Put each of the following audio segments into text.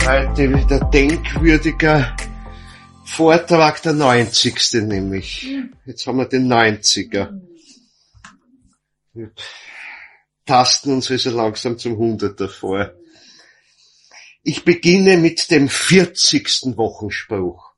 Heute wieder denkwürdiger Vortrag, der 90. nämlich. Jetzt haben wir den 90er. Wir tasten uns also langsam zum 100er vor. Ich beginne mit dem 40. Wochenspruch.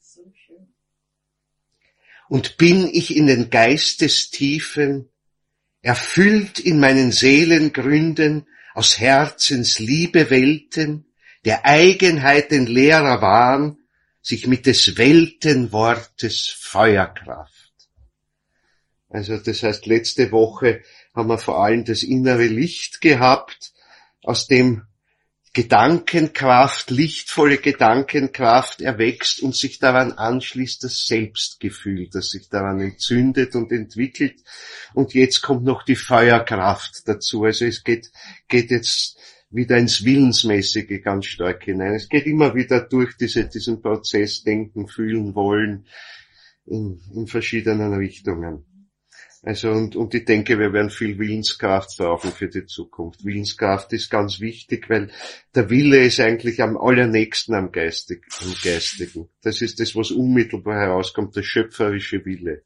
Und bin ich in den Geistestiefen, erfüllt in meinen Seelengründen, aus Herzens Liebe Welten, der Eigenheiten leerer Wahn, sich mit des Weltenwortes Feuerkraft. Also das heißt, letzte Woche haben wir vor allem das innere Licht gehabt, aus dem Gedankenkraft, lichtvolle Gedankenkraft erwächst und sich daran anschließt das Selbstgefühl, das sich daran entzündet und entwickelt. Und jetzt kommt noch die Feuerkraft dazu. Also es geht jetzt wieder ins Willensmäßige ganz stark hinein. Es geht immer wieder durch diesen Prozess denken, fühlen, wollen in verschiedenen Richtungen. Also und ich denke, wir werden viel Willenskraft brauchen für die Zukunft. Willenskraft ist ganz wichtig, weil der Wille ist eigentlich am allernächsten am Geistigen. Das ist das, was unmittelbar herauskommt, der schöpferische Wille.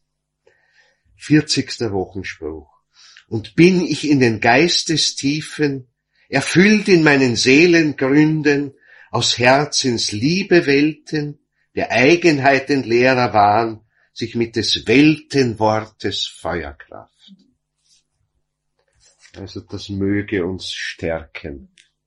40. Wochenspruch. Und bin ich in den Geistestiefen, erfüllt in meinen Seelengründen, aus Herzens Liebe Welten, der Eigenheiten leerer Wahn, sich mit des Weltenwortes Feuerkraft. Also das möge uns stärken.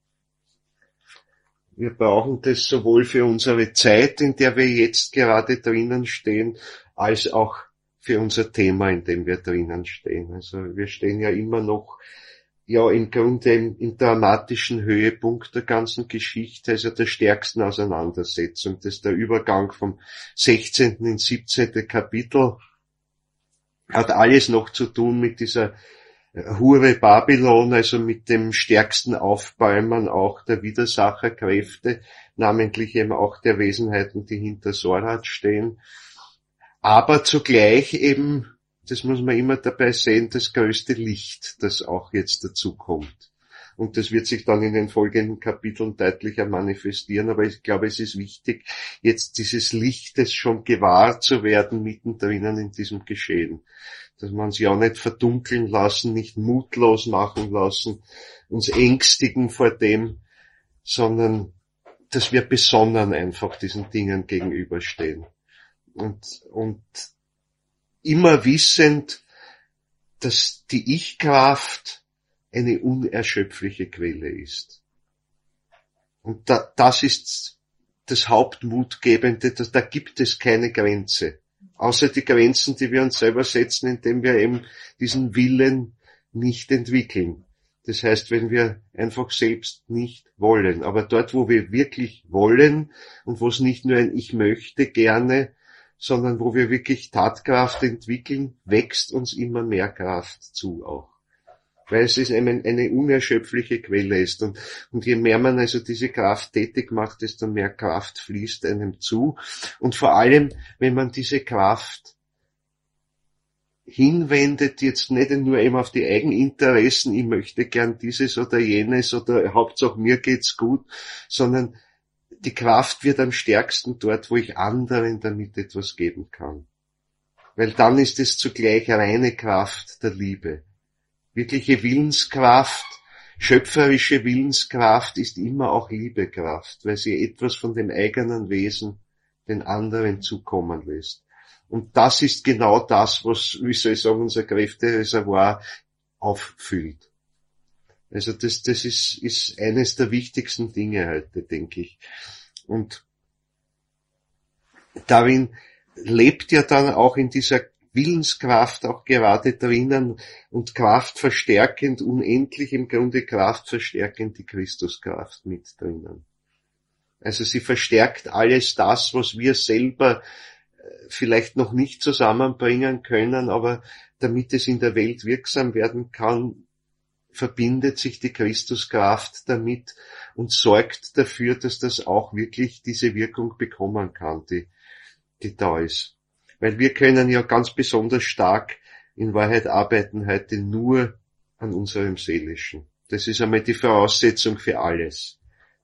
Wir brauchen das sowohl für unsere Zeit, in der wir jetzt gerade drinnen stehen, als auch für unser Thema, in dem wir drinnen stehen. Also wir stehen ja immer noch im Grunde im dramatischen Höhepunkt der ganzen Geschichte, also der stärksten Auseinandersetzung. Das ist der Übergang vom 16. ins 17. Kapitel. Hat alles noch zu tun mit dieser Hure Babylon, also mit dem stärksten Aufbäumen auch der Widersacherkräfte, namentlich eben auch der Wesenheiten, die hinter Sorat stehen. Aber zugleich eben, das muss man immer dabei sehen, das größte Licht, das auch jetzt dazu kommt. Und das wird sich dann in den folgenden Kapiteln deutlicher manifestieren. Aber ich glaube, es ist wichtig, jetzt dieses Lichtes schon gewahr zu werden, mittendrin in diesem Geschehen. Dass man uns ja nicht verdunkeln lassen, nicht mutlos machen lassen, uns ängstigen vor dem, sondern dass wir besonnen einfach diesen Dingen gegenüberstehen. Und immer wissend, dass die Ich-Kraft eine unerschöpfliche Quelle ist. Und das ist das Hauptmutgebende, da gibt es keine Grenze. Außer die Grenzen, die wir uns selber setzen, indem wir eben diesen Willen nicht entwickeln. Das heißt, wenn wir einfach selbst nicht wollen. Aber dort, wo wir wirklich wollen und wo es nicht nur ein Ich möchte gerne, sondern wo wir wirklich Tatkraft entwickeln, wächst uns immer mehr Kraft zu auch. Weil es ist eine unerschöpfliche Quelle ist. Und je mehr man also diese Kraft tätig macht, desto mehr Kraft fließt einem zu. Und vor allem, wenn man diese Kraft hinwendet, jetzt nicht nur eben auf die Eigeninteressen, ich möchte gern dieses oder jenes oder Hauptsache mir geht's gut, sondern die Kraft wird am stärksten dort, wo ich anderen damit etwas geben kann. Weil dann ist es zugleich reine Kraft der Liebe. Wirkliche Willenskraft, schöpferische Willenskraft ist immer auch Liebekraft, weil sie etwas von dem eigenen Wesen den anderen zukommen lässt. Und das ist genau das, was, wie soll ich sagen, unser Kräftereservoir auffüllt. Also das ist eines der wichtigsten Dinge heute, denke ich. Und darin lebt ja dann auch in dieser Willenskraft auch gerade drinnen und kraftverstärkend, unendlich im Grunde kraftverstärkend die Christuskraft mit drinnen. Also sie verstärkt alles das, was wir selber vielleicht noch nicht zusammenbringen können, aber damit es in der Welt wirksam werden kann, verbindet sich die Christuskraft damit und sorgt dafür, dass das auch wirklich diese Wirkung bekommen kann, die da ist. Weil wir können ja ganz besonders stark in Wahrheit arbeiten heute nur an unserem Seelischen. Das ist einmal die Voraussetzung für alles.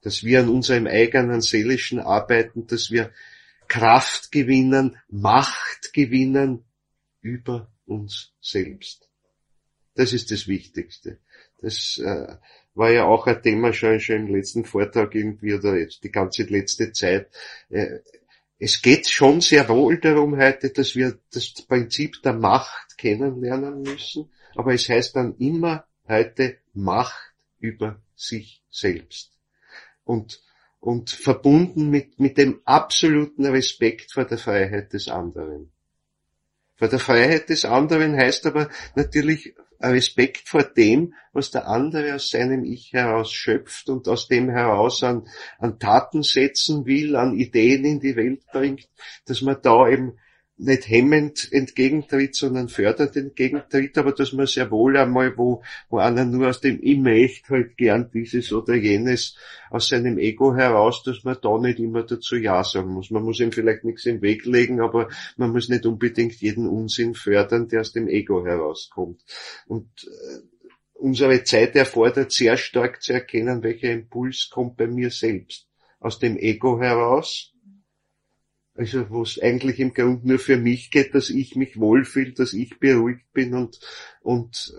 dass wir an unserem eigenen seelischen arbeiten, dass wir Kraft gewinnen, Macht gewinnen über uns selbst. Das ist das Wichtigste. Das war ja auch ein Thema schon im letzten Vortrag irgendwie oder jetzt die ganze letzte Zeit. Es geht schon sehr wohl darum heute, dass wir das Prinzip der Macht kennenlernen müssen, aber es heißt dann immer heute Macht über sich selbst. Und verbunden mit dem absoluten Respekt vor der Freiheit des anderen. Vor der Freiheit des anderen heißt aber natürlich Respekt vor dem, was der andere aus seinem Ich heraus schöpft und aus dem heraus an Taten setzen will, an Ideen in die Welt bringt, dass man da eben nicht hemmend entgegentritt, sondern fördernd entgegentritt, aber dass man sehr wohl einmal, wo einer nur aus dem Ich möchte halt gern dieses oder jenes aus seinem Ego heraus, dass man da nicht immer dazu Ja sagen muss. Man muss ihm vielleicht nichts im Weg legen, aber man muss nicht unbedingt jeden Unsinn fördern, der aus dem Ego herauskommt. Und unsere Zeit erfordert sehr stark zu erkennen, welcher Impuls kommt bei mir selbst. Aus dem Ego heraus, also wo es eigentlich im Grunde nur für mich geht, dass ich mich wohlfühle, dass ich beruhigt bin und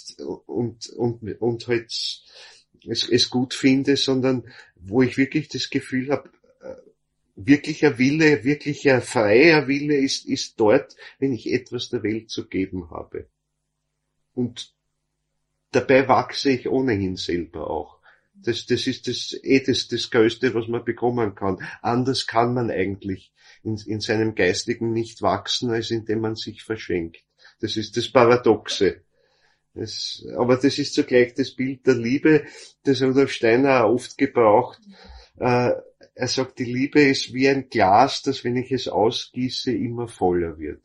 halt es gut finde, sondern wo ich wirklich das Gefühl habe, wirklicher Wille, wirklicher freier Wille ist dort, wenn ich etwas der Welt zu geben habe. Und dabei wachse ich ohnehin selber auch. Das ist das Größte, was man bekommen kann. Anders kann man eigentlich in seinem Geistigen nicht wachsen, als indem man sich verschenkt. Das ist das Paradoxe. Aber das ist zugleich das Bild der Liebe, das Rudolf Steiner auch oft gebraucht. Er sagt, die Liebe ist wie ein Glas, das, wenn ich es ausgieße, immer voller wird.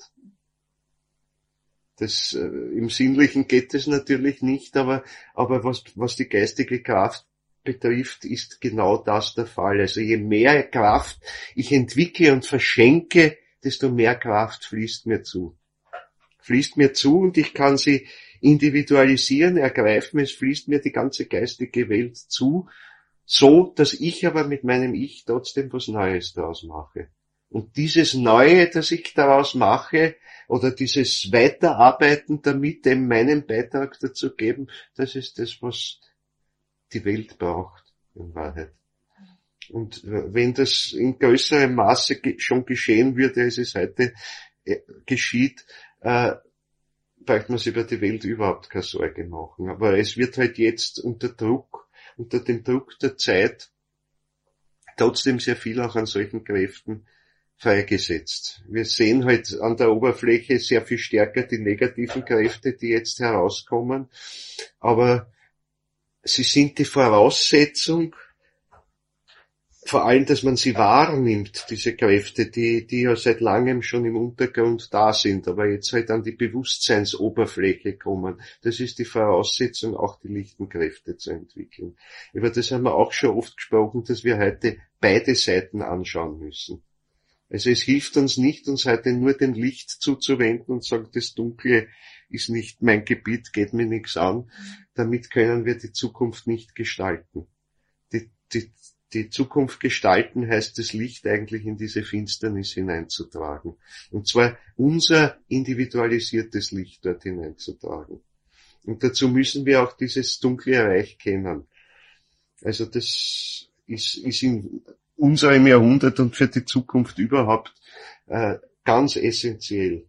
Im Sinnlichen geht es natürlich nicht, aber was die geistige Kraft betrifft, ist genau das der Fall. Also je mehr Kraft ich entwickle und verschenke, desto mehr Kraft fließt mir zu. Fließt mir zu und ich kann sie individualisieren, ergreifen, es fließt mir die ganze geistige Welt zu, so dass ich aber mit meinem Ich trotzdem was Neues daraus mache. Und dieses Neue, das ich daraus mache, oder dieses Weiterarbeiten damit, dem meinen Beitrag dazu geben, das ist das, was die Welt braucht, in Wahrheit. Und wenn das in größerem Maße schon geschehen würde, als es heute geschieht, braucht man sich über die Welt überhaupt keine Sorge machen. Aber es wird halt jetzt unter dem Druck der Zeit, trotzdem sehr viel auch an solchen Kräften freigesetzt. Wir sehen halt an der Oberfläche sehr viel stärker die negativen Kräfte, die jetzt herauskommen, aber sie sind die Voraussetzung, vor allem, dass man sie wahrnimmt, diese Kräfte, die ja seit langem schon im Untergrund da sind, aber jetzt halt an die Bewusstseinsoberfläche kommen. Das ist die Voraussetzung, auch die lichten Kräfte zu entwickeln. Über das haben wir auch schon oft gesprochen, dass wir heute beide Seiten anschauen müssen. Also es hilft uns nicht, uns heute nur dem Licht zuzuwenden und sagen, das Dunkle ist nicht mein Gebiet, geht mir nichts an. Damit können wir die Zukunft nicht gestalten. Die Zukunft gestalten heißt, das Licht eigentlich in diese Finsternis hineinzutragen. Und zwar unser individualisiertes Licht dort hineinzutragen. Und dazu müssen wir auch dieses dunkle Reich kennen. Also das ist in unserem Jahrhundert und für die Zukunft überhaupt ganz essentiell.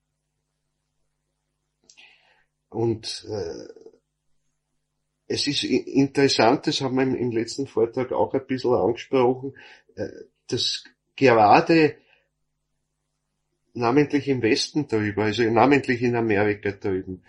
Und es ist interessant, das haben wir im letzten Vortrag auch ein bisschen angesprochen, dass gerade namentlich im Westen drüber, also namentlich in Amerika drüben,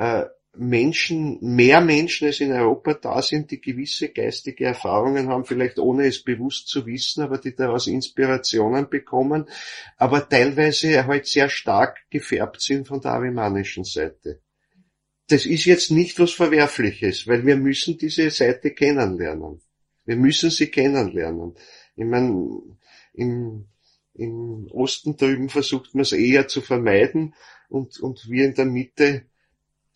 mehr Menschen als in Europa da sind, die gewisse geistige Erfahrungen haben, vielleicht ohne es bewusst zu wissen, aber die daraus Inspirationen bekommen, aber teilweise halt sehr stark gefärbt sind von der arimanischen Seite. Das ist jetzt nicht was Verwerfliches, weil wir müssen diese Seite kennenlernen. Wir müssen sie kennenlernen. Ich meine, im Osten drüben versucht man es eher zu vermeiden und wir in der Mitte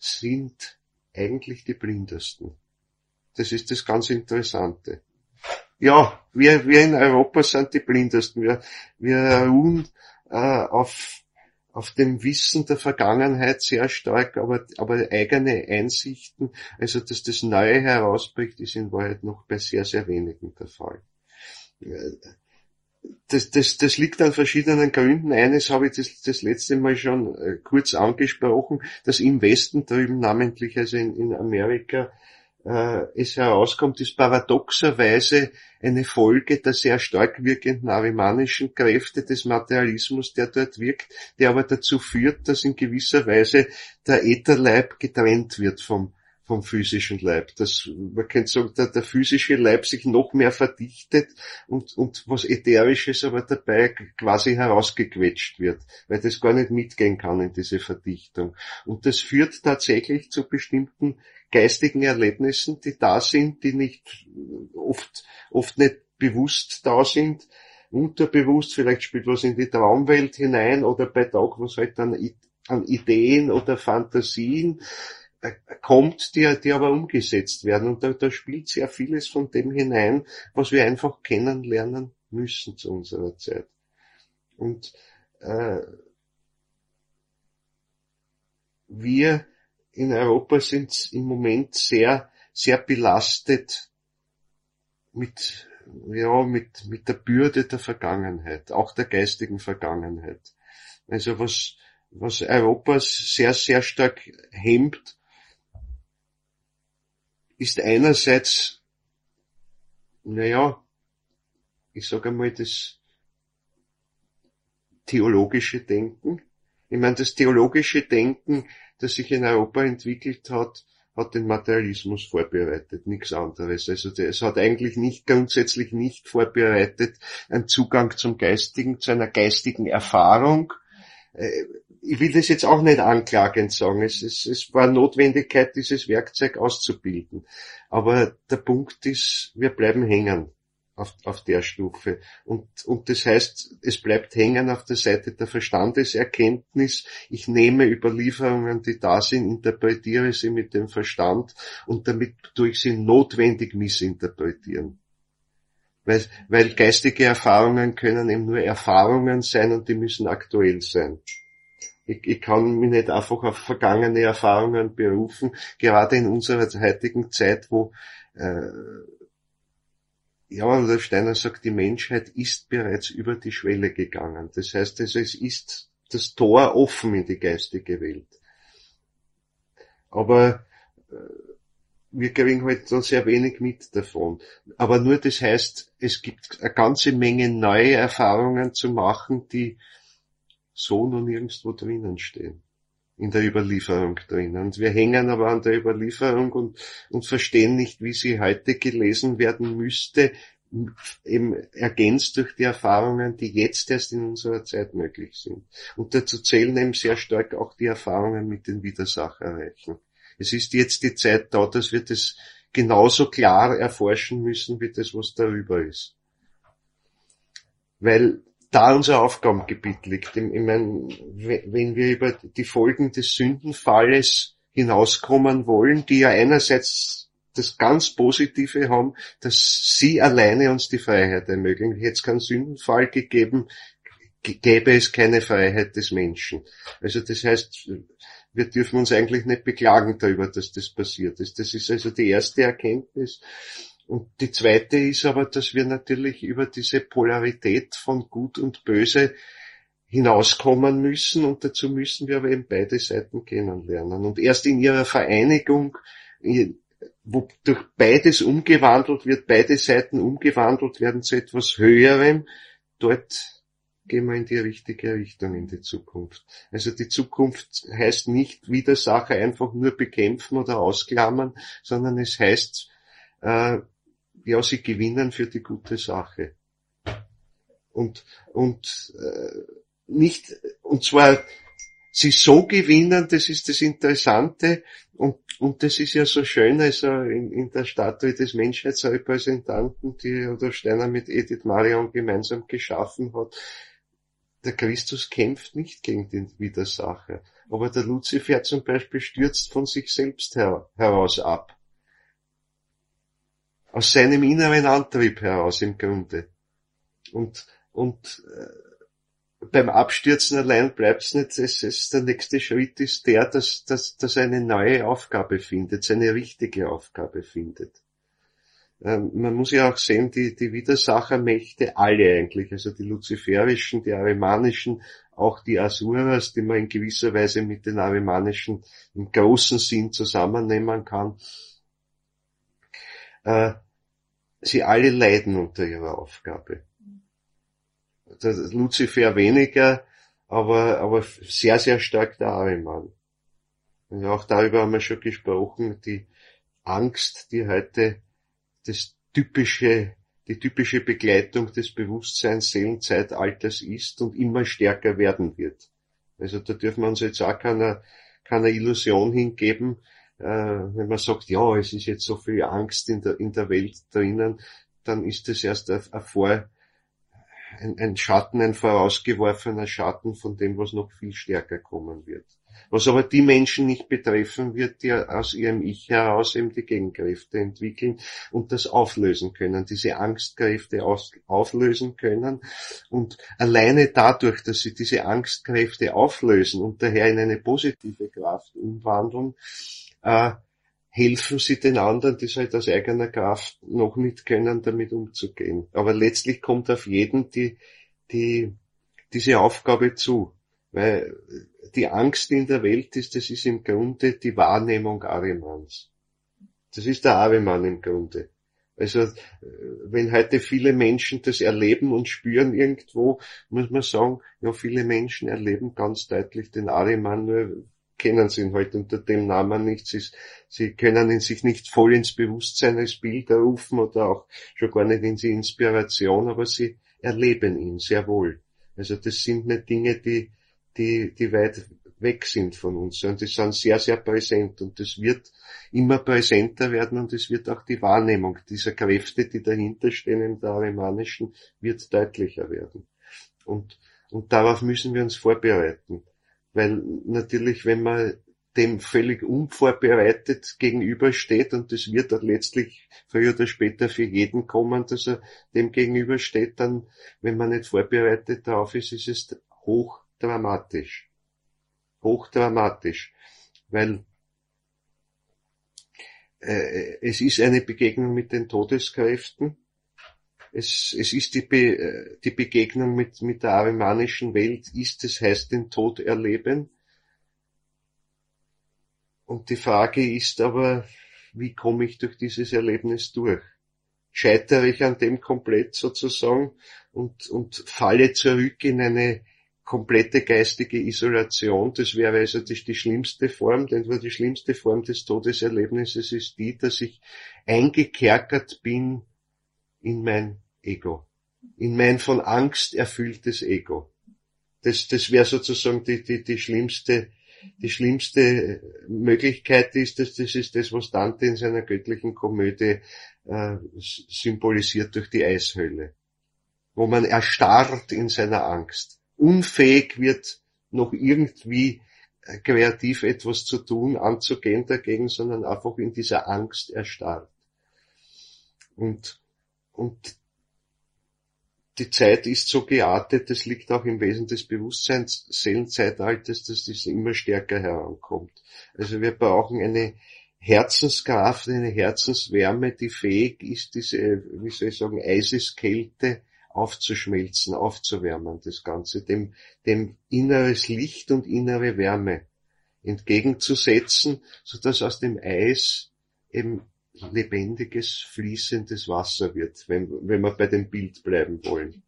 sind eigentlich die Blindesten. Das ist das ganz Interessante. ja, wir in Europa sind die Blindesten. Wir ruhen auf dem Wissen der Vergangenheit sehr stark, aber eigene Einsichten, also dass das Neue herausbricht, ist in Wahrheit noch bei sehr, sehr wenigen der Fall. Das liegt an verschiedenen Gründen. Eines habe ich das letzte Mal schon kurz angesprochen, dass im Westen drüben, namentlich also in Amerika, es herauskommt, ist paradoxerweise eine Folge der sehr stark wirkenden arimanischen Kräfte des Materialismus, der dort wirkt, der aber dazu führt, dass in gewisser Weise der Ätherleib getrennt wird vom physischen Leib. Man könnte sagen, der physische Leib sich noch mehr verdichtet und was Ätherisches aber dabei quasi herausgequetscht wird, weil das gar nicht mitgehen kann in diese Verdichtung. Und das führt tatsächlich zu bestimmten geistigen Erlebnissen, die da sind, die nicht oft nicht bewusst da sind, unterbewusst, vielleicht spielt was in die Traumwelt hinein oder bei Tag, was halt an Ideen oder Fantasien kommt, die aber umgesetzt werden. Und da spielt sehr vieles von dem hinein, was wir einfach kennenlernen müssen zu unserer Zeit. Und wir in Europa sind im Moment sehr, sehr belastet mit der Bürde der Vergangenheit, auch der geistigen Vergangenheit. Also was Europa sehr, sehr stark hemmt, ist einerseits, ich sage einmal, das theologische Denken. Ich meine, das theologische Denken, das sich in Europa entwickelt hat, hat den Materialismus vorbereitet, nichts anderes. Also es hat eigentlich grundsätzlich nicht vorbereitet, einen Zugang zum Geistigen, zu einer geistigen Erfahrung. Ich will das jetzt auch nicht anklagend sagen. Es war Notwendigkeit, dieses Werkzeug auszubilden. Aber der Punkt ist, wir bleiben hängen auf der Stufe. Und das heißt, es bleibt hängen auf der Seite der Verstandeserkenntnis. Ich nehme Überlieferungen, die da sind, interpretiere sie mit dem Verstand und damit tue ich sie notwendig missinterpretieren. Weil geistige Erfahrungen können eben nur Erfahrungen sein und die müssen aktuell sein. Ich kann mich nicht einfach auf vergangene Erfahrungen berufen, gerade in unserer heutigen Zeit, wo der Steiner sagt, die Menschheit ist bereits über die Schwelle gegangen. Das heißt, also, es ist das Tor offen in die geistige Welt. Aber wir kriegen halt dann sehr wenig mit davon. Aber nur das heißt, es gibt eine ganze Menge neue Erfahrungen zu machen, die so noch nirgendwo drinnen stehen. In der Überlieferung drinnen. Und wir hängen aber an der Überlieferung und verstehen nicht, wie sie heute gelesen werden müsste, eben ergänzt durch die Erfahrungen, die jetzt erst in unserer Zeit möglich sind. Und dazu zählen eben sehr stark auch die Erfahrungen mit den Widersacherreichen. Es ist jetzt die Zeit da, dass wir das genauso klar erforschen müssen, wie das, was darüber ist. Weil da unser Aufgabengebiet liegt. Ich meine, wenn wir über die Folgen des Sündenfalles hinauskommen wollen, die ja einerseits das ganz Positive haben, dass sie alleine uns die Freiheit ermöglichen. Hätte es keinen Sündenfall gegeben, gäbe es keine Freiheit des Menschen. Also das heißt, wir dürfen uns eigentlich nicht beklagen darüber, dass das passiert ist. Das ist also die erste Erkenntnis. Und die zweite ist aber, dass wir natürlich über diese Polarität von Gut und Böse hinauskommen müssen und dazu müssen wir aber eben beide Seiten kennenlernen. Und erst in ihrer Vereinigung, wo durch beides umgewandelt wird, beide Seiten umgewandelt werden zu etwas Höherem, dort gehen wir in die richtige Richtung in die Zukunft. Also die Zukunft heißt nicht Widersacher einfach nur bekämpfen oder ausklammern, sondern es heißt, sie gewinnen für die gute Sache. Und zwar sie so gewinnen, das ist das Interessante, und das ist ja so schön, also in der Statue des Menschheitsrepräsentanten, die Rudolf Steiner mit Edith Marion gemeinsam geschaffen hat. Der Christus kämpft nicht gegen den Widersacher, aber der Luzifer zum Beispiel stürzt von sich selbst heraus ab. aus seinem inneren Antrieb heraus im Grunde. Und beim Abstürzen allein bleibt's nicht. Der nächste Schritt ist dass er eine neue Aufgabe findet, seine richtige Aufgabe findet. Man muss ja auch sehen, die Widersachermächte, alle eigentlich, also die luziferischen, die arimanischen, auch die Asuras, die man in gewisser Weise mit den arimanischen im großen Sinn zusammennehmen kann, sie alle leiden unter ihrer Aufgabe. Der Luzifer weniger, aber sehr, sehr stark der Ahriman. Und auch darüber haben wir schon gesprochen, die Angst, die heute die typische Begleitung des Bewusstseins-Seelenzeitalters ist und immer stärker werden wird. Also da dürfen wir uns jetzt auch keiner Illusion hingeben, wenn man sagt, ja, es ist jetzt so viel Angst in der Welt drinnen, dann ist es erst ein Schatten, ein vorausgeworfener Schatten von dem, was noch viel stärker kommen wird. Was aber die Menschen nicht betreffen wird, die aus ihrem Ich heraus eben die Gegenkräfte entwickeln und das auflösen können, diese Angstkräfte auflösen können. Und alleine dadurch, dass sie diese Angstkräfte auflösen und daher in eine positive Kraft umwandeln, helfen sie den anderen, die es halt aus eigener Kraft noch nicht können, damit umzugehen. Aber letztlich kommt auf jeden diese Aufgabe zu. Weil die Angst in der Welt das ist im Grunde die Wahrnehmung Ahrimans. Das ist der Ahriman im Grunde. Also, wenn heute viele Menschen das erleben und spüren irgendwo, muss man sagen, ja, viele Menschen erleben ganz deutlich den Ahriman, nur kennen sie ihn halt unter dem Namen nicht. Sie können ihn sich nicht voll ins Bewusstsein als Bild rufen oder auch schon gar nicht in die Inspiration, aber sie erleben ihn sehr wohl. Also das sind nicht Dinge, die weit weg sind von uns, sondern die sind sehr, sehr präsent und das wird immer präsenter werden und es wird auch die Wahrnehmung dieser Kräfte, die dahinter stehen im Ahrimanischen, wird deutlicher werden. Und darauf müssen wir uns vorbereiten. Weil natürlich, wenn man dem völlig unvorbereitet gegenübersteht, und das wird auch letztlich früher oder später für jeden kommen, dass er dem gegenübersteht, dann, wenn man nicht vorbereitet darauf ist, ist es hochdramatisch. Hochdramatisch. Weil es ist eine Begegnung mit den Todeskräften. Es ist die Begegnung mit der ahrimanischen Welt, heißt den Tod erleben. Und die Frage ist aber, wie komme ich durch dieses Erlebnis durch? Scheitere ich an dem komplett sozusagen und falle zurück in eine komplette geistige Isolation? Das wäre also die schlimmste Form, denn die schlimmste Form des Todeserlebnisses ist die, dass ich eingekerkert bin in mein Ego, in mein von Angst erfülltes Ego. Das wäre sozusagen die schlimmste Möglichkeit ist, das ist das, was Dante in seiner göttlichen Komödie symbolisiert durch die Eishöhle, wo man erstarrt in seiner Angst, unfähig wird, noch irgendwie kreativ etwas zu tun, anzugehen dagegen, sondern einfach in dieser Angst erstarrt. Und die Zeit ist so geartet, das liegt auch im Wesen des Bewusstseins-Seelenzeitalters, dass das immer stärker herankommt. Also wir brauchen eine Herzenskraft, eine Herzenswärme, die fähig ist, diese, wie soll ich sagen, Eiseskälte aufzuschmelzen, aufzuwärmen, das Ganze, dem inneres Licht und innere Wärme entgegenzusetzen, sodass aus dem Eis eben lebendiges, fließendes Wasser wird, wenn wir bei dem Bild bleiben wollen.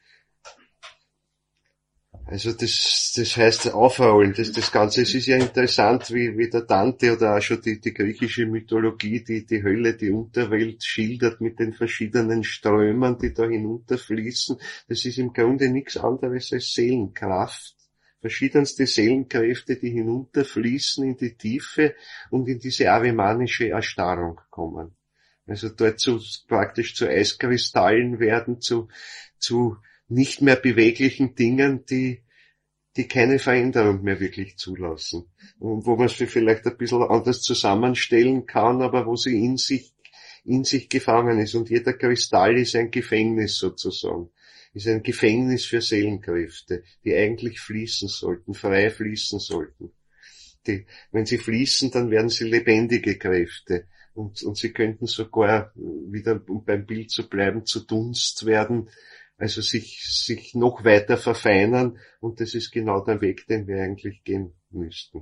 Also das heißt aufrollen, das Ganze, es ist ja interessant, wie der Dante oder auch schon die griechische Mythologie, die Hölle, die Unterwelt schildert mit den verschiedenen Strömen, die da hinunterfließen. Das ist im Grunde nichts anderes als Seelenkraft. Verschiedenste Seelenkräfte, die hinunterfließen in die Tiefe und in diese ahrimanische Erstarrung kommen. Also dort praktisch zu Eiskristallen werden, zu nicht mehr beweglichen Dingen, die keine Veränderung mehr wirklich zulassen. Und wo man es vielleicht ein bisschen anders zusammenstellen kann, aber wo sie in sich gefangen ist und jeder Kristall ist ein Gefängnis sozusagen. Ist ein Gefängnis für Seelenkräfte, die eigentlich fließen sollten, frei fließen sollten. Wenn sie fließen, dann werden sie lebendige Kräfte. Und sie könnten sogar wieder, um beim Bild zu bleiben, zu Dunst werden, also sich noch weiter verfeinern. Und das ist genau der Weg, den wir eigentlich gehen müssten.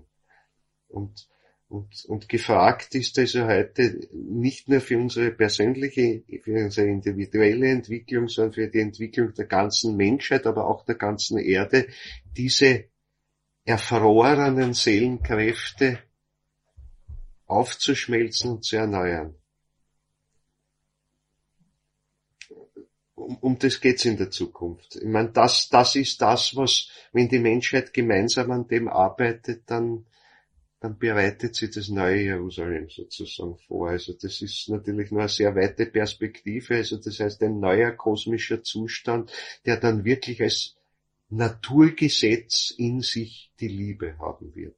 Und gefragt ist also heute nicht nur für unsere persönliche, für unsere individuelle Entwicklung, sondern für die Entwicklung der ganzen Menschheit, aber auch der ganzen Erde, diese erfrorenen Seelenkräfte aufzuschmelzen und zu erneuern. Um das geht's in der Zukunft. Ich meine, das ist das, was, wenn die Menschheit gemeinsam an dem arbeitet, dann bereitet sie das neue Jerusalem sozusagen vor. Also das ist natürlich nur eine sehr weite Perspektive. Also das heißt, ein neuer kosmischer Zustand, der dann wirklich als Naturgesetz in sich die Liebe haben wird.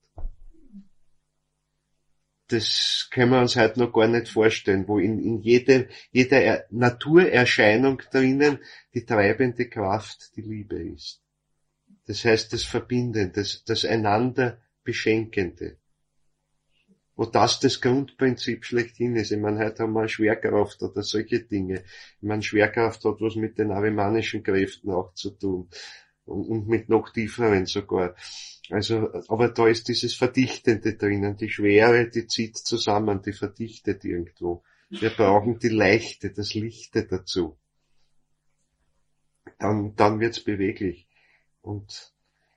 Das können wir uns heute noch gar nicht vorstellen, wo in jeder Naturerscheinung drinnen die treibende Kraft die Liebe ist. Das heißt, das Verbindende, das einander Beschenkende. Wo das Grundprinzip schlechthin ist. Ich meine, heute haben wir Schwerkraft oder solche Dinge. Ich meine, Schwerkraft hat was mit den arimanischen Kräften auch zu tun. Und mit noch tieferen sogar. Also, aber da ist dieses Verdichtende drinnen. Die Schwere, die zieht zusammen, die verdichtet irgendwo. Wir brauchen die Leichte, das Lichte dazu. Dann wird's beweglich. Und,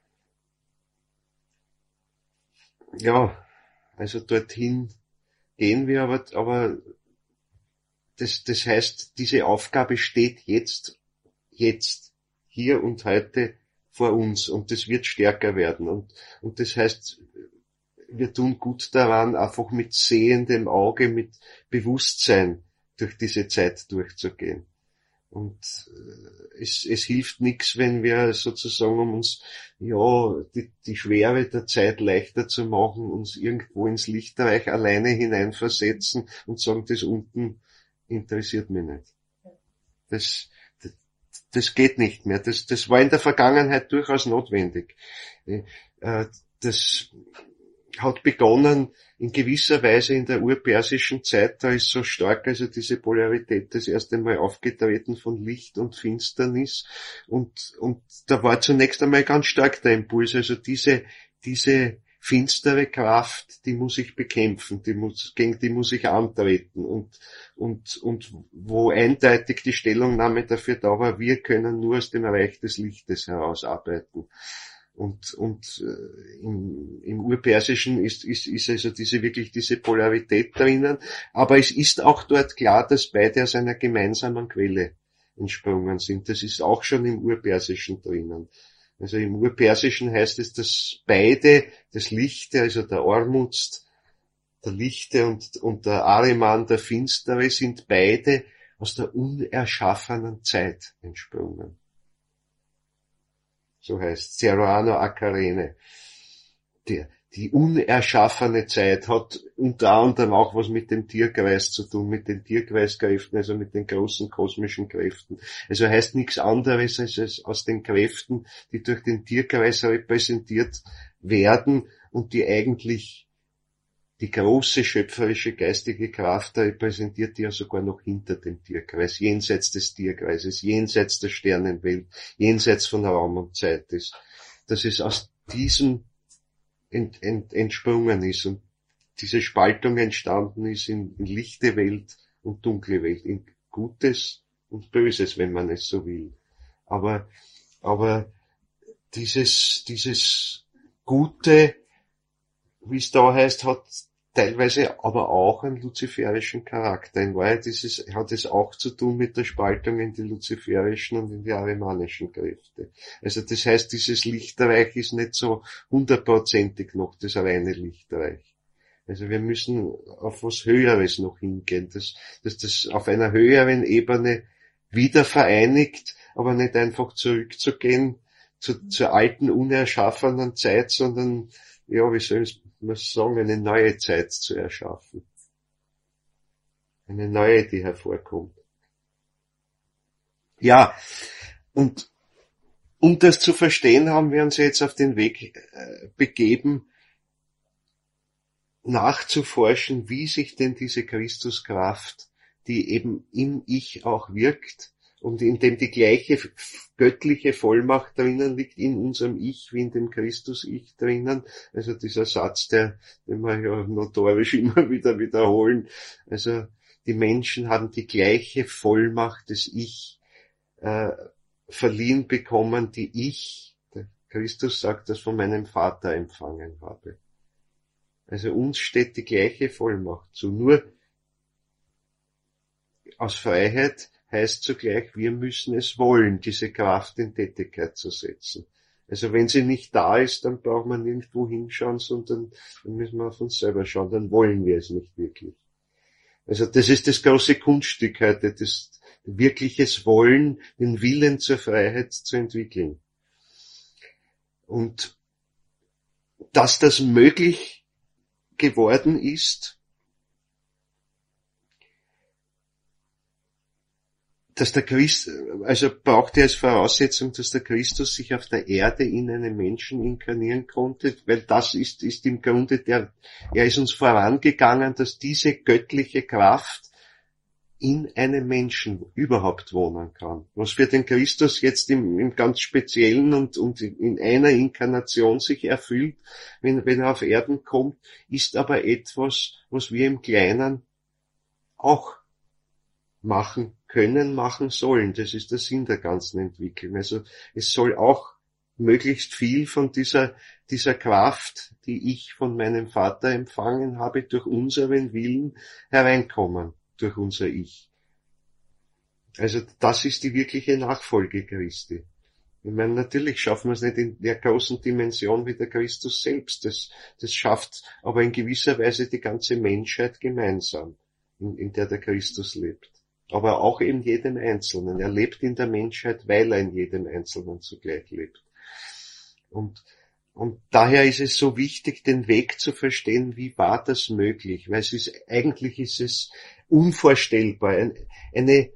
ja, also dorthin gehen wir, aber das heißt, diese Aufgabe steht jetzt, hier und heute vor uns und das wird stärker werden und das heißt, wir tun gut daran, einfach mit sehendem Auge, mit Bewusstsein durch diese Zeit durchzugehen. Und es hilft nichts, wenn wir sozusagen, um uns die Schwere der Zeit leichter zu machen, uns irgendwo ins Lichterreich alleine hineinversetzen und sagen, das unten interessiert mich nicht. Das geht nicht mehr. Das war in der Vergangenheit durchaus notwendig. Das hat begonnen in gewisser Weise in der urpersischen Zeit, da ist so stark also diese Polarität das erste Mal aufgetreten von Licht und Finsternis und da war zunächst einmal ganz stark der Impuls, also diese finstere Kraft, die muss ich bekämpfen, gegen die muss ich antreten und wo eindeutig die Stellungnahme dafür da war, wir können nur aus dem Reich des Lichtes heraus arbeiten. Und im Urpersischen ist also diese Polarität drinnen, aber es ist auch dort klar, dass beide aus einer gemeinsamen Quelle entsprungen sind. Das ist auch schon im Urpersischen drinnen. Also im Urpersischen heißt es, dass beide, das Lichte, also der Ormuzd, der Lichte und der Ahriman, der Finstere, sind beide aus der unerschaffenen Zeit entsprungen. So heißt Zeroano Akarene. Die unerschaffene Zeit hat unter anderem auch was mit dem Tierkreis zu tun, mit den Tierkreiskräften, also mit den großen kosmischen Kräften. Also heißt nichts anderes als es aus den Kräften, die durch den Tierkreis repräsentiert werden und die eigentlich die große schöpferische geistige Kraft repräsentiert, die ja sogar noch hinter dem Tierkreis, jenseits des Tierkreises, jenseits der Sternenwelt, jenseits von Raum und Zeit ist. Dass es aus diesem entsprungen ist und diese Spaltung entstanden ist in lichte Welt und dunkle Welt, in Gutes und Böses, wenn man es so will. Aber dieses Gute, wie es da heißt, hat teilweise aber auch einen luziferischen Charakter. In Wahrheit hat es auch zu tun mit der Spaltung in die luziferischen und in die arimanischen Kräfte. Also das heißt, dieses Lichterreich ist nicht so 100%ig noch das reine Lichterreich. Also wir müssen auf was Höheres noch hingehen, dass das auf einer höheren Ebene wieder vereinigt, aber nicht einfach zurückzugehen zur alten, unerschaffenen Zeit, sondern, ja, wie soll man sagen, eine neue Zeit zu erschaffen. eine neue, die hervorkommt. Ja, und um das zu verstehen, haben wir uns jetzt auf den Weg begeben, nachzuforschen, wie sich denn diese Christuskraft, die eben im Ich auch wirkt und in dem die gleiche göttliche Vollmacht drinnen liegt, in unserem Ich wie in dem Christus-Ich drinnen. Also dieser Satz, den wir ja notorisch immer wieder wiederholen. Also die Menschen haben die gleiche Vollmacht des Ich verliehen bekommen, die ich, der Christus sagt, das von meinem Vater empfangen habe. Also uns steht die gleiche Vollmacht zu. Nur aus Freiheit heißt zugleich, wir müssen es wollen, diese Kraft in Tätigkeit zu setzen. Also wenn sie nicht da ist, dann braucht man nirgendwo hinschauen, sondern dann müssen wir auf uns selber schauen, dann wollen wir es nicht wirklich. Also das ist das große Kunststück heute, das wirkliches Wollen, den Willen zur Freiheit zu entwickeln. Und dass das möglich geworden ist, dass der Christ, also braucht er als Voraussetzung, dass der Christus sich auf der Erde in einen Menschen inkarnieren konnte, weil das ist im Grunde er ist uns vorangegangen, dass diese göttliche Kraft in einem Menschen überhaupt wohnen kann. Was für den Christus jetzt im ganz Speziellen und in einer Inkarnation sich erfüllt, wenn er auf Erden kommt, ist aber etwas, was wir im Kleinen auch machen können, machen sollen. Das ist der Sinn der ganzen Entwicklung. Also es soll auch möglichst viel von dieser Kraft, die ich von meinem Vater empfangen habe, durch unseren Willen hereinkommen, durch unser Ich. Also das ist die wirkliche Nachfolge Christi. Ich meine, natürlich schaffen wir es nicht in der großen Dimension wie der Christus selbst. Das schafft aber in gewisser Weise die ganze Menschheit gemeinsam, in der Christus lebt. Aber auch in jedem Einzelnen. Er lebt in der Menschheit, weil er in jedem Einzelnen zugleich lebt. Und daher ist es so wichtig, den Weg zu verstehen, wie war das möglich? Weil eigentlich ist es unvorstellbar. Eine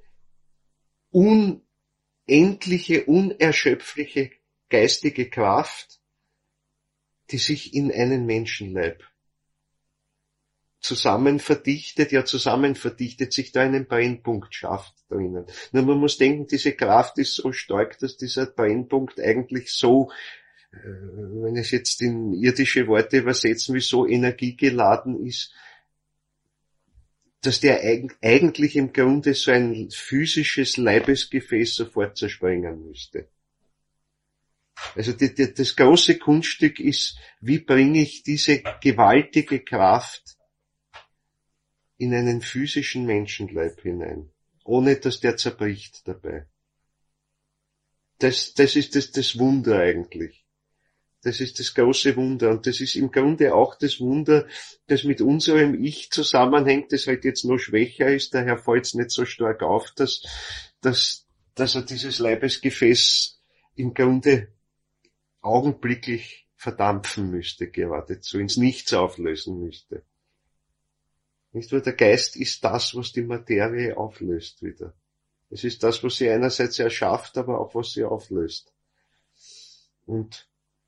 unendliche, unerschöpfliche geistige Kraft, die sich in einen Menschenleib zusammen verdichtet, sich da einen Brennpunkt schafft drinnen. Nur man muss denken, diese Kraft ist so stark, dass dieser Brennpunkt eigentlich so, wenn ich es jetzt in irdische Worte übersetzen will, so energiegeladen ist, dass der eigentlich im Grunde so ein physisches Leibesgefäß sofort zersprengen müsste. Also das große Kunststück ist, wie bringe ich diese gewaltige Kraft in einen physischen Menschenleib hinein, ohne dass der zerbricht dabei. Das ist das Wunder eigentlich. Das ist das große Wunder. Und das ist im Grunde auch das Wunder, das mit unserem Ich zusammenhängt, das halt jetzt noch schwächer ist, daher fällt es nicht so stark auf, dass er dieses Leibesgefäß im Grunde augenblicklich verdampfen müsste, geradezu, ins Nichts auflösen müsste. Nicht nur der Geist ist das, was die Materie auflöst wieder. Es ist das, was sie einerseits erschafft, aber auch was sie auflöst. Und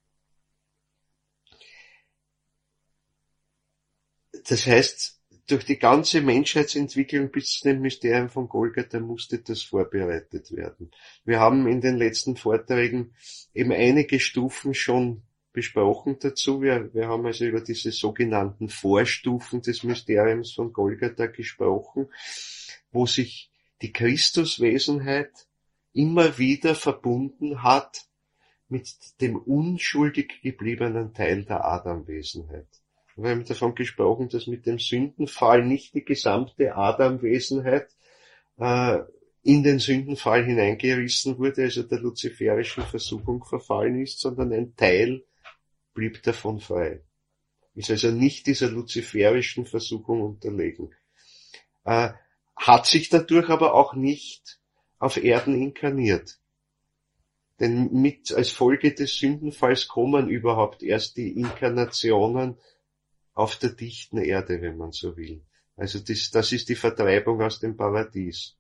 das heißt, durch die ganze Menschheitsentwicklung bis zu dem Mysterium von Golgatha musste das vorbereitet werden. Wir haben in den letzten Vorträgen eben einige Stufen schon besprochen dazu. Wir haben also über diese sogenannten Vorstufen des Mysteriums von Golgatha gesprochen, wo sich die Christuswesenheit immer wieder verbunden hat mit dem unschuldig gebliebenen Teil der Adamwesenheit. Wir haben davon gesprochen, dass mit dem Sündenfall nicht die gesamte Adamwesenheit in den Sündenfall hineingerissen wurde, also der luziferischen Versuchung verfallen ist, sondern ein Teil blieb davon frei. Ist also nicht dieser luziferischen Versuchung unterlegen. Hat sich dadurch aber auch nicht auf Erden inkarniert. Denn als Folge des Sündenfalls kommen überhaupt erst die Inkarnationen auf der dichten Erde, wenn man so will. Also das ist die Vertreibung aus dem Paradies.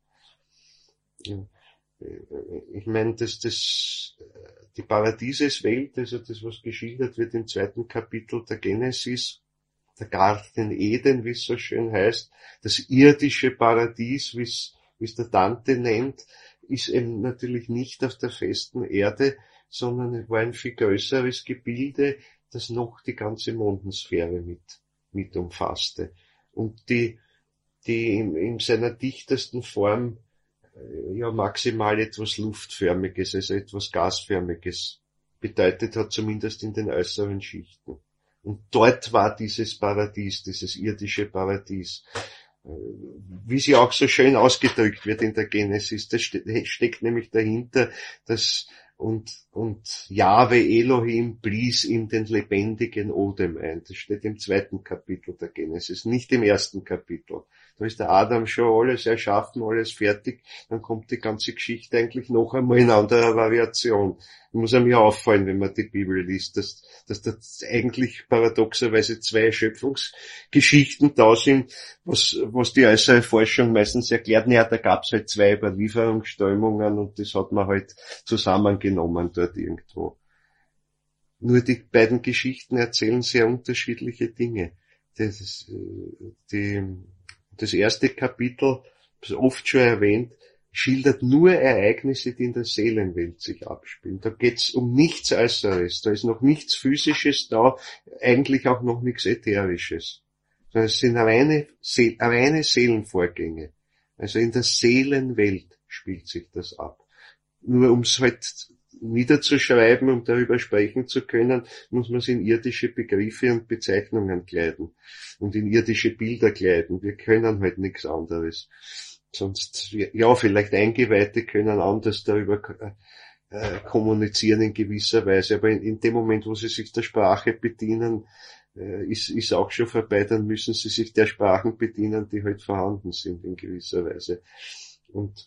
Ich meine, die Paradieseswelt, also das, was geschildert wird im 2. Kapitel der Genesis, der Garten Eden, wie es so schön heißt, das irdische Paradies, wie es der Dante nennt, ist eben natürlich nicht auf der festen Erde, sondern es war ein viel größeres Gebilde, das noch die ganze Mondensphäre mit umfasste. Und die in seiner dichtesten Form ja maximal etwas Luftförmiges, also etwas Gasförmiges bedeutet hat, zumindest in den äußeren Schichten. Und dort war dieses Paradies, dieses irdische Paradies. Wie sie auch so schön ausgedrückt wird in der Genesis, das steckt nämlich dahinter, dass und Jahwe Elohim blies ihm den lebendigen Odem ein. Das steht im 2. Kapitel der Genesis, nicht im 1. Kapitel. Da ist der Adam schon alles erschaffen, alles fertig. Dann kommt die ganze Geschichte eigentlich noch einmal in anderer Variation. Muss einem ja auffallen, wenn man die Bibel liest, dass da eigentlich paradoxerweise 2 Schöpfungsgeschichten da sind, was die äußere Forschung meistens erklärt. Naja, da gab's halt 2 Überlieferungsströmungen und das hat man halt zusammengenommen dort irgendwo. Nur die beiden Geschichten erzählen sehr unterschiedliche Dinge. Das erste Kapitel, das oft schon erwähnt, schildert nur Ereignisse, die in der Seelenwelt sich abspielen. Da geht's um nichts Äußeres, da ist noch nichts Physisches da, eigentlich auch noch nichts Ätherisches. Sondern es sind reine Seelenvorgänge. Also in der Seelenwelt spielt sich das ab. Nur ums halt niederzuschreiben, um darüber sprechen zu können, muss man es in irdische Begriffe und Bezeichnungen kleiden und in irdische Bilder kleiden. Wir können halt nichts anderes. Sonst, ja, vielleicht Eingeweihte können anders darüber kommunizieren in gewisser Weise, aber in dem Moment, wo sie sich der Sprache bedienen, ist auch schon vorbei, dann müssen sie sich der Sprachen bedienen, die halt vorhanden sind in gewisser Weise. Und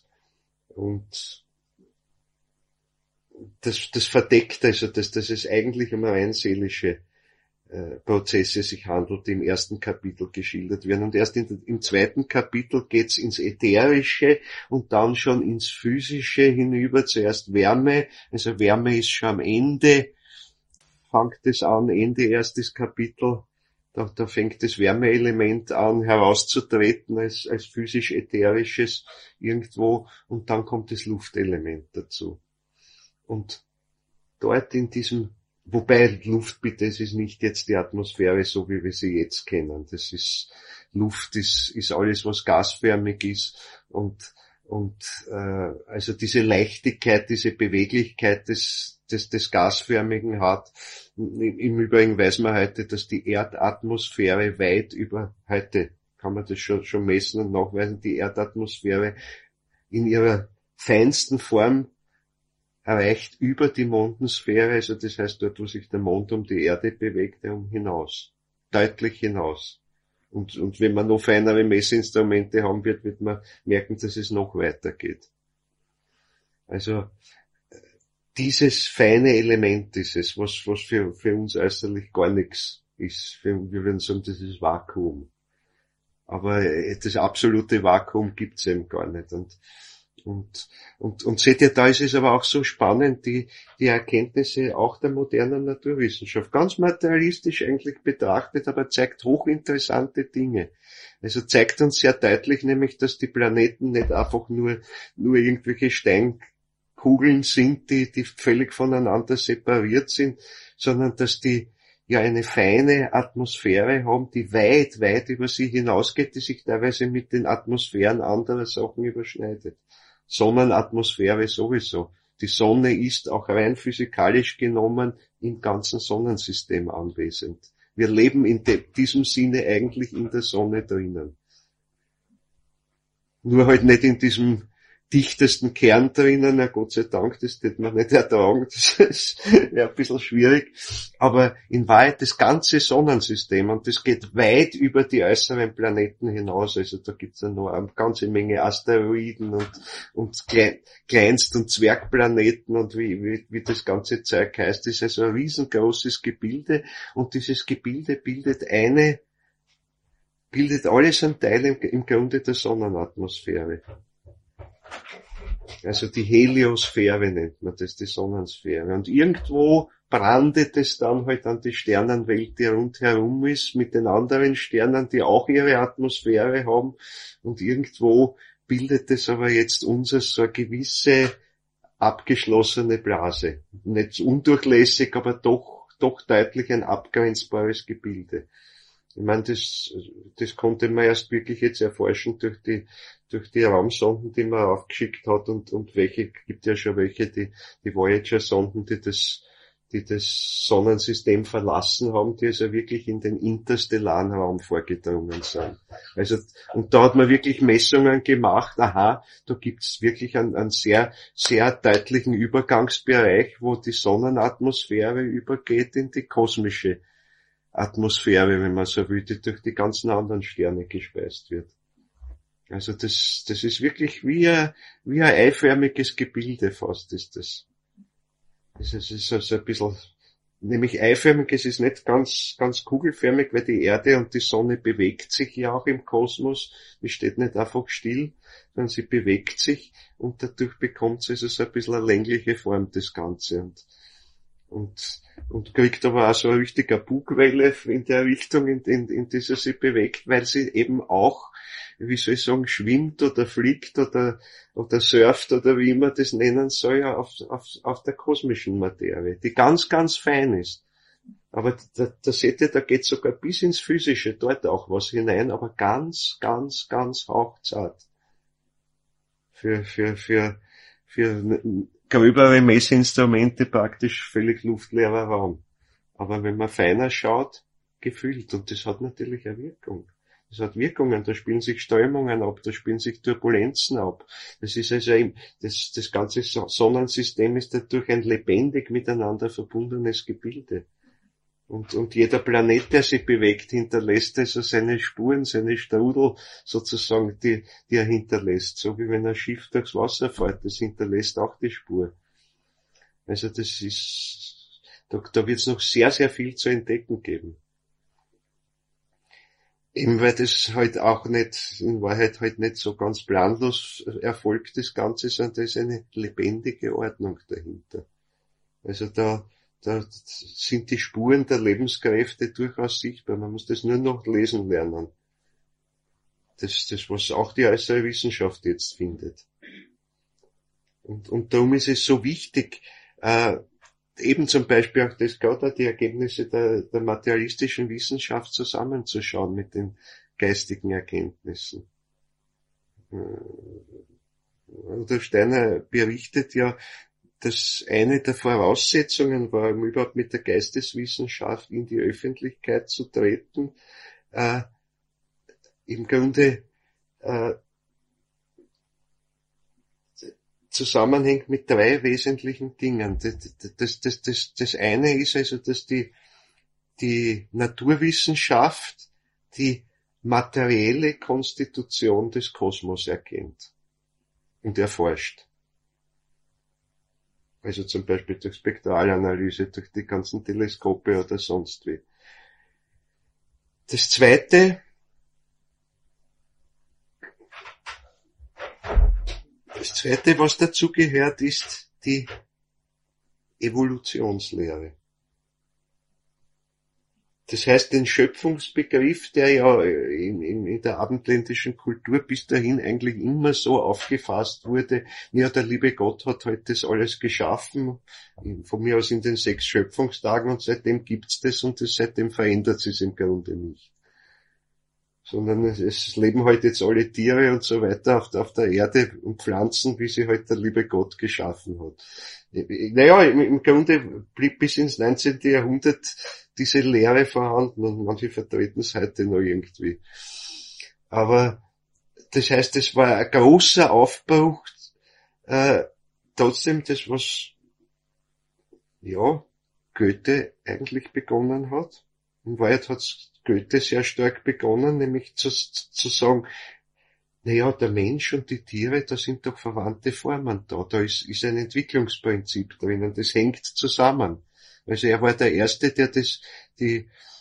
das verdeckt, also dass es eigentlich um rein seelische Prozesse sich handelt, die im 1. Kapitel geschildert werden. Und erst im 2. Kapitel geht's ins Ätherische und dann schon ins Physische hinüber. Zuerst Wärme, also Wärme ist schon am Ende, fängt es an, Ende 1. Kapitel, da fängt das Wärmeelement an herauszutreten als physisch-ätherisches irgendwo und dann kommt das Luftelement dazu. Und dort in diesem, wobei Luft bitte, es ist nicht jetzt die Atmosphäre, so wie wir sie jetzt kennen. Das ist, Luft ist alles, was gasförmig ist und also diese Leichtigkeit, diese Beweglichkeit des Gasförmigen hat. Im Übrigen weiß man heute, dass die Erdatmosphäre weit über, heute kann man das schon messen und nachweisen, die Erdatmosphäre in ihrer feinsten Form erreicht über die Mondensphäre, also das heißt dort, wo sich der Mond um die Erde bewegt, hinaus. Deutlich hinaus. Und wenn man noch feinere Messinstrumente haben wird man merken, dass es noch weiter geht. Also, dieses feine Element ist es, was für uns äußerlich gar nichts ist. Wir würden sagen, das ist Vakuum. Aber das absolute Vakuum gibt's eben gar nicht. Und seht ihr, da ist es aber auch so spannend, die Erkenntnisse auch der modernen Naturwissenschaft. Ganz materialistisch eigentlich betrachtet, aber zeigt hochinteressante Dinge. Also zeigt uns sehr deutlich nämlich, dass die Planeten nicht einfach nur irgendwelche Steinkugeln sind, die völlig voneinander separiert sind, sondern dass die ja eine feine Atmosphäre haben, die weit, weit über sie hinausgeht, die sich teilweise mit den Atmosphären anderer Sachen überschneidet. Sonnenatmosphäre sowieso. Die Sonne ist auch rein physikalisch genommen im ganzen Sonnensystem anwesend. Wir leben in diesem Sinne eigentlich in der Sonne drinnen. Nur halt nicht in diesem dichtesten Kern drinnen, na Gott sei Dank, das wird man nicht ertragen, das ist ja ein bisschen schwierig, aber in Wahrheit das ganze Sonnensystem, und das geht weit über die äußeren Planeten hinaus, also da gibt's ja noch eine ganze Menge Asteroiden und Kleinst- und Zwergplaneten und wie das ganze Zeug heißt, das ist also ein riesengroßes Gebilde, und dieses Gebilde bildet eine bildet alles einen Teil im Grunde der Sonnenatmosphäre. Also die Heliosphäre nennt man das, die Sonnensphäre. Und irgendwo brandet es dann halt an die Sternenwelt, die rundherum ist, mit den anderen Sternen, die auch ihre Atmosphäre haben. Und irgendwo bildet es aber jetzt uns so eine gewisse abgeschlossene Blase. Nicht undurchlässig, aber doch deutlich ein abgrenzbares Gebilde. Ich meine, das konnte man erst wirklich jetzt erforschen durch die Raumsonden, die man aufgeschickt hat und welche, gibt ja schon welche, die Voyager-Sonden, die das Sonnensystem verlassen haben, die also wirklich in den interstellaren Raum vorgedrungen sind. Also, und da hat man wirklich Messungen gemacht, aha, da gibt's wirklich einen sehr, sehr deutlichen Übergangsbereich, wo die Sonnenatmosphäre übergeht in die kosmische Atmosphäre, wenn man so will, die durch die ganzen anderen Sterne gespeist wird. Also das ist wirklich wie ein eiförmiges Gebilde fast ist das. Es ist also ein bisschen, nämlich eiförmig, es ist nicht ganz kugelförmig, weil die Erde und die Sonne bewegt sich ja auch im Kosmos. Die steht nicht einfach still, sondern sie bewegt sich und dadurch bekommt sie also so ein bisschen eine längliche Form, das Ganze. Und kriegt aber auch so eine richtige Bugwelle in der Richtung, in die sie sich bewegt, weil sie eben auch, wie soll ich sagen, schwimmt oder fliegt oder surft oder wie immer das nennen soll, ja, auf der kosmischen Materie, die ganz, ganz fein ist. Aber da seht ihr, da geht sogar bis ins Physische dort auch was hinein, aber ganz, ganz, ganz hauchzart. Für gröbere Messinstrumente praktisch völlig luftleerer Raum. Aber wenn man feiner schaut, gefühlt. Und das hat natürlich eine Wirkung. Das hat Wirkungen, da spielen sich Strömungen ab, da spielen sich Turbulenzen ab. Das ist also das ganze Sonnensystem ist dadurch ein lebendig miteinander verbundenes Gebilde. Und jeder Planet, der sich bewegt, hinterlässt also seine Spuren, seine Strudel sozusagen, die er hinterlässt. So wie wenn ein Schiff durchs Wasser fährt, das hinterlässt auch die Spur. Also das ist, da wird es noch sehr, sehr viel zu entdecken geben. Eben weil das halt auch nicht, in Wahrheit halt nicht so ganz planlos erfolgt, das Ganze, sondern da ist eine lebendige Ordnung dahinter. Also da sind die Spuren der Lebenskräfte durchaus sichtbar. Man muss das nur noch lesen lernen. Das was auch die äußere Wissenschaft jetzt findet. Und darum ist es so wichtig, eben zum Beispiel auch das, gerade die Ergebnisse der materialistischen Wissenschaft zusammenzuschauen mit den geistigen Erkenntnissen. Der Steiner berichtet ja, dass eine der Voraussetzungen war, um überhaupt mit der Geisteswissenschaft in die Öffentlichkeit zu treten, im Grunde zusammenhängt mit drei wesentlichen Dingen. Das eine ist also, dass die Naturwissenschaft die materielle Konstitution des Kosmos erkennt und erforscht. Also zum Beispiel durch Spektralanalyse, durch die ganzen Teleskope oder sonst wie. Das zweite, was dazu gehört, ist die Evolutionslehre. Das heißt, den Schöpfungsbegriff, der ja in der abendländischen Kultur bis dahin eigentlich immer so aufgefasst wurde, ja, der liebe Gott hat halt das alles geschaffen, von mir aus in den 6 Schöpfungstagen, und seitdem gibt's das und seitdem verändert es im Grunde nicht. Sondern es leben halt jetzt alle Tiere und so weiter auf der Erde und Pflanzen, wie sie halt der liebe Gott geschaffen hat. Naja, im Grunde blieb bis ins 19. Jahrhundert diese Lehre vorhanden und manche vertreten es heute noch irgendwie. Aber das heißt, es war ein großer Aufbruch, trotzdem das, was ja Goethe eigentlich begonnen hat. In Wahrheit hat Goethe sehr stark begonnen, nämlich zu sagen, naja, der Mensch und die Tiere, da sind doch verwandte Formen da. Da ist ein Entwicklungsprinzip drinnen, das hängt zusammen. Also er war der Erste, der die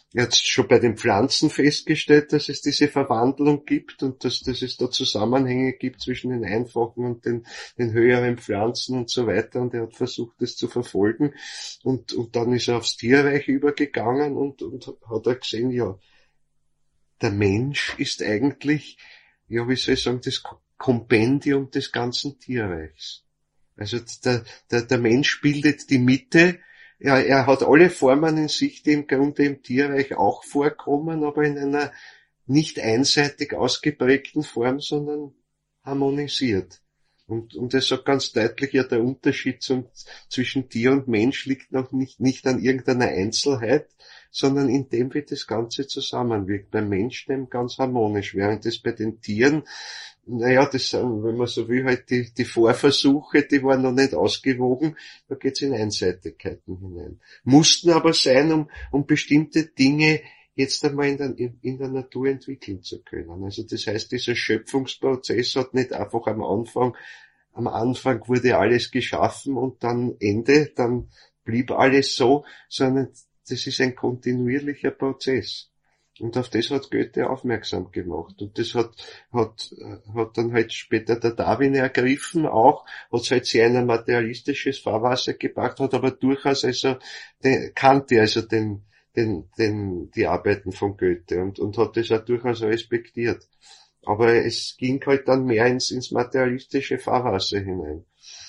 jetzt schon bei den Pflanzen festgestellt, dass es diese Verwandlung gibt und dass es da Zusammenhänge gibt zwischen den einfachen und den höheren Pflanzen und so weiter. Und er hat versucht, das zu verfolgen. Und dann ist er aufs Tierreich übergegangen und hat er gesehen, ja, der Mensch ist eigentlich, ja, wie soll ich sagen, das Kompendium des ganzen Tierreichs. Also der Mensch bildet die Mitte. Ja, er hat alle Formen in sich, die im Grunde im Tierreich auch vorkommen, aber in einer nicht einseitig ausgeprägten Form, sondern harmonisiert. Und es sagt ganz deutlich, ja, der Unterschied zwischen Tier und Mensch liegt noch nicht an irgendeiner Einzelheit, sondern in dem, wie das Ganze zusammenwirkt. Beim Menschen ganz harmonisch, während es bei den Tieren, naja, das sind, wenn man so will, halt die Vorversuche, die waren noch nicht ausgewogen, da geht's in Einseitigkeiten hinein. Mussten aber sein, um bestimmte Dinge jetzt einmal in der Natur entwickeln zu können. Also das heißt, dieser Schöpfungsprozess hat nicht einfach am Anfang wurde alles geschaffen und dann Ende, dann blieb alles so, sondern das ist ein kontinuierlicher Prozess. Und auf das hat Goethe aufmerksam gemacht. Und das hat dann halt später der Darwin ergriffen auch, hat es halt sehr in ein materialistisches Fahrwasser gebracht, hat aber durchaus kannte die Arbeiten von Goethe und hat das auch durchaus respektiert. Aber es ging halt dann mehr ins materialistische Fahrwasser hinein.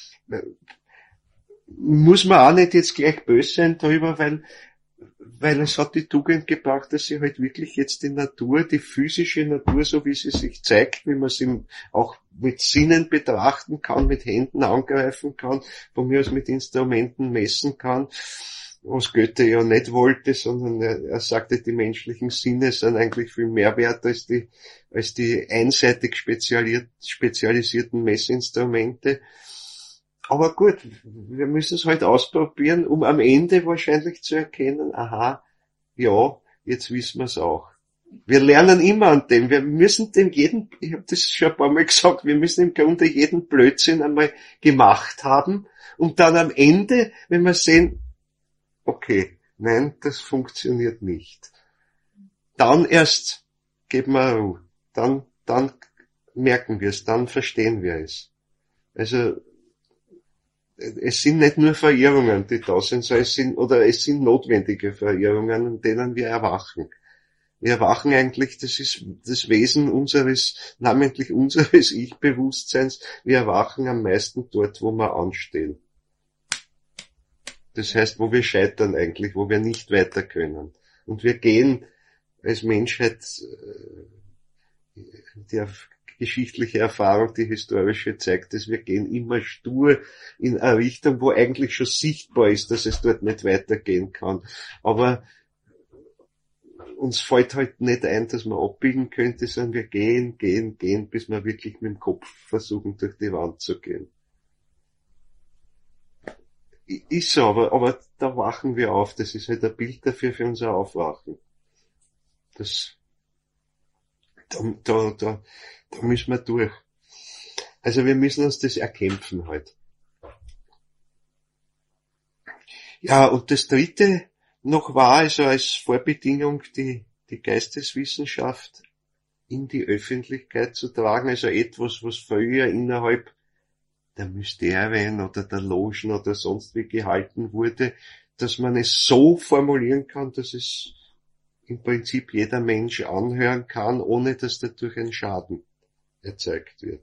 Muss man auch nicht jetzt gleich böse sein darüber, weil es hat die Tugend gebracht, dass sie halt wirklich jetzt die Natur, die physische Natur, so wie sie sich zeigt, wie man sie auch mit Sinnen betrachten kann, mit Händen angreifen kann, von mir aus mit Instrumenten messen kann, was Goethe ja nicht wollte, sondern er sagte, die menschlichen Sinne sind eigentlich viel mehr wert als die einseitig spezialisierten Messinstrumente. Aber gut, wir müssen es halt ausprobieren, um am Ende wahrscheinlich zu erkennen, aha, ja, jetzt wissen wir es auch. Wir lernen immer an dem. Wir müssen ich habe das schon ein paar Mal gesagt, wir müssen im Grunde jeden Blödsinn einmal gemacht haben und dann am Ende, wenn wir sehen, okay, nein, das funktioniert nicht. Dann erst geben wir Ruhe. Dann merken wir es, dann verstehen wir es. Also, es sind nicht nur Verirrungen, die da sind, sondern es sind notwendige Verirrungen, in denen wir erwachen. Wir erwachen eigentlich, das ist das Wesen namentlich unseres Ich-Bewusstseins, wir erwachen am meisten dort, wo wir anstehen. Das heißt, wo wir scheitern eigentlich, wo wir nicht weiter können. Und wir gehen als Menschheit, die geschichtliche Erfahrung, die historische zeigt, dass wir gehen immer stur in eine Richtung, wo eigentlich schon sichtbar ist, dass es dort nicht weitergehen kann. Aber uns fällt halt nicht ein, dass man abbiegen könnte, sondern wir gehen, bis wir wirklich mit dem Kopf versuchen, durch die Wand zu gehen. Ist so, aber da wachen wir auf. Das ist halt ein Bild dafür für unser Aufwachen. Da müssen wir durch. Also wir müssen uns das erkämpfen halt. Ja, und das Dritte noch war also als Vorbedingung die Geisteswissenschaft in die Öffentlichkeit zu tragen, also etwas, was früher innerhalb der Mysterien oder der Logen oder sonst wie gehalten wurde, dass man es so formulieren kann, dass es im Prinzip jeder Mensch anhören kann, ohne dass dadurch ein Schaden erzeugt wird.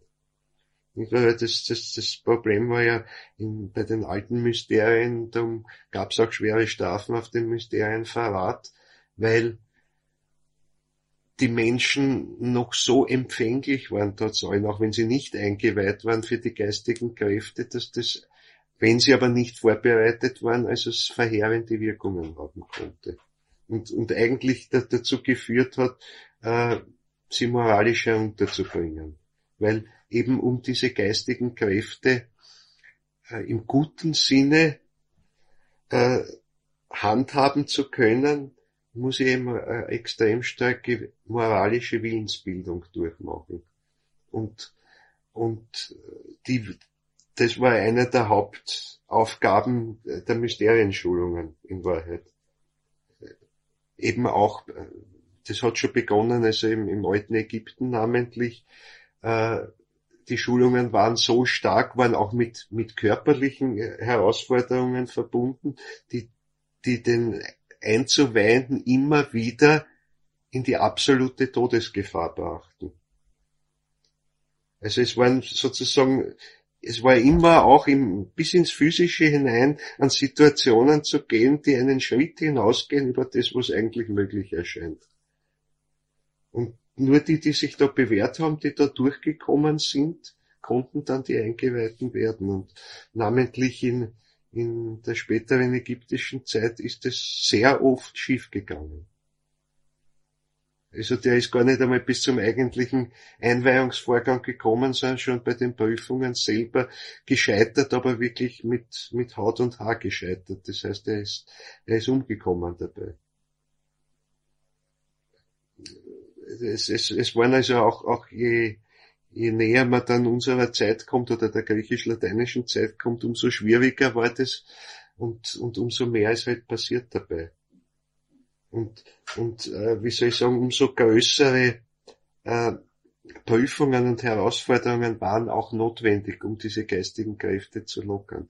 Das Problem war ja bei den alten Mysterien, da gab es auch schwere Strafen auf den Mysterienverrat, weil die Menschen noch so empfänglich waren trotz allem, auch wenn sie nicht eingeweiht waren für die geistigen Kräfte, dass das, wenn sie aber nicht vorbereitet waren, also es verheerende Wirkungen haben konnte. Und eigentlich dazu geführt hat, sie moralischer unterzubringen. Weil eben um diese geistigen Kräfte im guten Sinne handhaben zu können, muss ich eben eine extrem starke moralische Willensbildung durchmachen. Und das war eine der Hauptaufgaben der Mysterienschulungen in Wahrheit. eben auch, das hat schon begonnen, also im alten Ägypten namentlich, äh, die Schulungen waren so stark, waren auch mit körperlichen Herausforderungen verbunden, die den Einzuweihenden immer wieder in die absolute Todesgefahr brachten. Also es waren sozusagen, es war immer auch bis ins Physische hinein an Situationen zu gehen, die einen Schritt hinausgehen über das, was eigentlich möglich erscheint. Und nur die sich da bewährt haben, die da durchgekommen sind, konnten dann die Eingeweihten werden. Und namentlich in der späteren ägyptischen Zeit ist es sehr oft schiefgegangen. Also der ist gar nicht einmal bis zum eigentlichen Einweihungsvorgang gekommen, sondern schon bei den Prüfungen selber gescheitert, aber wirklich mit Haut und Haar gescheitert. Das heißt, er ist umgekommen dabei. Es waren also auch je näher man dann unserer Zeit kommt oder der griechisch-lateinischen Zeit kommt, umso schwieriger war das und umso mehr ist halt passiert dabei. Und wie soll ich sagen, umso größere Prüfungen und Herausforderungen waren auch notwendig, um diese geistigen Kräfte zu lockern.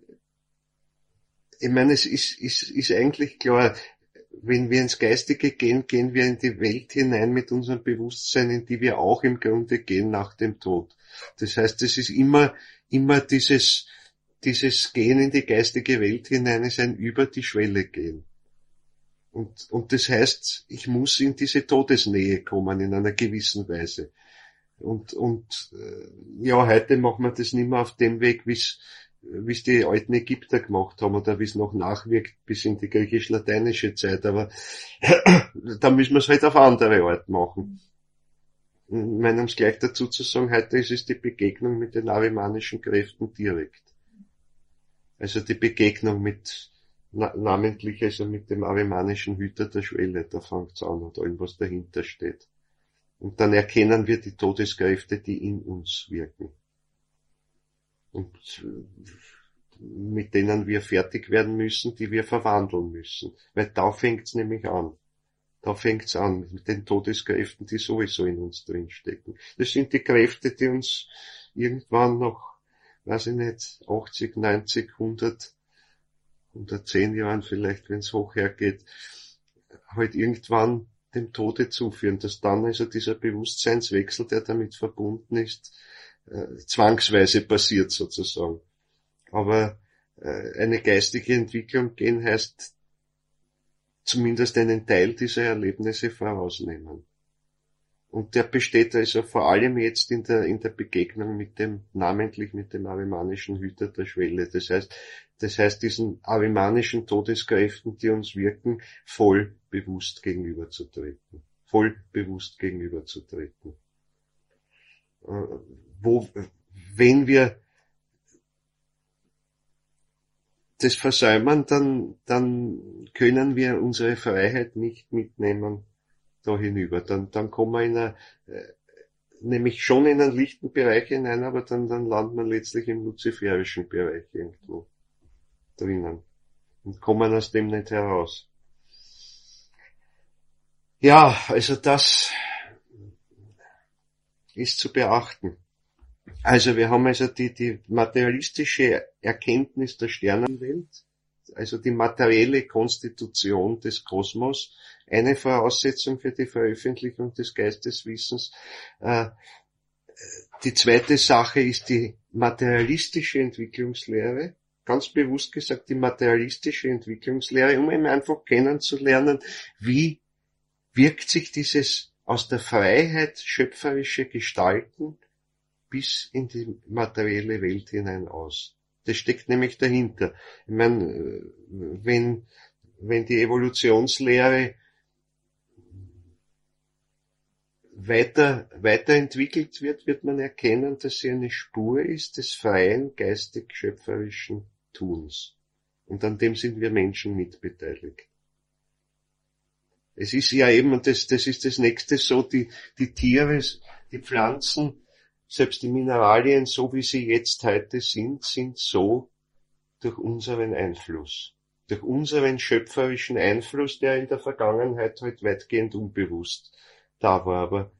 Ich meine, es ist eigentlich klar, wenn wir ins Geistige gehen, gehen wir in die Welt hinein mit unserem Bewusstsein, in die wir auch im Grunde gehen nach dem Tod. Das heißt, es ist immer dieses Gehen in die geistige Welt hinein ist ein über die Schwelle gehen. Und das heißt, ich muss in diese Todesnähe kommen in einer gewissen Weise. Und ja, heute machen wir das nicht mehr auf dem Weg, wie es die alten Ägypter gemacht haben oder wie es noch nachwirkt bis in die griechisch-lateinische Zeit. Aber da müssen wir es halt auf andere Art machen. Ich meine, um es gleich dazu zu sagen, heute ist es die Begegnung mit den arimanischen Kräften direkt. Also die Begegnung namentlich also mit dem arimanischen Hüter der Schwelle, da fängt's an und allem, was dahinter steht. Und dann erkennen wir die Todeskräfte, die in uns wirken. Und mit denen wir fertig werden müssen, die wir verwandeln müssen. Weil da fängt's nämlich an. Da fängt's an, mit den Todeskräften, die sowieso in uns drinstecken. Das sind die Kräfte, die uns irgendwann noch, weiß ich nicht, 80, 90, 110 Jahren vielleicht, wenn es hoch hergeht, halt irgendwann dem Tode zuführen, dass dann also dieser Bewusstseinswechsel, der damit verbunden ist, zwangsweise passiert sozusagen. Aber eine geistige Entwicklung gehen heißt zumindest einen Teil dieser Erlebnisse vorausnehmen. Und der besteht also vor allem jetzt in der Begegnung namentlich mit dem arimanischen Hüter der Schwelle. Das heißt diesen arimanischen Todeskräften, die uns wirken, voll bewusst gegenüberzutreten. Wenn wir das versäumen, dann können wir unsere Freiheit nicht mitnehmen da hinüber. Dann kommen wir nämlich schon in einen lichten Bereich hinein, aber dann landet man letztlich im luziferischen Bereich irgendwo drinnen und kommen aus dem nicht heraus. Ja, also das ist zu beachten. Also wir haben also die materialistische Erkenntnis der Sternenwelt, also die materielle Konstitution des Kosmos, eine Voraussetzung für die Veröffentlichung des Geisteswissens. Die zweite Sache ist die materialistische Entwicklungslehre, ganz bewusst gesagt die materialistische Entwicklungslehre, um eben einfach kennenzulernen, wie wirkt sich dieses aus der Freiheit schöpferische Gestalten bis in die materielle Welt hinein aus. Das steckt nämlich dahinter. Ich meine, wenn die Evolutionslehre weiterentwickelt wird man erkennen, dass sie eine Spur ist des freien, geistig-schöpferischen Tuns. Und an dem sind wir Menschen mitbeteiligt. Es ist ja eben, und das ist das Nächste so, die Tiere, die Pflanzen, selbst die Mineralien, so wie sie jetzt heute sind so durch unseren Einfluss. Durch unseren schöpferischen Einfluss, der in der Vergangenheit halt weitgehend unbewusst da war. Aber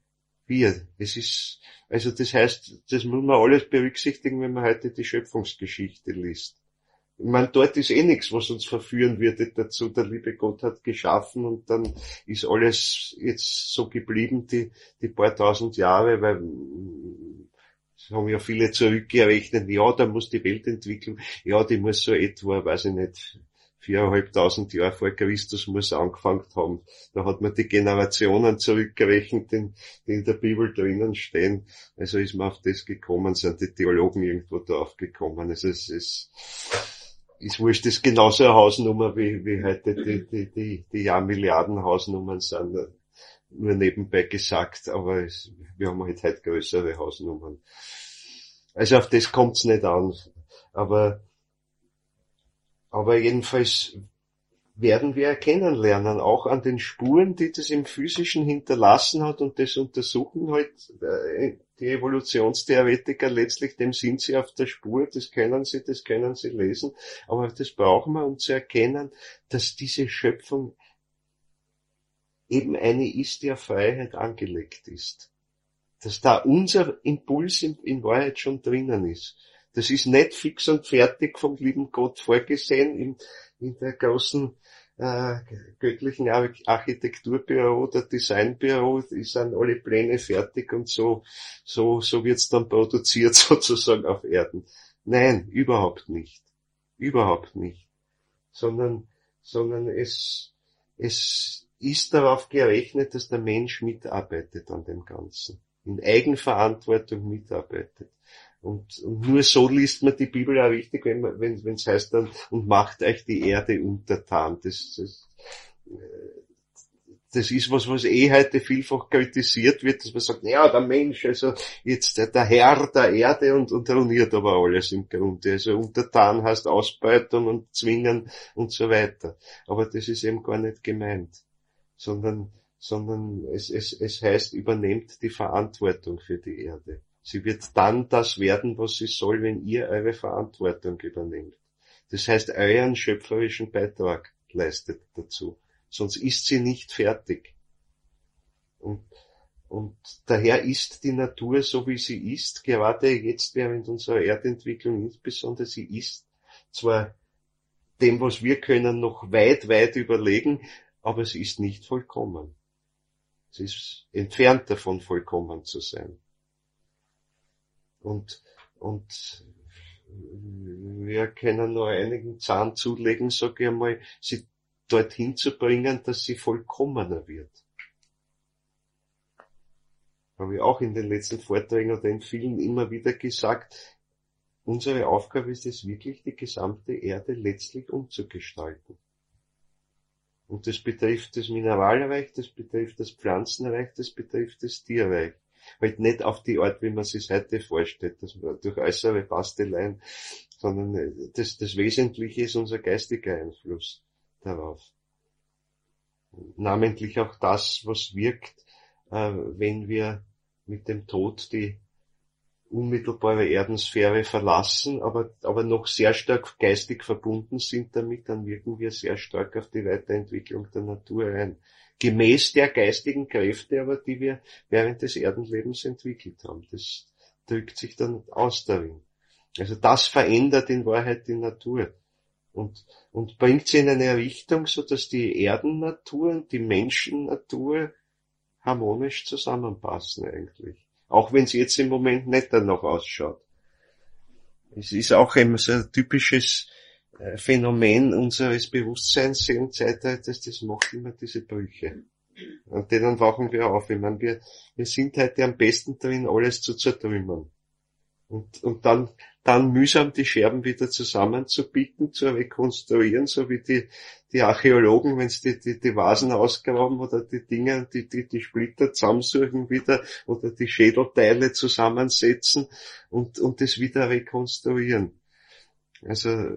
also das heißt, das muss man alles berücksichtigen, wenn man heute die Schöpfungsgeschichte liest. Ich meine, dort ist eh nichts, was uns verführen würde dazu. Der liebe Gott hat geschaffen und dann ist alles jetzt so geblieben, die paar tausend Jahre, weil das haben ja viele zurückgerechnet, ja, da muss die Weltentwicklung, ja, die muss so etwa, weiß ich nicht, 4.500 Jahre vor Christus muss angefangen haben. Da hat man die Generationen zurückgerechnet, die in der Bibel drinnen stehen. Also ist man auf das gekommen, sind die Theologen irgendwo drauf gekommen. Also es ist wurscht, das ist genauso eine Hausnummer, wie heute die Jahrmilliarden-Hausnummern sind. Nur nebenbei gesagt, aber wir haben halt heute größere Hausnummern. Also auf das kommt's nicht an. Aber jedenfalls werden wir erkennen lernen, auch an den Spuren, die das im Physischen hinterlassen hat, und das untersuchen halt die Evolutionstheoretiker letztlich, dem sind sie auf der Spur, das können sie lesen, aber das brauchen wir, um zu erkennen, dass diese Schöpfung eben eine ist, die auf Freiheit angelegt ist. Dass da unser Impuls in Wahrheit schon drinnen ist. Das ist nicht fix und fertig vom lieben Gott vorgesehen in der großen göttlichen Architekturbüro oder Designbüro, sind alle Pläne fertig und so wird's dann produziert sozusagen auf Erden. Nein, überhaupt nicht. Überhaupt nicht. Sondern es ist darauf gerechnet, dass der Mensch mitarbeitet an dem Ganzen. In Eigenverantwortung mitarbeitet. Und nur so liest man die Bibel auch richtig, wenn es heißt dann, und macht euch die Erde untertan. Das ist was heute vielfach kritisiert wird, dass man sagt, ja, der Mensch, also jetzt der Herr der Erde und ruiniert aber alles im Grunde. Also untertan heißt Ausbeutung und Zwingen und so weiter. Aber das ist eben gar nicht gemeint. Sondern es heißt, übernehmt die Verantwortung für die Erde. Sie wird dann das werden, was sie soll, wenn ihr eure Verantwortung übernehmt. Das heißt, euren schöpferischen Beitrag leistet dazu. Sonst ist sie nicht fertig. Und daher ist die Natur so, wie sie ist, gerade jetzt während unserer Erdentwicklung insbesondere, sie ist zwar dem, was wir können, noch weit, weit überlegen, aber sie ist nicht vollkommen. Sie ist entfernt davon, vollkommen zu sein. Und wir können nur einigen Zahn zulegen, sage ich einmal, sie dorthin zu bringen, dass sie vollkommener wird. Habe ich auch in den letzten Vorträgen oder in vielen immer wieder gesagt, unsere Aufgabe ist es wirklich, die gesamte Erde letztlich umzugestalten. Und das betrifft das Mineralreich, das betrifft das Pflanzenreich, das betrifft das Tierreich. Halt nicht auf die Art, wie man sich heute vorstellt, dass man durch äußere Basteleien, sondern das Wesentliche ist unser geistiger Einfluss darauf. Namentlich auch das, was wirkt, wenn wir mit dem Tod die unmittelbare Erdensphäre verlassen, aber noch sehr stark geistig verbunden sind damit, dann wirken wir sehr stark auf die Weiterentwicklung der Natur ein. Gemäß der geistigen Kräfte aber, die wir während des Erdenlebens entwickelt haben. Das drückt sich dann aus darin. Also das verändert in Wahrheit die Natur und bringt sie in eine Richtung, so dass die Erdennatur und die Menschennatur harmonisch zusammenpassen eigentlich. Auch wenn es jetzt im Moment nicht danach ausschaut. Es ist auch immer so ein typisches Phänomen unseres Bewusstseins im Zeitalter, das macht immer diese Brüche. Und denen wachen wir auf. Ich meine, wir sind heute am besten drin, alles zu zertrümmern. Und dann mühsam die Scherben wieder zusammenzubieten, zu rekonstruieren, so wie die Archäologen, wenn sie die Vasen ausgraben oder die Dinger, die Splitter zusammensuchen wieder oder die Schädelteile zusammensetzen und das wieder rekonstruieren. Also,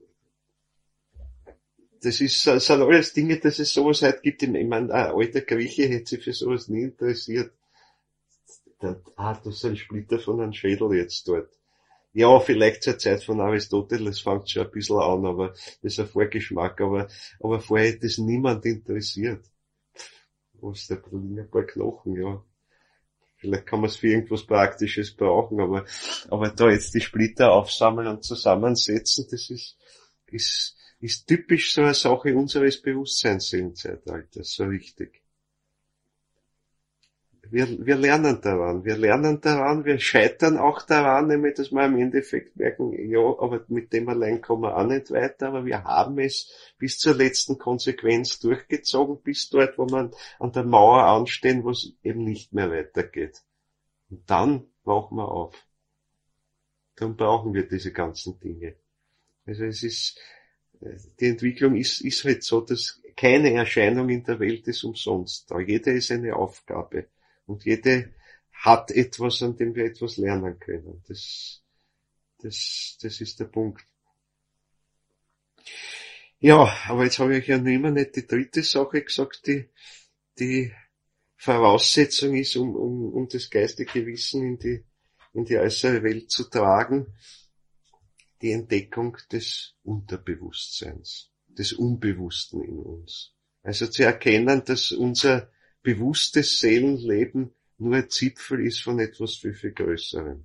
das sind alles Dinge, dass es sowas halt gibt. Ich meine, ein alter Grieche hätte sich für sowas nie interessiert. Das ist ein Splitter von einem Schädel jetzt dort. Ja, vielleicht zur Zeit von Aristoteles fängt schon ein bisschen an, aber das ist ein Vorgeschmack, aber vorher hätte es niemand interessiert. Was der Berliner ein paar Knochen, ja. Vielleicht kann man es für irgendwas Praktisches brauchen, aber da jetzt die Splitter aufsammeln und zusammensetzen, das ist typisch so eine Sache unseres Bewusstseins im Zeitalter, so richtig. Wir lernen daran, wir scheitern auch daran, nämlich, dass wir im Endeffekt merken, ja, aber mit dem allein kommen wir auch nicht weiter, aber wir haben es bis zur letzten Konsequenz durchgezogen, bis dort, wo wir an der Mauer anstehen, wo es eben nicht mehr weitergeht. Und dann wachen wir auf. Dann brauchen wir diese ganzen Dinge. Also die Entwicklung ist halt so, dass keine Erscheinung in der Welt ist umsonst da. Jede ist eine Aufgabe. Und jede hat etwas, an dem wir etwas lernen können. Das ist der Punkt. Ja, aber jetzt habe ich ja noch immer nicht die dritte Sache gesagt, die Voraussetzung ist, um das geistige Wissen in die äußere Welt zu tragen, die Entdeckung des Unterbewusstseins, des Unbewussten in uns. Also zu erkennen, dass unser bewusstes Seelenleben nur ein Zipfel ist von etwas viel, viel Größerem.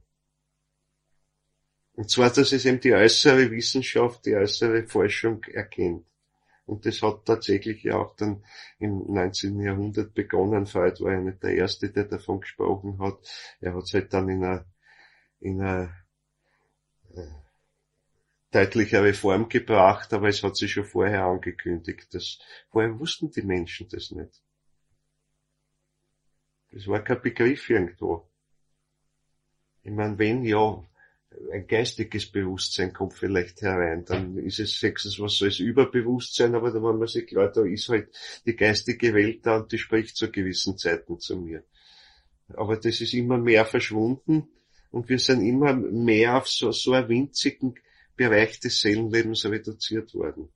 Und zwar, dass es eben die äußere Wissenschaft, die äußere Forschung erkennt. Und das hat tatsächlich ja auch dann im 19. Jahrhundert begonnen. Freud war ja nicht der Erste, der davon gesprochen hat. Er hat es halt dann in einer deutlichere Form gebracht, aber es hat sich schon vorher angekündigt. Vorher wussten die Menschen das nicht. Das war kein Begriff irgendwo. Ich meine, wenn ja ein geistiges Bewusstsein kommt vielleicht herein, dann ist es sechstens was so als Überbewusstsein, aber da war man sich klar, da ist halt die geistige Welt da und die spricht zu gewissen Zeiten zu mir. Aber das ist immer mehr verschwunden und wir sind immer mehr auf so einen winzigen Bereich des Seelenlebens reduziert worden.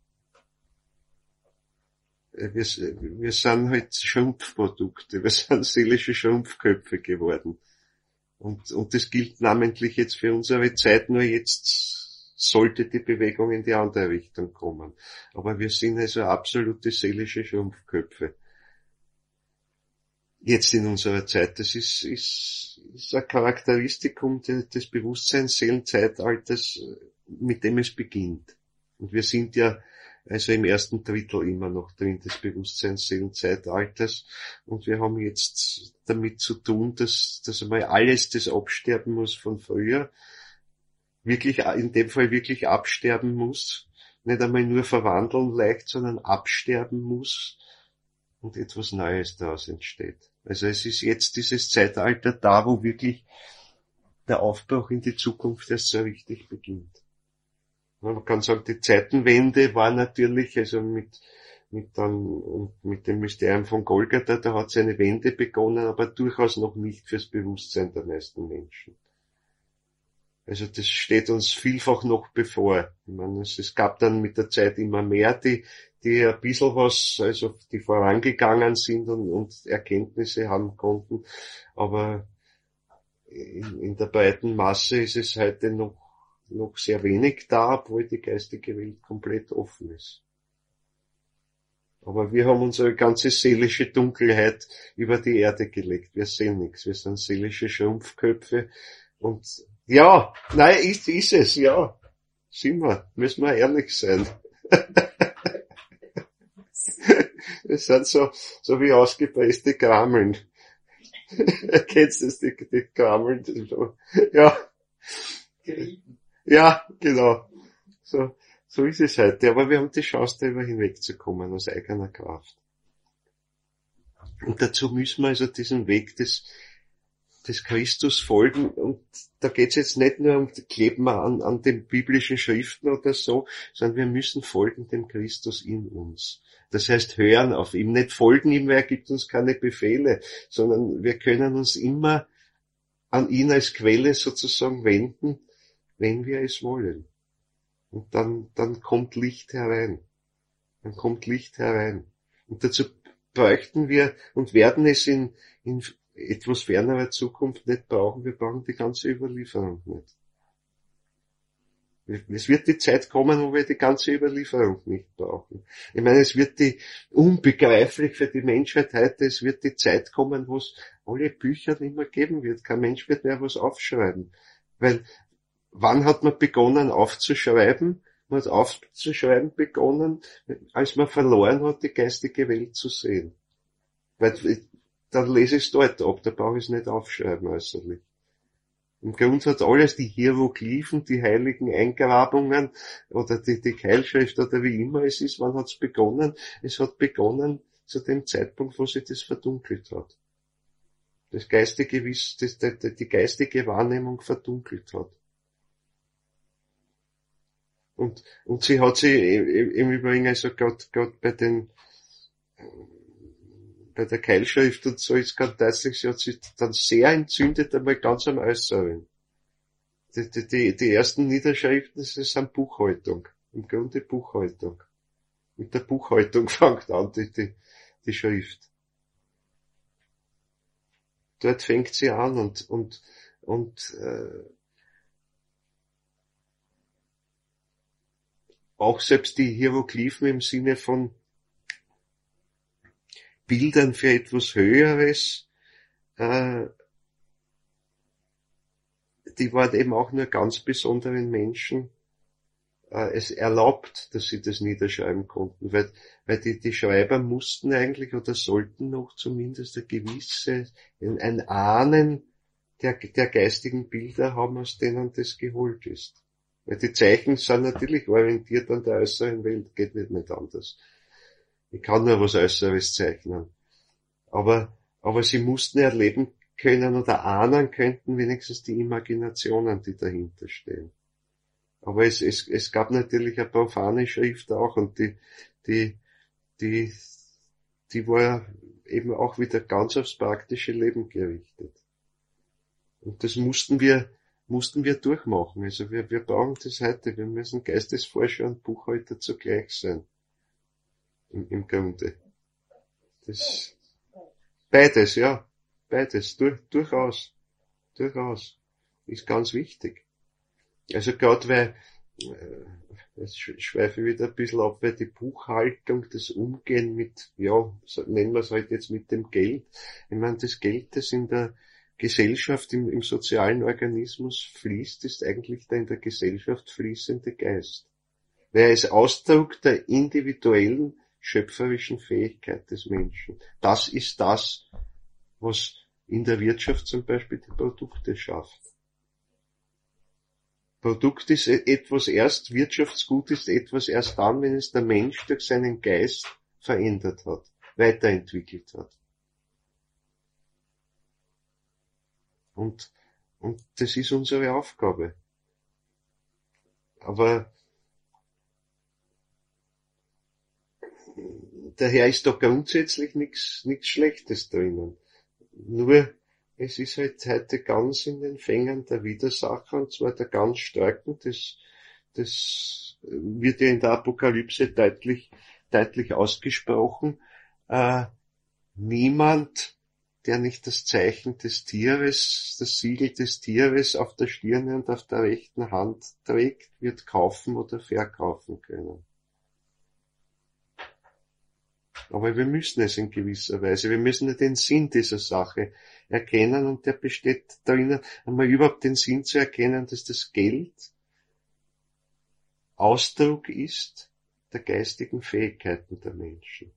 Wir sind halt Schrumpfprodukte, wir sind seelische Schrumpfköpfe geworden. Und das gilt namentlich jetzt für unsere Zeit, nur jetzt sollte die Bewegung in die andere Richtung kommen. Aber wir sind also absolute seelische Schrumpfköpfe. Jetzt in unserer Zeit. Das ist ein Charakteristikum des Bewusstseinsseelenzeitalters, mit dem es beginnt. Und wir sind ja also im ersten Drittel immer noch drin des Bewusstseinsseelenzeitalters. Und wir haben jetzt damit zu tun, dass einmal alles, das absterben muss von früher, wirklich, in dem Fall wirklich absterben muss. Nicht einmal nur verwandeln leicht, sondern absterben muss und etwas Neues daraus entsteht. Also es ist jetzt dieses Zeitalter da, wo wirklich der Aufbruch in die Zukunft erst so richtig beginnt. Man kann sagen, die Zeitenwende war natürlich, also mit dem Mysterium von Golgatha, da hat es eine Wende begonnen, aber durchaus noch nicht fürs Bewusstsein der meisten Menschen. Also das steht uns vielfach noch bevor. Ich meine, es gab dann mit der Zeit immer mehr, die ein bisschen was, also die vorangegangen sind und Erkenntnisse haben konnten, aber in der breiten Masse ist es heute noch sehr wenig da, obwohl die geistige Welt komplett offen ist. Aber wir haben unsere ganze seelische Dunkelheit über die Erde gelegt. Wir sehen nichts. Wir sind seelische Schrumpfköpfe. Und ja, nein, ist es, ja. Sind wir. Müssen wir ehrlich sein. Wir sind so wie ausgepresste Krameln. Kennst du das, die Krameln? Ja. Ja, genau. So ist es heute. Aber wir haben die Chance, darüber hinwegzukommen, aus eigener Kraft. Und dazu müssen wir also diesen Weg des Christus folgen. Und da geht es jetzt nicht nur um Kleben an den biblischen Schriften oder so, sondern wir müssen folgen dem Christus in uns. Das heißt, hören auf ihm. Nicht folgen ihm, weil er gibt uns keine Befehle, sondern wir können uns immer an ihn als Quelle sozusagen wenden, wenn wir es wollen. Und dann kommt Licht herein. Dann kommt Licht herein. Und dazu bräuchten wir und werden es in etwas fernerer Zukunft nicht brauchen. Wir brauchen die ganze Überlieferung nicht. Es wird die Zeit kommen, wo wir die ganze Überlieferung nicht brauchen. Ich meine, es wird die, unbegreiflich für die Menschheit heute, es wird die Zeit kommen, wo es alle Bücher nicht mehr geben wird. Kein Mensch wird mehr was aufschreiben. Weil, wann hat man begonnen aufzuschreiben? Man hat aufzuschreiben begonnen, als man verloren hat, die geistige Welt zu sehen. Weil, dann lese ich es dort ab, da brauche ich es nicht aufschreiben äußerlich. Im Grund hat alles, die Hieroglyphen, die heiligen Eingrabungen oder die Keilschrift oder wie immer es ist, wann hat es begonnen? Es hat begonnen zu dem Zeitpunkt, wo sich das verdunkelt hat. Das geistige Wissen, die geistige Wahrnehmung verdunkelt hat. Und sie hat sich im Übrigen, also gerade bei der Keilschrift und so ist ganz deutlich, sie hat sich dann sehr entzündet, einmal ganz am Äußeren. Die ersten Niederschriften, das sind Buchhaltung. Im Grunde Buchhaltung. Mit der Buchhaltung fängt an, die Schrift. Dort fängt sie an und auch selbst die Hieroglyphen im Sinne von Bildern für etwas Höheres, die waren eben auch nur ganz besonderen Menschen es erlaubt, dass sie das niederschreiben konnten, weil die Schreiber mussten eigentlich oder sollten noch zumindest ein Ahnen der geistigen Bilder haben, aus denen das geholt ist. Weil die Zeichen sind natürlich orientiert an der äußeren Welt, geht nicht anders. Ich kann nur was Äußeres zeichnen. Aber sie mussten erleben können oder ahnen könnten wenigstens die Imaginationen, die dahinter stehen. Aber es gab natürlich eine profane Schrift auch und die war eben auch wieder ganz aufs praktische Leben gerichtet. Und das mussten wir durchmachen. Also wir brauchen das heute. Wir müssen Geistesforscher und Buchhalter zugleich sein. Im Grunde. Beides, ja. Beides. Durchaus. Ist ganz wichtig. Also gerade weil, jetzt schweife ich wieder ein bisschen ab, weil die Buchhaltung, das Umgehen mit, ja, nennen wir es halt jetzt mit dem Geld. Ich meine, das Geld, das in der Gesellschaft, im sozialen Organismus fließt, ist eigentlich der in der Gesellschaft fließende Geist. Weil er ist Ausdruck der individuellen, schöpferischen Fähigkeit des Menschen. Das ist das, was in der Wirtschaft zum Beispiel die Produkte schafft. Produkt ist etwas erst, Wirtschaftsgut ist etwas erst dann, wenn es der Mensch durch seinen Geist verändert hat, weiterentwickelt hat. Und das ist unsere Aufgabe. Aber daher ist da grundsätzlich nichts Schlechtes drinnen. Nur, es ist halt heute ganz in den Fängen der Widersacher, und zwar der ganz Starken. Das wird ja in der Apokalypse deutlich ausgesprochen. Niemand, der nicht das Zeichen des Tieres, das Siegel des Tieres auf der Stirne und auf der rechten Hand trägt, wird kaufen oder verkaufen können. Aber wir müssen es in gewisser Weise. Wir müssen ja den Sinn dieser Sache erkennen und der besteht darin, einmal überhaupt den Sinn zu erkennen, dass das Geld Ausdruck ist der geistigen Fähigkeiten der Menschen.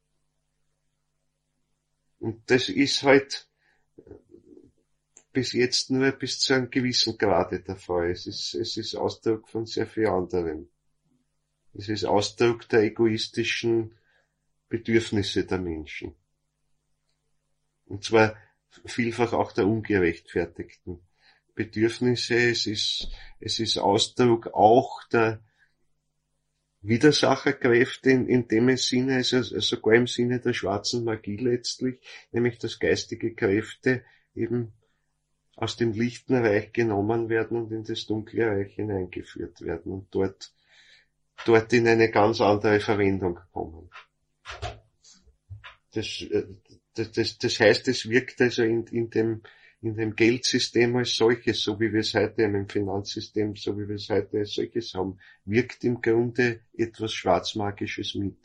Und das ist halt bis jetzt nur bis zu einem gewissen Grade der Fall. Es ist Ausdruck von sehr viel anderem. Es ist Ausdruck der egoistischen Bedürfnisse der Menschen. Und zwar vielfach auch der ungerechtfertigten Bedürfnisse. Es ist Ausdruck auch der Widersacherkräfte in dem Sinne, also sogar im Sinne der schwarzen Magie letztlich, nämlich dass geistige Kräfte eben aus dem lichten Reich genommen werden und in das dunkle Reich hineingeführt werden und dort in eine ganz andere Verwendung kommen. Das heißt, es wirkt also in dem in dem Geldsystem als solches, so wie wir es heute haben, im Finanzsystem, so wie wir es heute als solches haben, wirkt im Grunde etwas Schwarzmagisches mit.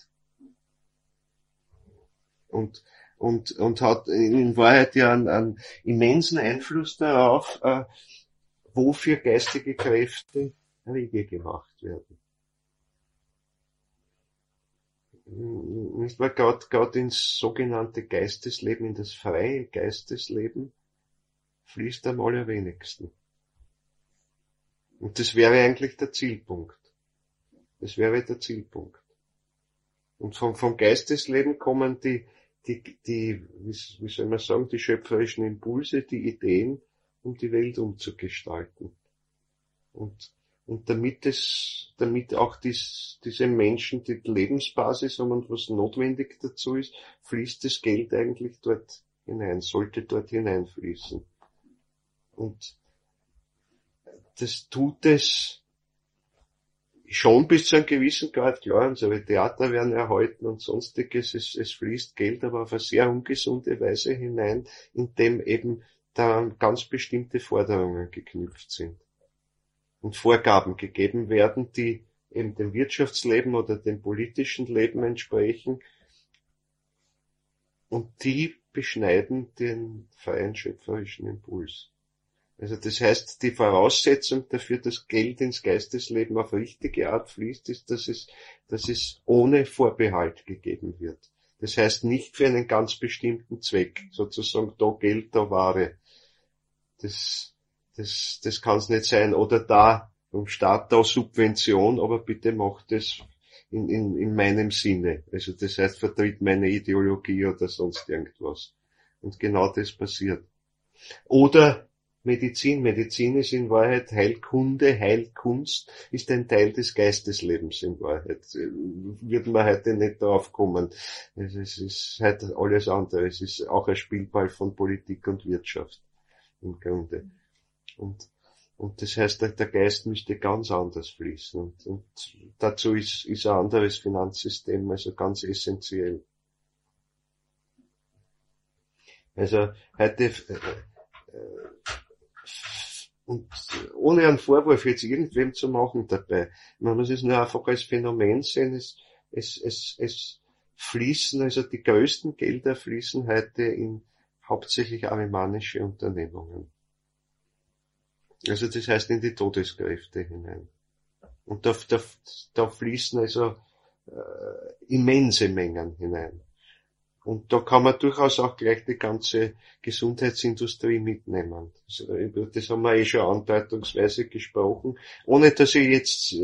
Und hat in Wahrheit ja einen immensen Einfluss darauf, wofür geistige Kräfte rege gemacht werden. Nicht wahr? Gerade ins sogenannte Geistesleben, in das freie Geistesleben, fließt am allerwenigsten. Und das wäre eigentlich der Zielpunkt. Das wäre der Zielpunkt. Und vom Geistesleben kommen die, wie soll man sagen, die schöpferischen Impulse, die Ideen, um die Welt umzugestalten. Und damit auch diese Menschen die Lebensbasis haben und was notwendig dazu ist, fließt das Geld eigentlich dort hinein, sollte dort hineinfließen. Und das tut es schon bis zu einem gewissen Grad, klar, unsere Theater werden erhalten und sonstiges, es fließt Geld aber auf eine sehr ungesunde Weise hinein, in dem eben da ganz bestimmte Forderungen geknüpft sind und Vorgaben gegeben werden, die eben dem Wirtschaftsleben oder dem politischen Leben entsprechen, und die beschneiden den freien schöpferischen Impuls. Also das heißt, die Voraussetzung dafür, dass Geld ins Geistesleben auf richtige Art fließt, ist, dass es ohne Vorbehalt gegeben wird. Das heißt nicht für einen ganz bestimmten Zweck, sozusagen da Geld, da Ware. Das kann es nicht sein. Oder da vom Staat da Subvention, aber bitte macht es in meinem Sinne. Also das heißt, vertritt meine Ideologie oder sonst irgendwas. Und genau das passiert. Oder Medizin. Medizin ist in Wahrheit Heilkunde, Heilkunst ist ein Teil des Geisteslebens in Wahrheit. Würden wir heute nicht darauf kommen. Es ist heute alles andere. Es ist auch ein Spielball von Politik und Wirtschaft im Grunde. Und das heißt, der Geist müsste ganz anders fließen. Und dazu ist ein anderes Finanzsystem also ganz essentiell. Also heute und ohne einen Vorwurf jetzt irgendwem zu machen dabei. Man muss es nur einfach als Phänomen sehen, es fließen, also die größten Gelder fließen heute in hauptsächlich arimanische Unternehmungen. Also das heißt in die Todeskräfte hinein. Und da fließen also immense Mengen hinein. Und da kann man durchaus auch gleich die ganze Gesundheitsindustrie mitnehmen. Das haben wir schon andeutungsweise gesprochen, ohne dass ich jetzt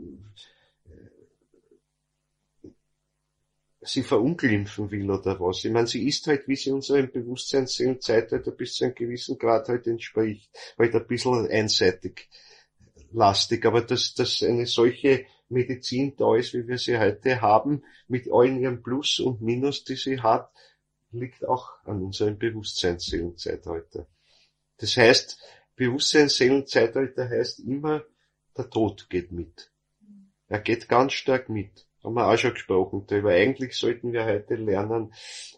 sie verunglimpfen will oder was. Ich meine, sie ist halt, wie sie unserem Bewusstseinszeitalter bis zu einem gewissen Grad halt entspricht, halt ein bisschen einseitig lastig, aber dass eine solche Medizin da ist, wie wir sie heute haben, mit allen ihren Plus und Minus, die sie hat, liegt auch an unserem Bewusstseinsseelenzeitalter. Das heißt, Bewusstseinsseelenzeitalter heißt immer, der Tod geht mit. Er geht ganz stark mit. Haben wir auch schon gesprochen darüber. Eigentlich sollten wir heute lernen,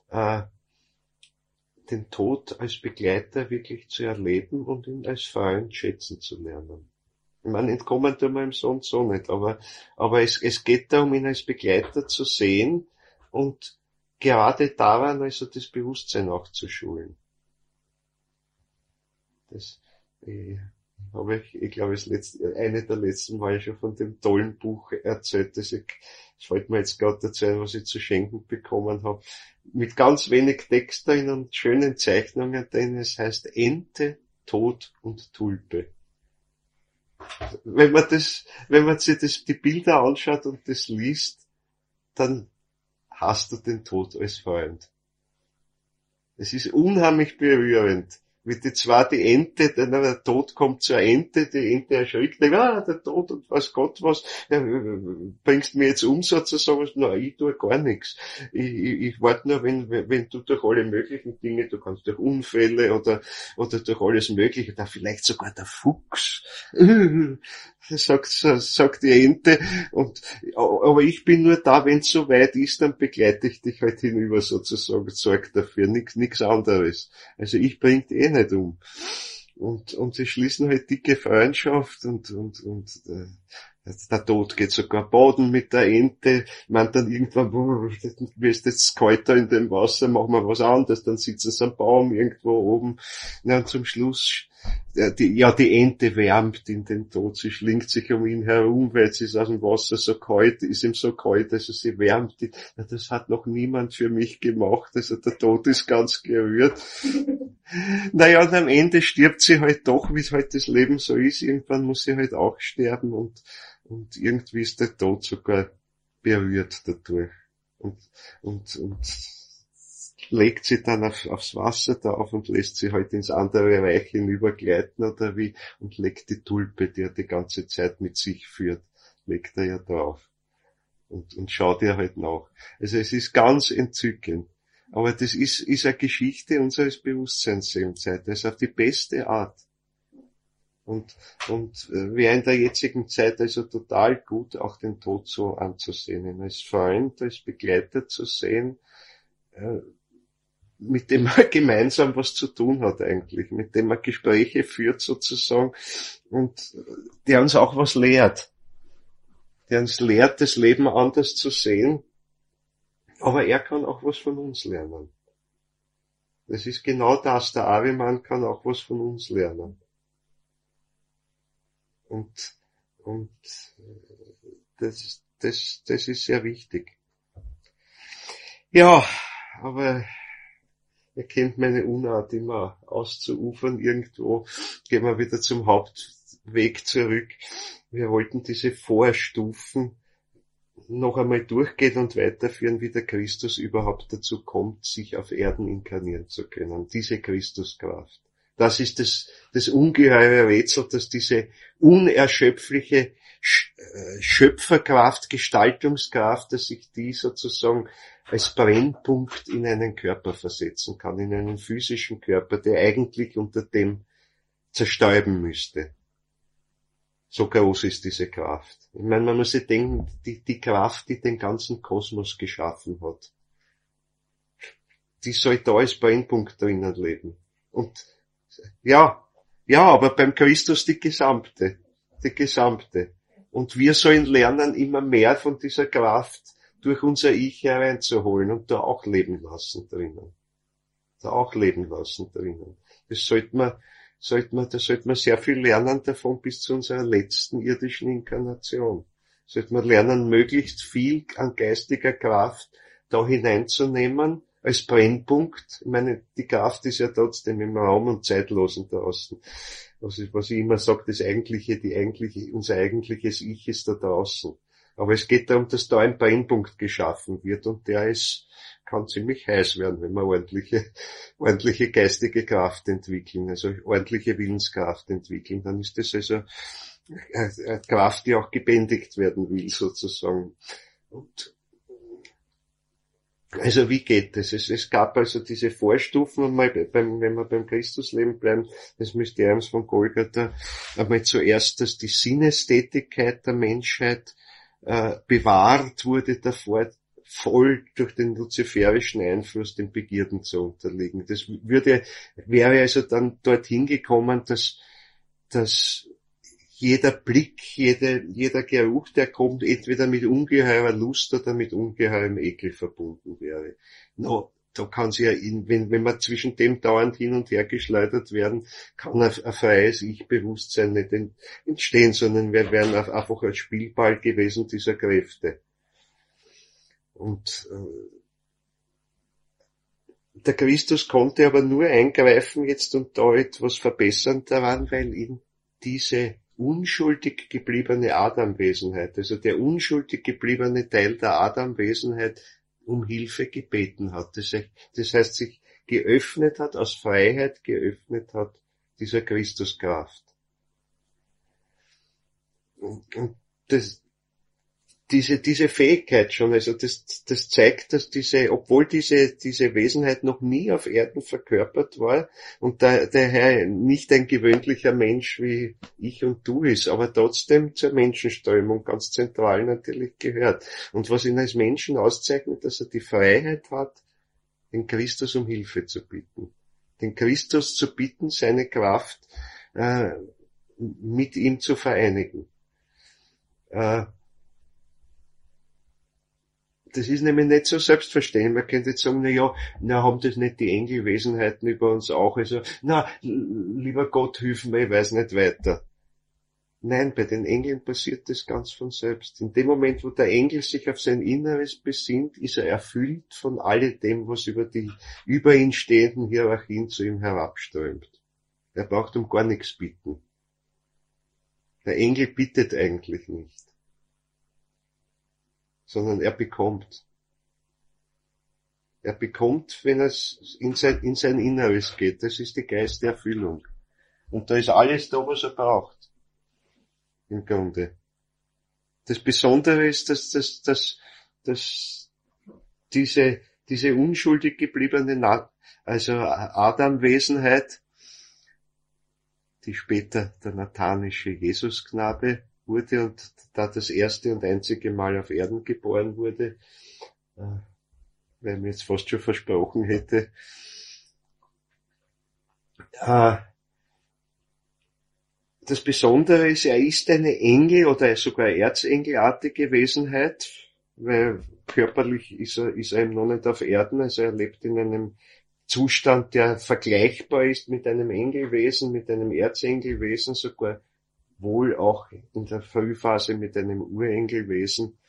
den Tod als Begleiter wirklich zu erleben und ihn als Freund schätzen zu lernen. Ich meine, entkommen tun wir ihm so und so nicht, aber es geht darum, ihn als Begleiter zu sehen und gerade daran also das Bewusstsein auch zu schulen. Das habe ich glaube, eine der letzten Mal schon von dem tollen Buch erzählt, das fällt mir jetzt gerade dazu ein, was ich zu schenken bekommen habe. Mit ganz wenig Text drin und schönen Zeichnungen drin. Es heißt Ente, Tod und Tulpe. Wenn man sich die Bilder anschaut und das liest, dann hast du den Tod als Freund. Es ist unheimlich berührend. Wie die Ente, der Tod kommt zur Ente, die Ente erschrickt, der Tod und was Gott was, bringst mir jetzt um sozusagen, na, ich tue gar nichts. Ich warte nur, wenn du durch alle möglichen Dinge, du kannst durch Unfälle oder durch alles Mögliche, oder vielleicht sogar der Fuchs, sagt die Ente, aber ich bin nur da, wenn es so weit ist, dann begleite ich dich halt hinüber sozusagen, sorg dafür, nix anderes. Also ich bringt nicht um. Und sie schließen halt dicke Freundschaft und der Tod geht sogar baden mit der Ente, meint dann irgendwann, mir ist jetzt kälter in dem Wasser, machen wir was anderes, dann sitzen sie am Baum irgendwo oben, ja, und zum Schluss, die Ente wärmt in den Tod, sie schlingt sich um ihn herum, weil sie ist aus dem Wasser so kalt, ist ihm so kalt, also sie wärmt ihn, das hat noch niemand für mich gemacht, also der Tod ist ganz gerührt. Naja, und am Ende stirbt sie halt doch, wie es halt das Leben so ist. Irgendwann muss sie halt auch sterben und irgendwie ist der Tod sogar berührt dadurch. Und legt sie dann aufs Wasser drauf und lässt sie halt ins andere Reich hinübergleiten oder wie, und legt die Tulpe, die er die ganze Zeit mit sich führt, legt er ja drauf. Und schaut ihr halt nach. Also es ist ganz entzückend. Aber das ist eine Geschichte unseres Bewusstseinszeitalters auf die beste Art. Und wäre in der jetzigen Zeit also total gut, auch den Tod so anzusehen, als Freund, als Begleiter zu sehen, mit dem man gemeinsam was zu tun hat eigentlich, mit dem man Gespräche führt sozusagen und der uns auch was lehrt. Der uns lehrt, das Leben anders zu sehen. Aber er kann auch was von uns lernen. Das ist genau das. Der Ariman kann auch was von uns lernen. Und das ist sehr wichtig. Ja, aber ihr kennt meine Unart immer auszuufern irgendwo. Gehen wir wieder zum Hauptweg zurück. Wir wollten diese Vorstufen noch einmal durchgehen und weiterführen, wie der Christus überhaupt dazu kommt, sich auf Erden inkarnieren zu können. Diese Christuskraft. Das ist das ungeheure Rätsel, dass diese unerschöpfliche Schöpferkraft, Gestaltungskraft, dass sich die sozusagen als Brennpunkt in einen Körper versetzen kann, in einen physischen Körper, der eigentlich unter dem zerstäuben müsste. So groß ist diese Kraft. Ich meine, man muss sich denken, die Kraft, die den ganzen Kosmos geschaffen hat, die soll da als Brennpunkt drinnen leben. Und ja, aber beim Christus die gesamte. Und wir sollen lernen, immer mehr von dieser Kraft durch unser Ich hereinzuholen und da auch leben lassen drinnen. Das da sollte man sehr viel lernen davon bis zu unserer letzten irdischen Inkarnation. Sollte man lernen, möglichst viel an geistiger Kraft da hineinzunehmen, als Brennpunkt. Ich meine, die Kraft ist ja trotzdem im Raum und Zeitlosen draußen. Was ich immer sage, unser eigentliches Ich ist da draußen. Aber es geht darum, dass da ein Brennpunkt geschaffen wird und kann ziemlich heiß werden, wenn wir ordentliche geistige Kraft entwickeln, also ordentliche Willenskraft entwickeln. Dann ist das also eine Kraft, die auch gebändigt werden will, sozusagen. Und also wie geht das? Es gab also diese Vorstufen, wenn wir beim Christusleben bleiben, des Mysteriums von Golgatha, einmal zuerst, dass die Sinnestätigkeit der Menschheit bewahrt wurde davor, voll durch den luziferischen Einfluss den Begierden zu unterliegen. Das wäre also dann dorthin gekommen, dass jeder Blick, jeder Geruch, der kommt, entweder mit ungeheurer Lust oder mit ungeheurem Ekel verbunden wäre. Da kann sie ja, wenn wir zwischen dem dauernd hin und her geschleudert werden, kann ein freies Ich-Bewusstsein nicht entstehen, sondern wir wären einfach ein Spielball gewesen dieser Kräfte. Und der Christus konnte aber nur eingreifen jetzt und da etwas verbessern daran, weil ihn diese unschuldig gebliebene Adamwesenheit, also der unschuldig gebliebene Teil der Adamwesenheit, um Hilfe gebeten hat. Das heißt, sich geöffnet hat, aus Freiheit geöffnet hat, dieser Christuskraft. Und diese Fähigkeit schon, also das zeigt, dass obwohl diese Wesenheit noch nie auf Erden verkörpert war und daher nicht ein gewöhnlicher Mensch wie ich und du ist, aber trotzdem zur Menschenströmung ganz zentral natürlich gehört. Und was ihn als Menschen auszeichnet, dass er die Freiheit hat, den Christus um Hilfe zu bitten. Den Christus zu bitten, seine Kraft mit ihm zu vereinigen. Das ist nämlich nicht so selbstverständlich. Man könnte jetzt sagen, haben das nicht die Engelwesenheiten über uns auch? Also, lieber Gott, hilf mir, ich weiß nicht weiter. Nein, bei den Engeln passiert das ganz von selbst. In dem Moment, wo der Engel sich auf sein Inneres besinnt, ist er erfüllt von alledem, was über die über ihn stehenden Hierarchien zu ihm herabströmt. Er braucht um gar nichts bitten. Der Engel bittet eigentlich nicht, sondern er bekommt. Er bekommt, wenn es in sein Inneres geht. Das ist die Geisterfüllung. Und da ist alles da, was er braucht. Im Grunde. Das Besondere ist, dass diese unschuldig gebliebene, Adam-Wesenheit, die später der nathanische Jesusknabe wurde und da das erste und einzige Mal auf Erden geboren wurde, weil mir jetzt fast schon versprochen hätte, das Besondere ist, er ist eine Engel- oder sogar erzengelartige Wesenheit, weil körperlich ist er eben noch nicht auf Erden, also er lebt in einem Zustand, der vergleichbar ist mit einem Engelwesen, mit einem Erzengelwesen, sogar wohl auch in der Frühphase mit einem Urengelwesen.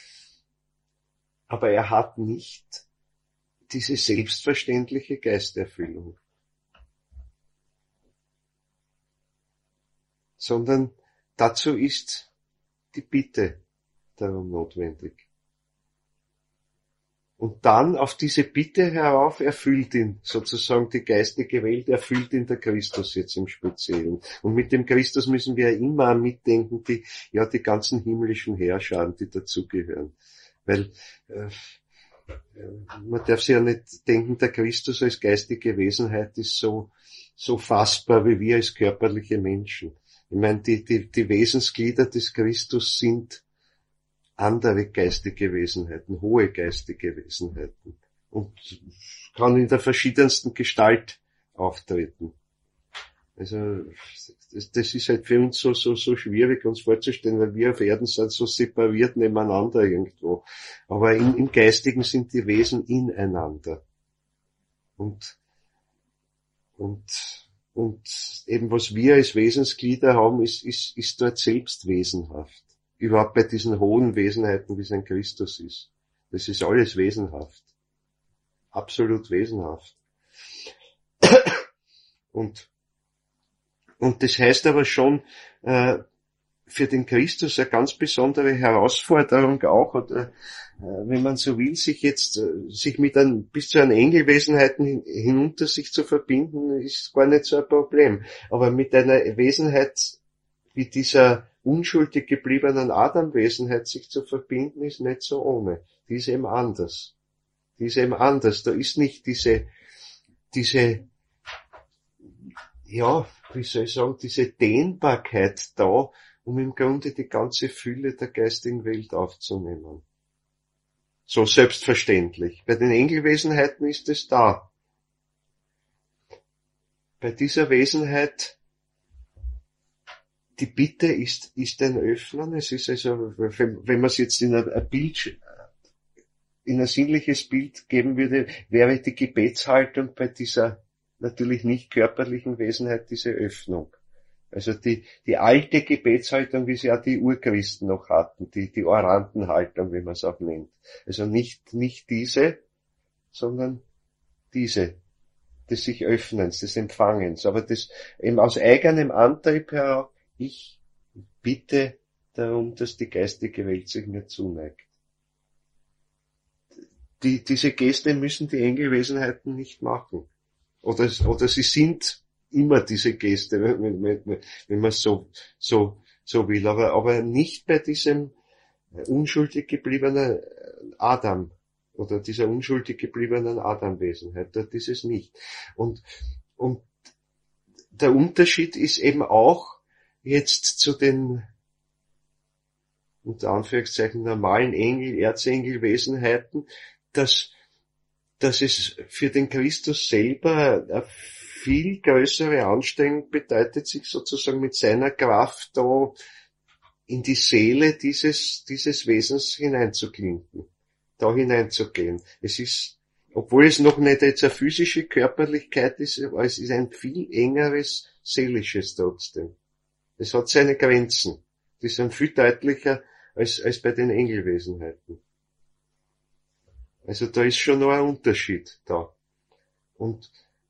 Aber er hat nicht diese selbstverständliche Geisterfüllung, sondern dazu ist die Bitte darum notwendig. Und dann auf diese Bitte herauf erfüllt ihn sozusagen die geistige Welt, erfüllt ihn der Christus jetzt im Speziellen. Und mit dem Christus müssen wir ja immer mitdenken, die ganzen himmlischen Herrscher, die dazugehören. Weil man darf sich ja nicht denken, der Christus als geistige Wesenheit ist so fassbar wie wir als körperliche Menschen. Ich meine, die Wesensglieder des Christus sind andere geistige Wesenheiten, hohe geistige Wesenheiten und kann in der verschiedensten Gestalt auftreten. Also das ist halt für uns so schwierig, uns vorzustellen, weil wir auf Erden sind so separiert nebeneinander irgendwo. Aber im Geistigen sind die Wesen ineinander. Und eben was wir als Wesensglieder haben, ist dort selbst wesenhaft. Überhaupt bei diesen hohen Wesenheiten, wie es ein Christus ist. Das ist alles wesenhaft. Absolut wesenhaft. Und das heißt aber schon, für den Christus eine ganz besondere Herausforderung auch, oder wenn man so will, sich mit bis zu einer Engelwesenheiten hinunter sich zu verbinden, ist gar nicht so ein Problem. Aber mit einer Wesenheit wie dieser unschuldig gebliebenen Adam-Wesenheit sich zu verbinden, ist nicht so ohne. Die ist eben anders. Da ist nicht diese, wie soll ich sagen, diese Dehnbarkeit da, um im Grunde die ganze Fülle der geistigen Welt aufzunehmen. So selbstverständlich. Bei den Engelwesenheiten ist es da. Bei dieser Wesenheit, die Bitte ist ein Öffnen. Es ist also, wenn man es jetzt in ein sinnliches Bild geben würde, wäre die Gebetshaltung bei dieser natürlich nicht körperlichen Wesenheit diese Öffnung. Also die alte Gebetshaltung, wie sie ja die Urchristen noch hatten, die Orantenhaltung, wie man es auch nennt. Also nicht diese, sondern diese, des sich Öffnens, des Empfangens. Aber das eben aus eigenem Antrieb heraus, ich bitte darum, dass die geistige Welt sich mir zuneigt. Diese Geste müssen die Engelwesenheiten nicht machen. Oder sie sind immer diese Geste, wenn man so will. Aber nicht bei diesem unschuldig gebliebener Adam oder dieser unschuldig gebliebenen Adamwesenheit. Dort ist es nicht. Und der Unterschied ist eben auch jetzt zu den unter Anführungszeichen normalen Erzengelwesenheiten, dass es für den Christus selber eine viel größere Anstrengung bedeutet, sich sozusagen mit seiner Kraft da in die Seele dieses Wesens hineinzuklinken, da hineinzugehen. Es ist, obwohl es noch nicht jetzt eine physische Körperlichkeit ist, aber es ist ein viel engeres seelisches trotzdem. Es hat seine Grenzen. Die sind viel deutlicher als bei den Engelwesenheiten. Also da ist schon noch ein Unterschied da. Und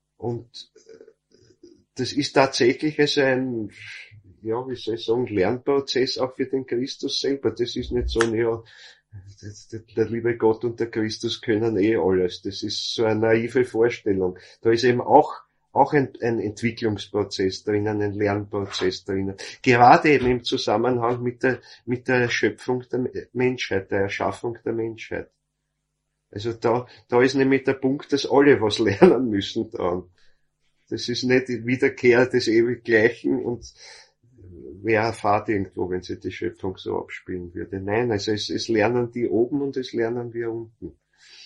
das ist tatsächlich also ein, ja, wie soll ich sagen, Lernprozess auch für den Christus selber. Das ist nicht so, ja, der liebe Gott und der Christus können alles. Das ist so eine naive Vorstellung. Da ist eben auch ein Entwicklungsprozess drinnen, ein Lernprozess drinnen. Gerade eben im Zusammenhang mit der Erschöpfung der Menschheit, der Erschaffung der Menschheit. Also da ist nämlich der Punkt, dass alle was lernen müssen dran. Das ist nicht die Wiederkehr des ewig Gleichen und wer erfahrt irgendwo, wenn sich die Schöpfung so abspielen würde. Nein, also es lernen die oben und es lernen wir unten.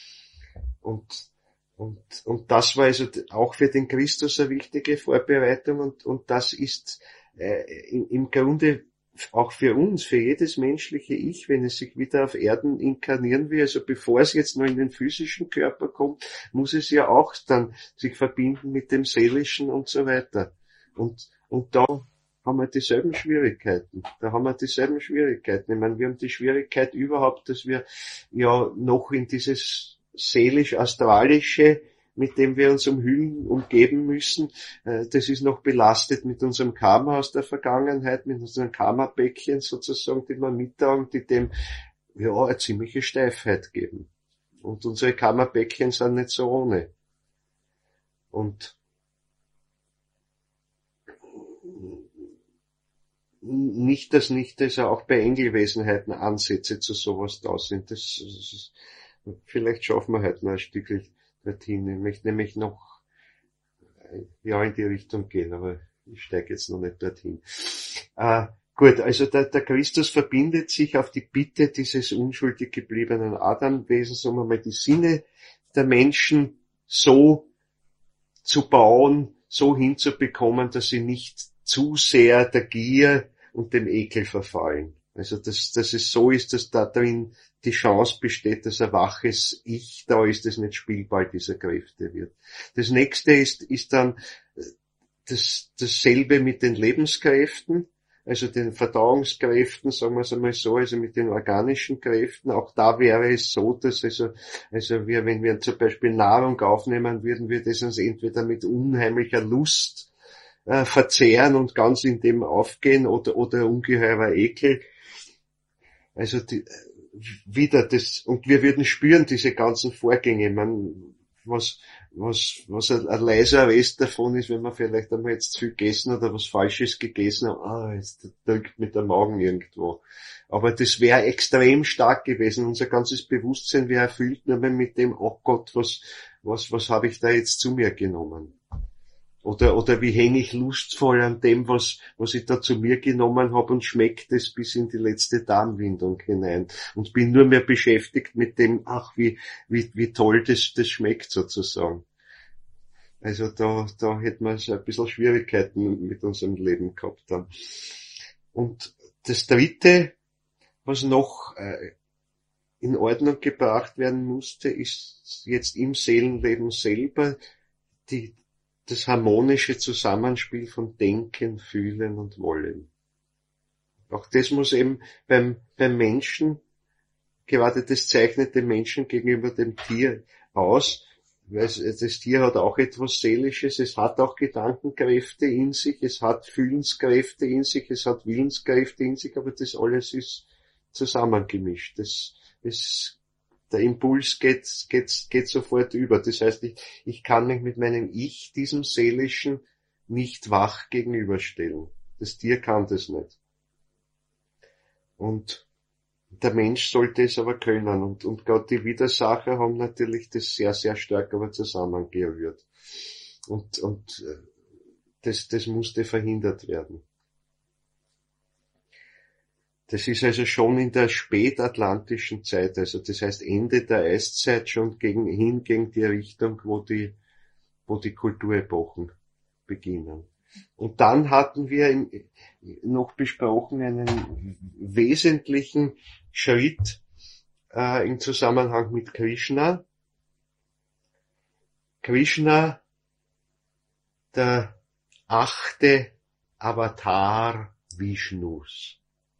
Und das war also auch für den Christus eine wichtige Vorbereitung und das ist im Grunde auch für uns, für jedes menschliche Ich, wenn es sich wieder auf Erden inkarnieren will, also bevor es jetzt noch in den physischen Körper kommt, muss es ja auch dann sich verbinden mit dem Seelischen und so weiter. Und da haben wir dieselben Schwierigkeiten. Ich meine, wir haben die Schwierigkeit überhaupt, dass wir ja noch in dieses seelisch-astralische, mit dem wir uns umgeben müssen, das ist noch belastet mit unserem Karma aus der Vergangenheit, mit unseren Karma-Päckchen sozusagen, die wir mittragen, die dem ja eine ziemliche Steifheit geben. Und unsere Karma-Päckchen sind nicht so ohne. Und nicht, dass auch bei Engelwesenheiten Ansätze zu sowas da sind. Das vielleicht schaffen wir heute noch ein Stückchen dorthin. Ich möchte nämlich noch ja in die Richtung gehen, aber ich steige jetzt noch nicht dorthin. Gut, also der Christus verbindet sich auf die Bitte dieses unschuldig gebliebenen Adamwesens, um einmal die Sinne der Menschen so zu bauen, so hinzubekommen, dass sie nicht zu sehr der Gier und dem Ekel verfallen. Also dass es so ist, dass da drin die Chance besteht, dass ein waches Ich da ist, das nicht Spielball dieser Kräfte wird. Das nächste ist dann dasselbe mit den Lebenskräften, also den Verdauungskräften, sagen wir es einmal so, also mit den organischen Kräften. Auch da wäre es so, dass also wenn wir zum Beispiel Nahrung aufnehmen, würden wir das uns entweder mit unheimlicher Lust verzehren und ganz in dem aufgehen oder ungeheurer Ekel. Also wieder das, und wir würden spüren diese ganzen Vorgänge. Was ein leiser Rest davon ist, wenn man vielleicht einmal jetzt zu viel gegessen oder was Falsches gegessen hat, jetzt drückt mit der Magen irgendwo. Aber das wäre extrem stark gewesen. Unser ganzes Bewusstsein wäre erfüllt nur mehr mit dem, oh Gott, was habe ich da jetzt zu mir genommen? Oder wie hänge ich lustvoll an dem, was ich da zu mir genommen habe und schmeckt es bis in die letzte Darmwindung hinein und bin nur mehr beschäftigt mit dem, ach wie toll das schmeckt sozusagen. Also da hätten wir so ein bisschen Schwierigkeiten mit unserem Leben gehabt dann. Und das Dritte, was noch in Ordnung gebracht werden musste, ist jetzt im Seelenleben selber das harmonische Zusammenspiel von Denken, Fühlen und Wollen. Auch das muss eben beim Menschen, gerade das zeichnet den Menschen gegenüber dem Tier aus, weil das Tier hat auch etwas Seelisches, es hat auch Gedankenkräfte in sich, es hat Fühlenskräfte in sich, es hat Willenskräfte in sich, aber das alles ist zusammengemischt. Der Impuls geht sofort über. Das heißt, ich kann mich mit meinem Ich, diesem Seelischen, nicht wach gegenüberstellen. Das Tier kann das nicht. Und Der Mensch sollte es aber können. Und gerade die Widersacher haben natürlich das sehr, sehr stark aber zusammengerührt. Und das musste verhindert werden. Das ist also schon in der spätatlantischen Zeit, also das heißt Ende der Eiszeit schon gegen die Richtung, wo die Kulturepochen beginnen. Und dann hatten wir noch besprochen einen wesentlichen Schritt im Zusammenhang mit Krishna. Krishna, der 8. Avatar Vishnus.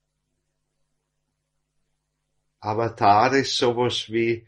Avatar ist sowas wie,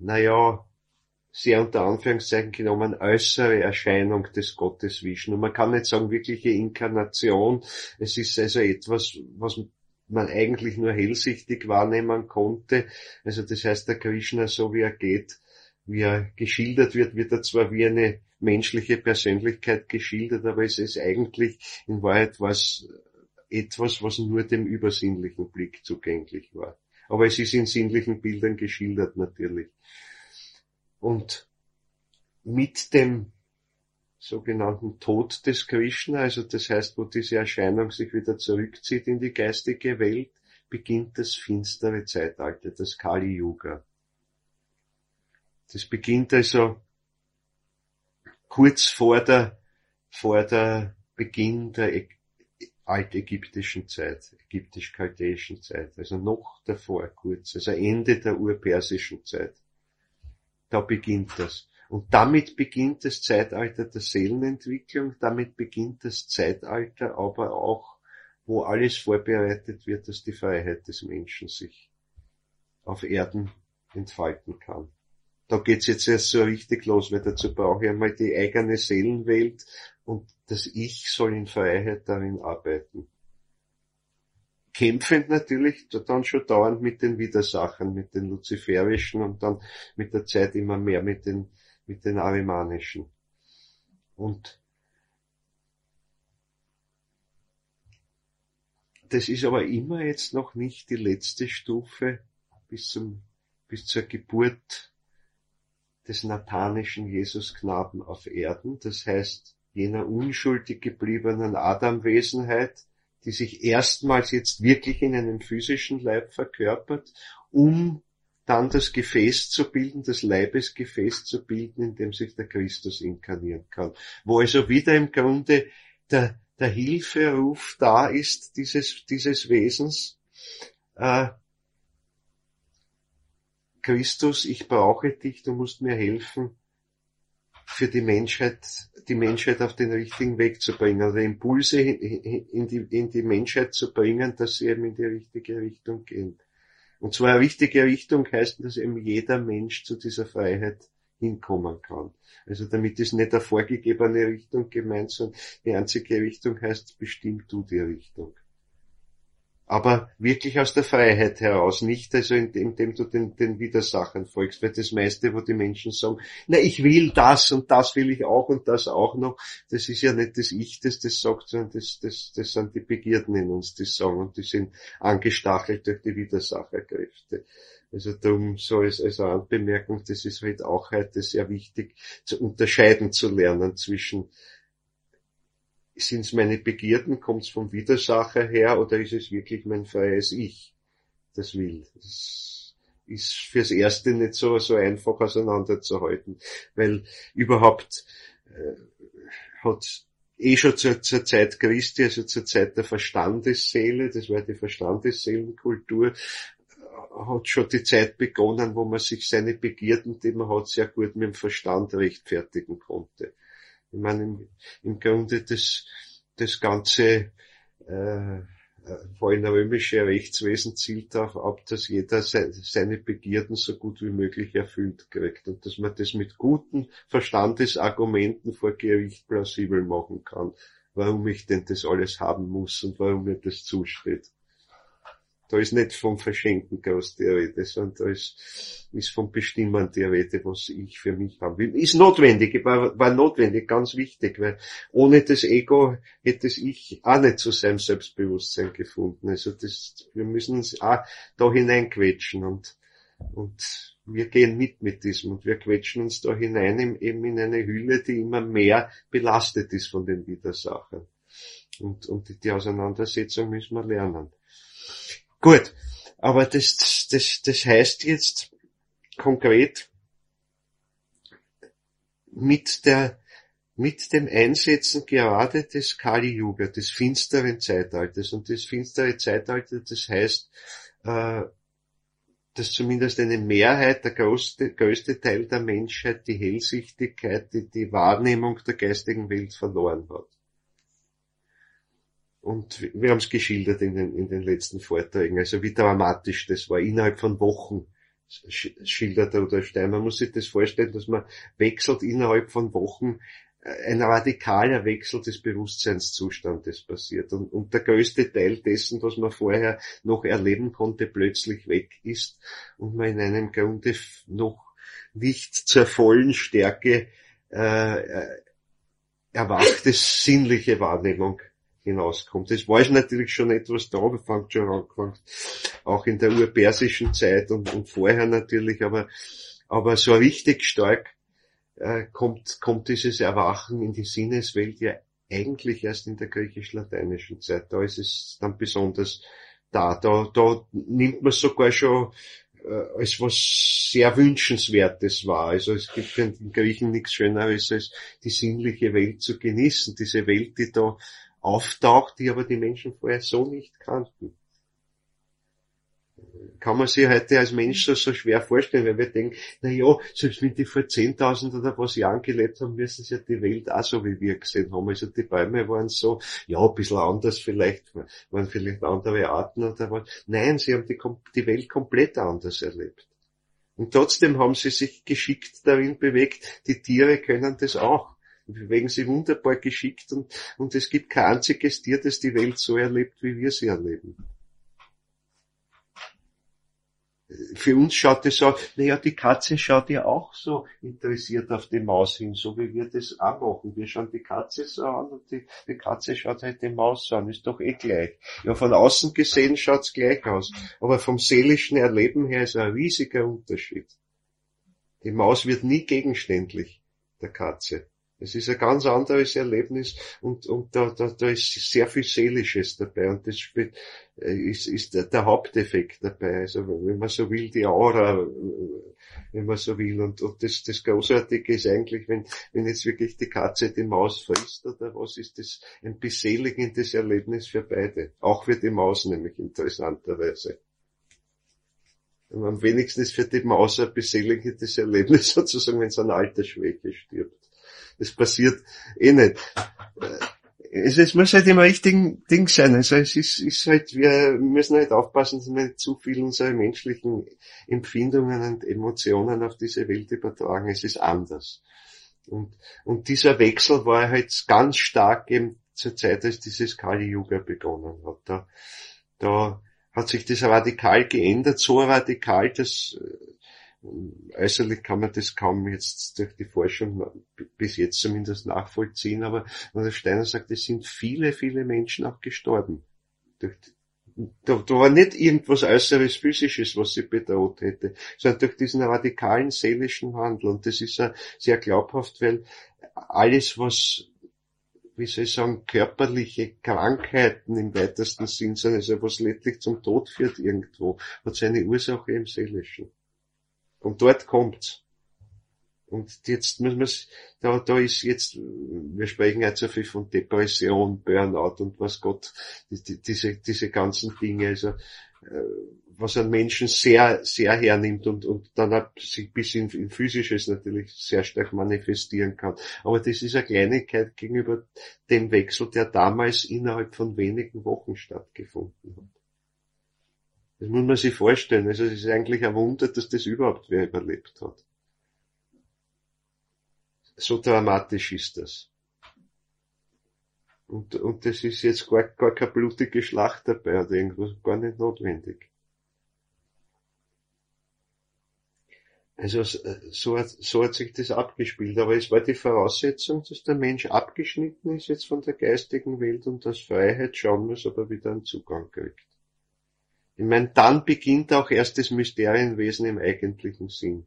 sehr unter Anführungszeichen genommen, äußere Erscheinung des Gottes Vishnu. Man kann nicht sagen wirkliche Inkarnation. Es ist also etwas, was man eigentlich nur hellsichtig wahrnehmen konnte. Also das heißt, der Krishna, so wie er geht, wie er geschildert wird, wird er zwar wie eine menschliche Persönlichkeit geschildert, aber es ist eigentlich in Wahrheit etwas, was nur dem übersinnlichen Blick zugänglich war. Aber es ist in sinnlichen Bildern geschildert natürlich. Und mit dem sogenannten Tod des Krishna, also das heißt, wo diese Erscheinung sich wieder zurückzieht in die geistige Welt, beginnt das finstere Zeitalter, das Kali Yuga. Das beginnt also kurz vor der Beginn der altägyptischen Zeit, ägyptisch-chaldäischen Zeit, also noch davor kurz, also Ende der urpersischen Zeit. Da beginnt das. Und damit beginnt das Zeitalter der Seelenentwicklung, damit beginnt das Zeitalter aber auch, wo alles vorbereitet wird, dass die Freiheit des Menschen sich auf Erden entfalten kann. Da geht's jetzt erst so richtig los, weil dazu brauche ich einmal die eigene Seelenwelt und das Ich soll in Freiheit darin arbeiten. Kämpfend natürlich, dann schon dauernd mit den Widersachern, mit den luziferischen und dann mit der Zeit immer mehr mit den arimanischen. Und das ist aber immer jetzt noch nicht die letzte Stufe bis zur Geburt des nathanischen Jesusknaben auf Erden, das heißt jener unschuldig gebliebenen Adamwesenheit, die sich erstmals jetzt wirklich in einem physischen Leib verkörpert, um dann das Gefäß zu bilden, das Leibesgefäß zu bilden, in dem sich der Christus inkarnieren kann. Wo also wieder im Grunde der Hilferuf da ist, dieses Wesens, Christus, ich brauche dich, du musst mir helfen, für die Menschheit auf den richtigen Weg zu bringen, oder Impulse in die Menschheit zu bringen, dass sie eben in die richtige Richtung gehen. Und zwar eine richtige Richtung heißt, dass eben jeder Mensch zu dieser Freiheit hinkommen kann. Also damit ist nicht eine vorgegebene Richtung gemeint, sondern die einzige Richtung heißt, bestimm du die Richtung. Aber wirklich aus der Freiheit heraus, nicht also indem du den Widersachern folgst, weil das meiste, wo die Menschen sagen, na, ich will das und das will ich auch und das auch noch, das ist ja nicht das Ich, das sagt, sondern das sind die Begierden in uns, die sagen, und die sind angestachelt durch die Widersacherkräfte. Also darum so als Anbemerkung, das ist halt auch heute sehr wichtig, zu unterscheiden zu lernen zwischen sind es meine Begierden, kommt es vom Widersacher her oder ist es wirklich mein freies Ich, das will? Das ist fürs Erste nicht so einfach auseinanderzuhalten, weil überhaupt hat schon zur Zeit Christi, also zur Zeit der Verstandesseele, das war die Verstandesseelenkultur, hat schon die Zeit begonnen, wo man sich seine Begierden, die man hat, sehr gut mit dem Verstand rechtfertigen konnte. Ich meine, im Grunde das ganze vor allem römische Rechtswesen zielt darauf ab, dass jeder seine Begierden so gut wie möglich erfüllt kriegt und dass man das mit guten Verstandesargumenten vor Gericht plausibel machen kann, warum ich denn das alles haben muss und warum mir das zusteht. Da ist nicht vom Verschenken groß die Rede, sondern da ist vom Bestimmen die Rede, was ich für mich haben will. Ist notwendig, war notwendig, ganz wichtig, weil ohne das Ego hätte es ich auch nicht zu seinem Selbstbewusstsein gefunden. Also wir müssen uns auch da hineinquetschen und wir gehen mit diesem und wir quetschen uns da hinein eben in eine Hülle, die immer mehr belastet ist von den Widersachern. Und die Auseinandersetzung müssen wir lernen. Gut, aber das heißt jetzt konkret mit dem Einsetzen gerade des Kali Yuga, des finsteren Zeitalters. Und das finstere Zeitalter, das heißt, dass zumindest eine Mehrheit, der größte Teil der Menschheit die Hellsichtigkeit, die Wahrnehmung der geistigen Welt verloren hat. Und wir haben es geschildert in den letzten Vorträgen, also wie dramatisch das war, innerhalb von Wochen schildert Rudolf Steiner. Man muss sich das vorstellen, dass man wechselt innerhalb von Wochen, ein radikaler Wechsel des Bewusstseinszustandes passiert. Und der größte Teil dessen, was man vorher noch erleben konnte, plötzlich weg ist und man in einem Grunde noch nicht zur vollen Stärke erwachte sinnliche Wahrnehmung hinauskommt. Das war natürlich schon etwas da, fängt schon angefangen, auch in der urpersischen Zeit und vorher natürlich, aber so richtig stark kommt dieses Erwachen in die Sinneswelt ja eigentlich erst in der griechisch-lateinischen Zeit. Da ist es dann besonders da nimmt man sogar schon als was sehr Wünschenswertes wahr. Also es gibt für den Griechen nichts Schöneres, als die sinnliche Welt zu genießen. Diese Welt, die da auftaucht, die aber die Menschen vorher so nicht kannten. Kann man sich heute als Mensch so schwer vorstellen, weil wir denken, na ja, selbst wenn die vor 10.000 oder was Jahren gelebt haben, müssen sie ja die Welt auch so wie wir gesehen haben. Also die Bäume waren so, ja, ein bisschen anders vielleicht, waren vielleicht andere Arten oder was. Nein, sie haben die Welt komplett anders erlebt. Und trotzdem haben sie sich geschickt darin bewegt, die Tiere können das auch. Die bewegen sich wunderbar geschickt und es gibt kein einziges Tier, das die Welt so erlebt, wie wir sie erleben. Für uns schaut es so, naja, die Katze schaut ja auch so interessiert auf die Maus hin, so wie wir das auch machen. Wir schauen die Katze so an und die Katze schaut halt die Maus so an, ist doch eh gleich. Ja, von außen gesehen schaut's gleich aus, aber vom seelischen Erleben her ist ein riesiger Unterschied. Die Maus wird nie gegenständlich der Katze. Es ist ein ganz anderes Erlebnis und da ist sehr viel Seelisches dabei und das ist der Haupteffekt dabei. Also wenn man so will, die Aura, wenn man so will. Und das Großartige ist eigentlich, wenn jetzt wirklich die Katze die Maus frisst oder was, ist das ein beseligendes Erlebnis für beide. Auch für die Maus nämlich interessanterweise. Und am wenigsten ist für die Maus ein beseligendes Erlebnis sozusagen, wenn sie an Altersschwäche stirbt. Das passiert eh nicht. Es muss halt im richtigen Ding sein. Also es ist halt, wir müssen halt aufpassen, dass wir nicht zu viel unserer menschlichen Empfindungen und Emotionen auf diese Welt übertragen. Es ist anders. Und dieser Wechsel war halt ganz stark eben zur Zeit, als dieses Kali Yuga begonnen hat. Da hat sich das radikal geändert, so radikal, dass äußerlich kann man das kaum jetzt durch die Forschung bis jetzt zumindest nachvollziehen, aber Rudolf Steiner sagt, es sind viele, viele Menschen auch gestorben. Da war nicht irgendwas äußeres Physisches, was sie bedroht hätte, sondern durch diesen radikalen seelischen Wandel. Und das ist ja sehr glaubhaft, weil alles, was, wie soll ich sagen, körperliche Krankheiten im weitesten Sinn sind, also was letztlich zum Tod führt irgendwo, hat seine Ursache im Seelischen. Und dort kommt's. Und jetzt müssen wir, da ist jetzt, wir sprechen jetzt so viel von Depression, Burnout und was Gott, diese ganzen Dinge, also, was ein Menschen sehr, sehr hernimmt und dann sich bis in Physisches natürlich sehr stark manifestieren kann. Aber das ist eine Kleinigkeit gegenüber dem Wechsel, der damals innerhalb von wenigen Wochen stattgefunden hat. Das muss man sich vorstellen. Also es ist eigentlich ein Wunder, dass das überhaupt wer überlebt hat. So dramatisch ist das. Und das ist jetzt gar keine blutige Schlacht dabei oder irgendwas, gar nicht notwendig. Also so hat sich das abgespielt. Aber es war die Voraussetzung, dass der Mensch abgeschnitten ist jetzt von der geistigen Welt und dass Freiheit schauen muss, ob er wieder einen Zugang kriegt. Ich meine, dann beginnt auch erst das Mysterienwesen im eigentlichen Sinn.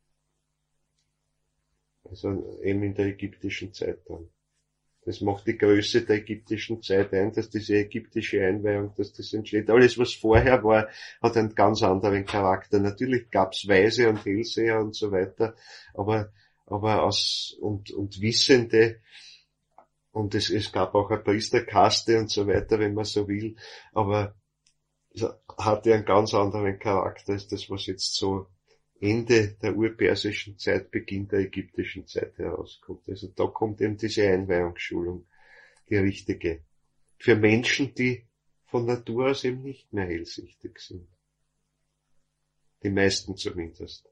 Also eben in der ägyptischen Zeit dann. Das macht die Größe der ägyptischen Zeit ein, dass diese ägyptische Einweihung, dass das entsteht. Alles, was vorher war, hat einen ganz anderen Charakter. Natürlich gab's Weise und Hellseher und so weiter, aber und Wissende, und es gab auch eine Priesterkaste und so weiter, wenn man so will, aber es hatte einen ganz anderen Charakter als das, was jetzt so Ende der urpersischen Zeit, Beginn der ägyptischen Zeit herauskommt. Also da kommt eben diese Einweihungsschulung, die richtige. Für Menschen, die von Natur aus eben nicht mehr hellsichtig sind. Die meisten zumindest.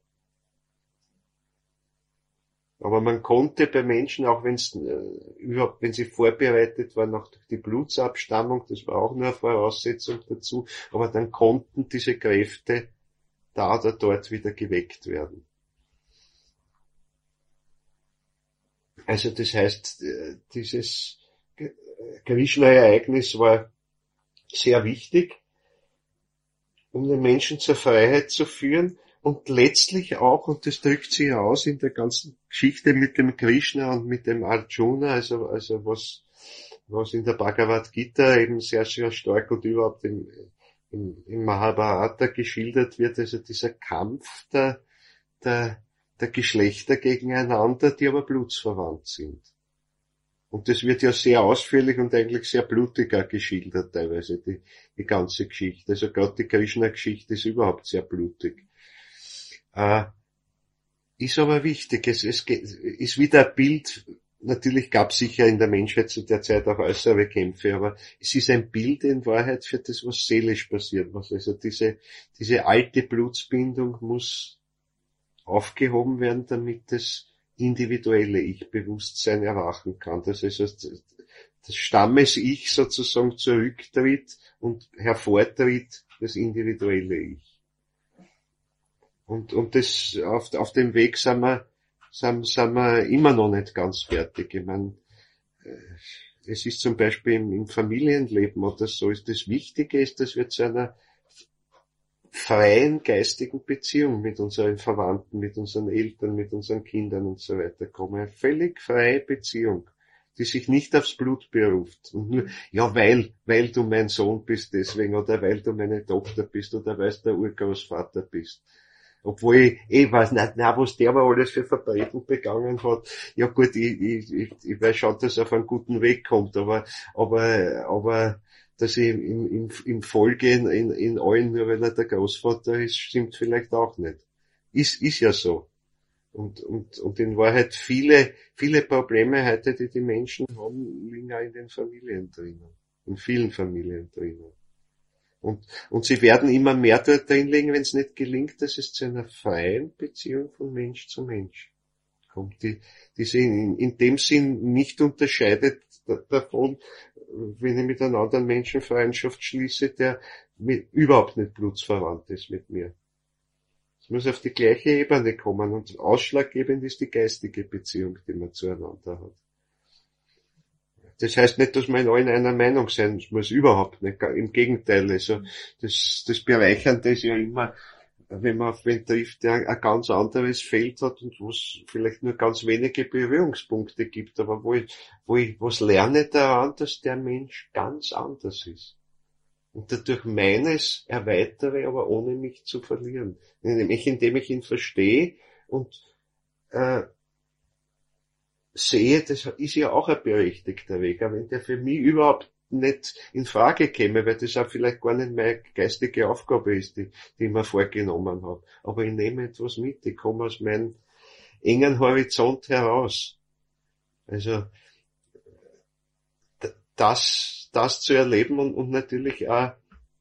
Aber man konnte bei Menschen, auch überhaupt, wenn sie vorbereitet waren, auch durch die Blutsabstammung, das war auch nur eine Voraussetzung dazu, aber dann konnten diese Kräfte da oder dort wieder geweckt werden. Also das heißt, dieses Krishna-Ereignis war sehr wichtig, um den Menschen zur Freiheit zu führen und letztlich auch, und das drückt sich aus in der ganzen Geschichte mit dem Krishna und mit dem Arjuna, also was in der Bhagavad Gita eben sehr, sehr stark und überhaupt im Mahabharata geschildert wird, also dieser Kampf der Geschlechter gegeneinander, die aber blutsverwandt sind. Und das wird ja sehr ausführlich und eigentlich sehr blutig auch geschildert teilweise, die ganze Geschichte. Also gerade die Krishna-Geschichte ist überhaupt sehr blutig. Ist aber wichtig, es ist wieder ein Bild. Natürlich gab es sicher in der Menschheit zu der Zeit auch äußere Kämpfe, aber es ist ein Bild in Wahrheit für das, was seelisch passiert. Also diese alte Blutsbindung muss aufgehoben werden, damit das individuelle Ich-Bewusstsein erwachen kann. Das heißt, das Stammes-Ich sozusagen zurücktritt und hervortritt das individuelle Ich. Und das, auf dem Weg sind wir immer noch nicht ganz fertig. Ich meine, es ist zum Beispiel im Familienleben oder so, das Wichtige ist, dass wir zu einer freien geistigen Beziehung mit unseren Verwandten, mit unseren Eltern, mit unseren Kindern und so weiter kommen. Eine völlig freie Beziehung, die sich nicht aufs Blut beruft. Und nur, ja, weil du mein Sohn bist deswegen, oder weil du meine Tochter bist, oder weil du der Urgroßvater bist. Obwohl ich weiß nicht, was der aber alles für Verbrechen begangen hat. Ja gut, ich weiß schon, dass er auf einen guten Weg kommt, aber dass ich im Folge in allen, nur weil er der Großvater ist, stimmt vielleicht auch nicht. Ist ja so. Und in Wahrheit viele Probleme heute, die Menschen haben, liegen auch in den Familien drinnen. In vielen Familien drinnen. Und sie werden immer mehr dort drin liegen, wenn es nicht gelingt, dass es zu einer freien Beziehung von Mensch zu Mensch kommt, die sich in dem Sinn nicht unterscheidet davon, wenn ich mit einem anderen Menschen Freundschaft schließe, der überhaupt nicht blutsverwandt ist mit mir. Es muss auf die gleiche Ebene kommen und ausschlaggebend ist die geistige Beziehung, die man zueinander hat. Das heißt nicht, dass man in allen einer Meinung sein muss, überhaupt nicht. Im Gegenteil, also das Bereichernde ist ja immer, wenn man auf wen trifft, der ein ganz anderes Feld hat und wo es vielleicht nur ganz wenige Berührungspunkte gibt, aber wo ich was lerne daran, dass der Mensch ganz anders ist. Und dadurch meines erweitere, aber ohne mich zu verlieren. Nämlich indem ich ihn verstehe und sehe, das ist ja auch ein berechtigter Weg, aber wenn der für mich überhaupt nicht in Frage käme, weil das auch vielleicht gar nicht meine geistige Aufgabe ist, die ich mir vorgenommen habe. Aber ich nehme etwas mit, ich komme aus meinem engen Horizont heraus. Also das zu erleben und natürlich auch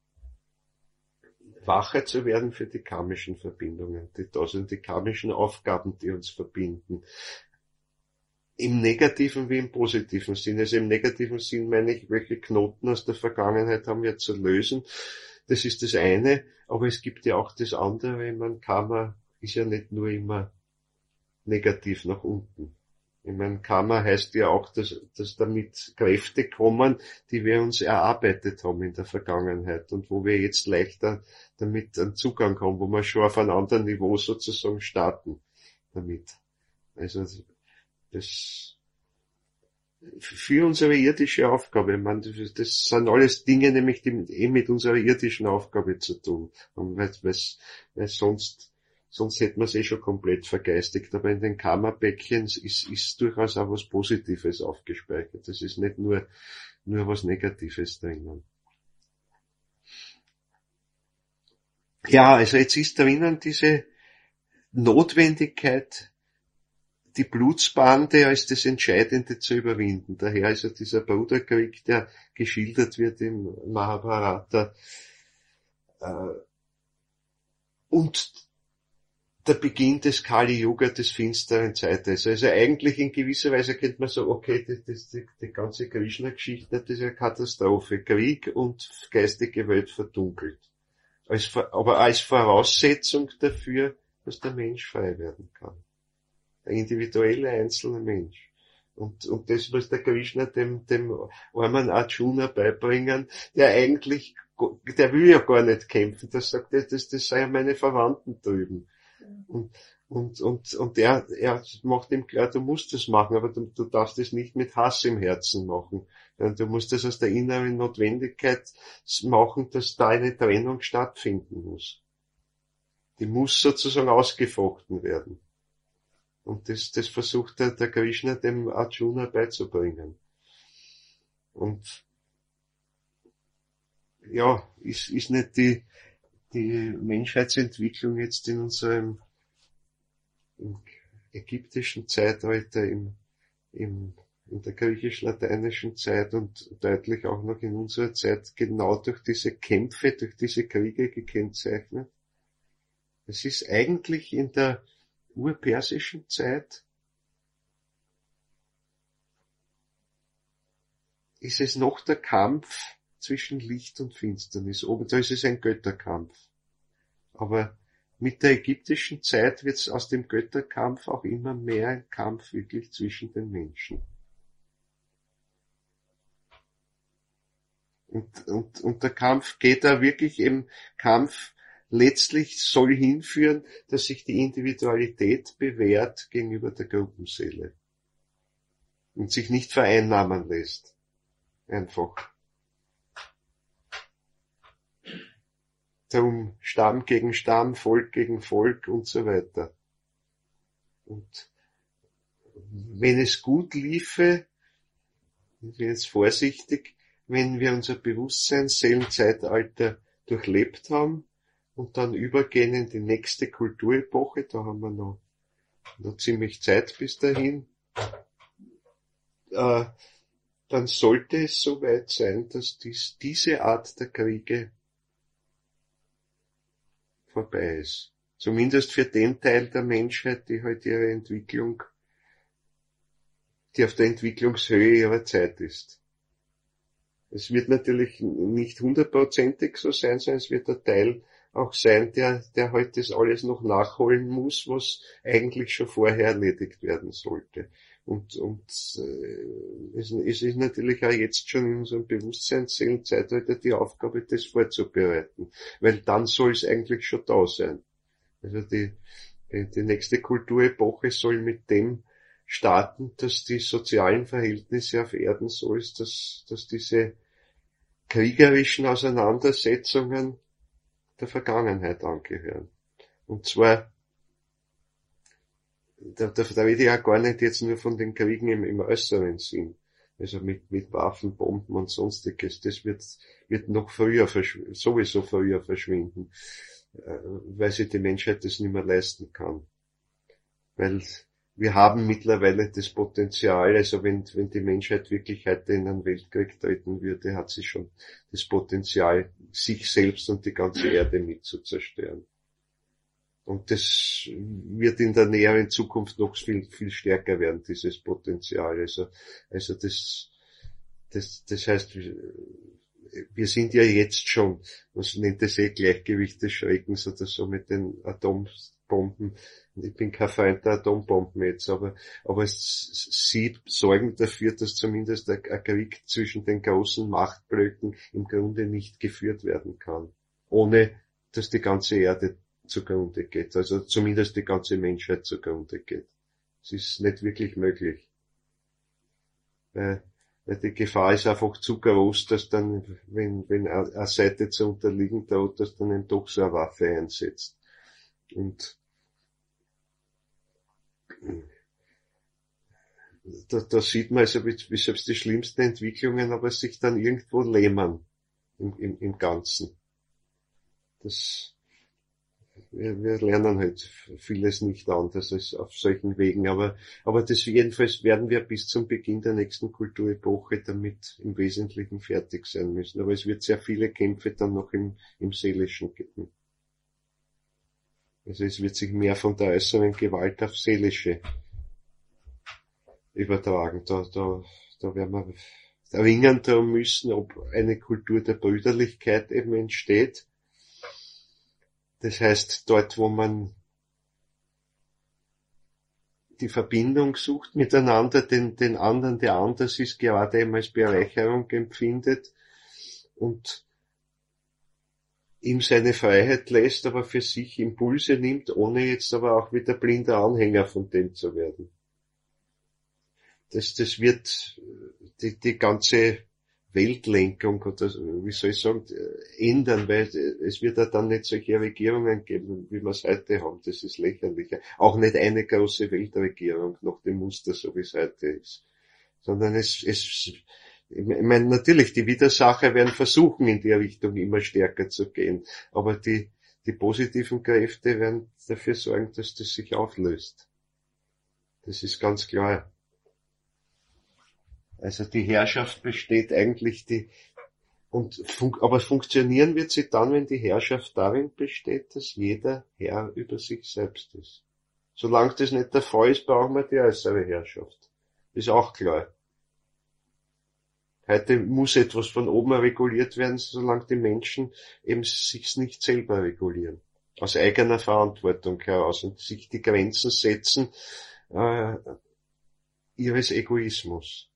wacher zu werden für die karmischen Verbindungen, die da sind, die karmischen Aufgaben, die uns verbinden. im negativen wie im positiven Sinn. Also im negativen Sinn meine ich, welche Knoten aus der Vergangenheit haben wir zu lösen. Das ist das eine, aber es gibt ja auch das andere. Man Karma ist ja nicht nur immer negativ nach unten. Ich meine, Karma heißt ja auch, dass damit Kräfte kommen, die wir uns erarbeitet haben in der Vergangenheit und wo wir jetzt leichter damit einen Zugang haben, wo wir schon auf einem anderen Niveau sozusagen starten damit. Also das für unsere irdische Aufgabe, ich meine, das sind alles Dinge, nämlich die mit unserer irdischen Aufgabe zu tun haben, weil sonst hätten wir es schon komplett vergeistigt. Aber in den Karma-Päckchen ist durchaus auch was Positives aufgespeichert. Das ist nicht nur was Negatives drinnen. Ja, also jetzt ist drinnen diese Notwendigkeit, die Blutsbande als das Entscheidende zu überwinden. Daher ist ja dieser Bruderkrieg, der geschildert wird im Mahabharata, und der Beginn des Kali Yuga, des finsteren Zeitalters. Also eigentlich in gewisser Weise könnte man sagen, okay, die ganze Krishna-Geschichte, das ist eine Katastrophe. Krieg und geistige Welt verdunkelt. Aber als Voraussetzung dafür, dass der Mensch frei werden kann. Der individuelle einzelne Mensch. Und das muss der Krishna dem armen Arjuna beibringen, der will ja gar nicht kämpfen, das sagt er, das sei ja meine Verwandten drüben. Und er macht ihm klar, du musst das machen, aber du darfst es nicht mit Hass im Herzen machen. Du musst das aus der inneren Notwendigkeit machen, dass da eine Trennung stattfinden muss. Die muss sozusagen ausgefochten werden. Und das versucht der Krishna dem Arjuna beizubringen. Und ja, ist nicht die Menschheitsentwicklung jetzt in unserem im ägyptischen Zeitalter, in der griechisch-lateinischen Zeit und deutlich auch noch in unserer Zeit genau durch diese Kämpfe, durch diese Kriege gekennzeichnet. Es ist eigentlich in der urpersischen Zeit ist es noch der Kampf zwischen Licht und Finsternis. Da ist es ein Götterkampf. Aber mit der ägyptischen Zeit wird es aus dem Götterkampf auch immer mehr ein Kampf wirklich zwischen den Menschen. Und der Kampf geht da wirklich im Kampf letztlich soll hinführen, dass sich die Individualität bewährt gegenüber der Gruppenseele und sich nicht vereinnahmen lässt. Einfach. Darum Stamm gegen Stamm, Volk gegen Volk und so weiter. Und wenn es gut liefe, ich bin jetzt vorsichtig, wenn wir unser Bewusstseinsseelenzeitalter durchlebt haben und dann übergehen in die nächste Kulturepoche, da haben wir noch ziemlich Zeit bis dahin, dann sollte es soweit sein, dass diese Art der Kriege vorbei ist. Zumindest für den Teil der Menschheit, die halt die auf der Entwicklungshöhe ihrer Zeit ist. Es wird natürlich nicht 100%ig so sein, sondern es wird ein Teil auch sein, der halt das alles noch nachholen muss, was eigentlich schon vorher erledigt werden sollte. Und es ist natürlich auch jetzt schon in unserem Bewusstseinsseelenzeitalter die Aufgabe, das vorzubereiten. Weil dann soll es eigentlich schon da sein. Also die nächste Kulturepoche soll mit dem starten, dass die sozialen Verhältnisse auf Erden so ist, dass diese kriegerischen Auseinandersetzungen der Vergangenheit angehören. Und zwar, da rede ich auch gar nicht jetzt nur von den Kriegen im äußeren Sinn, also mit Waffen, Bomben und sonstiges, das wird noch sowieso früher verschwinden, weil sich die Menschheit das nicht mehr leisten kann. Weil wir haben mittlerweile das Potenzial, also wenn die Menschheit wirklich heute in einen Weltkrieg treten würde, hat sie schon das Potenzial, sich selbst und die ganze Erde mit zu zerstören. Und das wird in der näheren Zukunft noch viel, viel stärker werden, dieses Potenzial. Also das heißt, wir sind ja jetzt schon, man nennt das Gleichgewicht des Schreckens oder so mit den Atombomben. Ich bin kein Freund der Atombomben jetzt, aber sie sorgen dafür, dass zumindest ein Krieg zwischen den großen Machtblöcken im Grunde nicht geführt werden kann. Ohne, dass die ganze Erde zugrunde geht. Also zumindest die ganze Menschheit zugrunde geht. Es ist nicht wirklich möglich. Weil die Gefahr ist einfach zu groß, dass dann, wenn eine Seite zu unterliegen droht, dass dann eben doch so eine Waffe einsetzt. Und da sieht man also, wie selbst die schlimmsten Entwicklungen aber sich dann irgendwo lähmen im Ganzen. Wir lernen halt vieles nicht anders als auf solchen Wegen, aber das jedenfalls werden wir bis zum Beginn der nächsten Kulturepoche damit im Wesentlichen fertig sein müssen. Aber es wird sehr viele Kämpfe dann noch im Seelischen geben. Also es wird sich mehr von der äußeren Gewalt auf Seelische übertragen. Da werden wir ringen darum müssen, ob eine Kultur der Brüderlichkeit eben entsteht. Das heißt, dort, wo man die Verbindung sucht miteinander, den anderen, der anders ist, gerade eben als Bereicherung empfindet und ihm seine Freiheit lässt, aber für sich Impulse nimmt, ohne jetzt aber auch wieder blinder Anhänger von dem zu werden. Das wird die ganze Weltlenkung oder wie soll ich sagen, ändern, weil es wird ja dann nicht solche Regierungen geben, wie wir es heute haben. Das ist lächerlich. Auch nicht eine große Weltregierung nach dem Muster, so wie es heute ist. Sondern ich meine, natürlich, die Widersacher werden versuchen, in die Richtung immer stärker zu gehen. Aber die positiven Kräfte werden dafür sorgen, dass das sich auflöst. Das ist ganz klar. Also die Herrschaft besteht eigentlich aber funktionieren wird sie dann, wenn die Herrschaft darin besteht, dass jeder Herr über sich selbst ist. Solange das nicht der Fall ist, brauchen wir die äußere Herrschaft. Ist auch klar. Heute muss etwas von oben reguliert werden, solange die Menschen eben sich nicht selber regulieren. Aus eigener Verantwortung heraus und sich die Grenzen setzen, ihres Egoismus.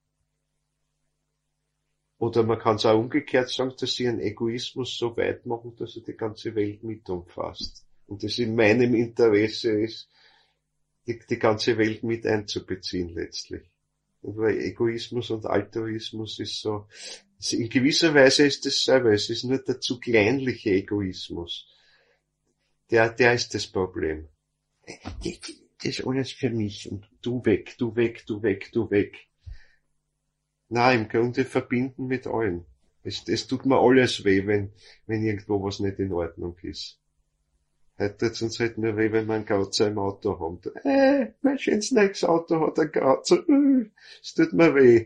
Oder man kann es auch umgekehrt sagen, dass sie ihren Egoismus so weit machen, dass er die ganze Welt mit umfasst. Und es in meinem Interesse ist, die ganze Welt mit einzubeziehen letztlich. Und weil Egoismus und Altruismus ist so, in gewisser Weise ist es selber, es ist nur der zu kleinliche Egoismus. Der ist das Problem. Das ist alles für mich und du weg, du weg, du weg, du weg. Na, im Grunde verbinden mit allen. Es tut mir alles weh, wenn irgendwo was nicht in Ordnung ist. Heute tut's uns halt nur weh, wenn wir einen Grautzer im Auto haben. Mein schönes neues Auto hat einen Grautzer. Es tut mir weh.